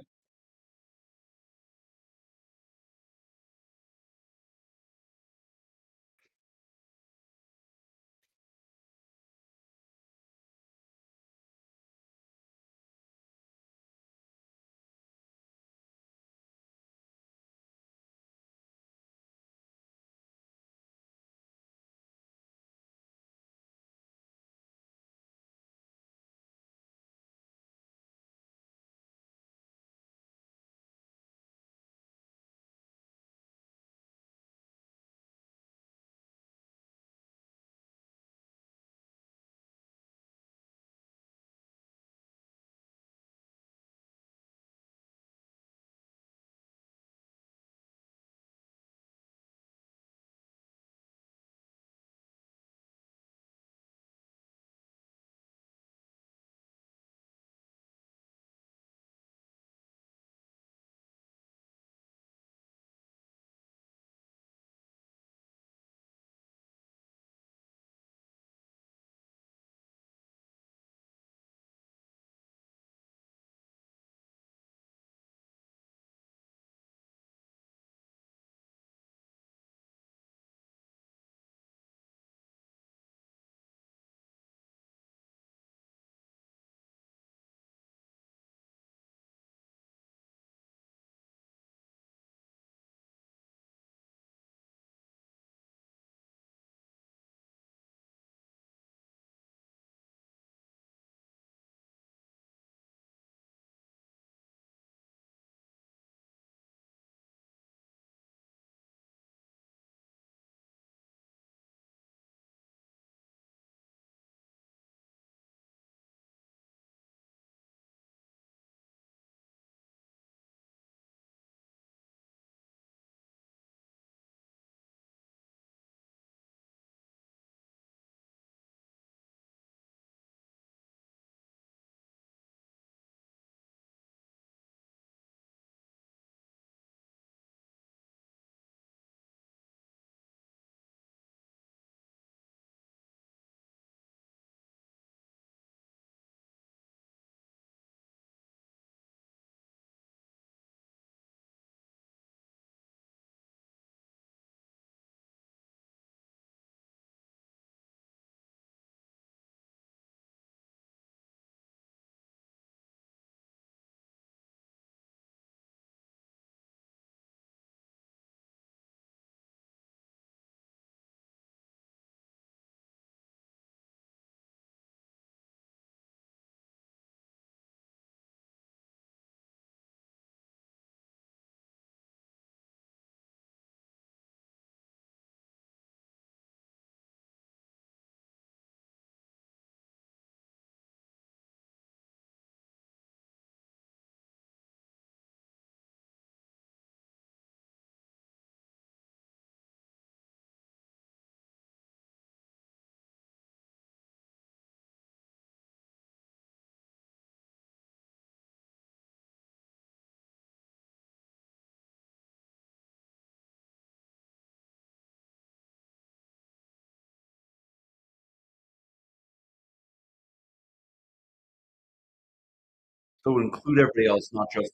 So include everybody else, not just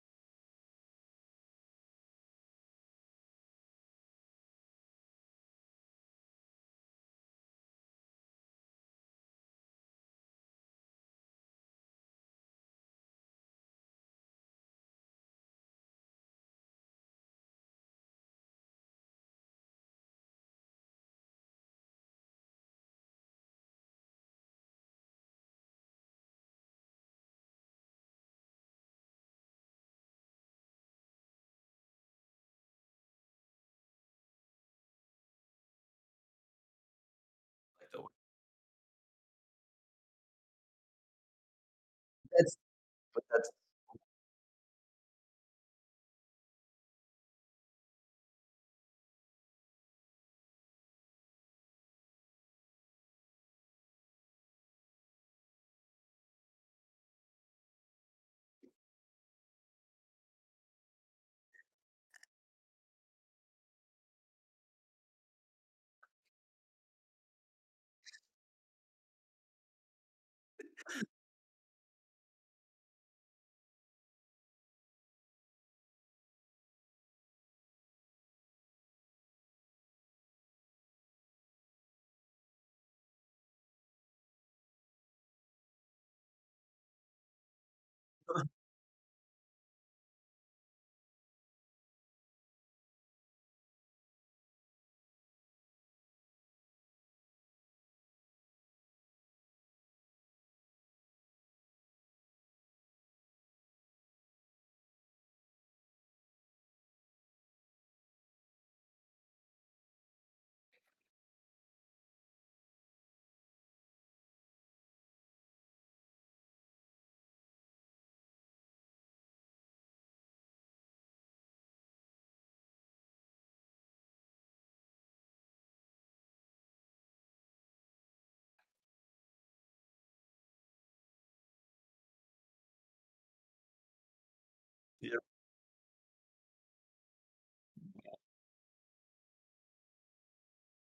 like the that's but that's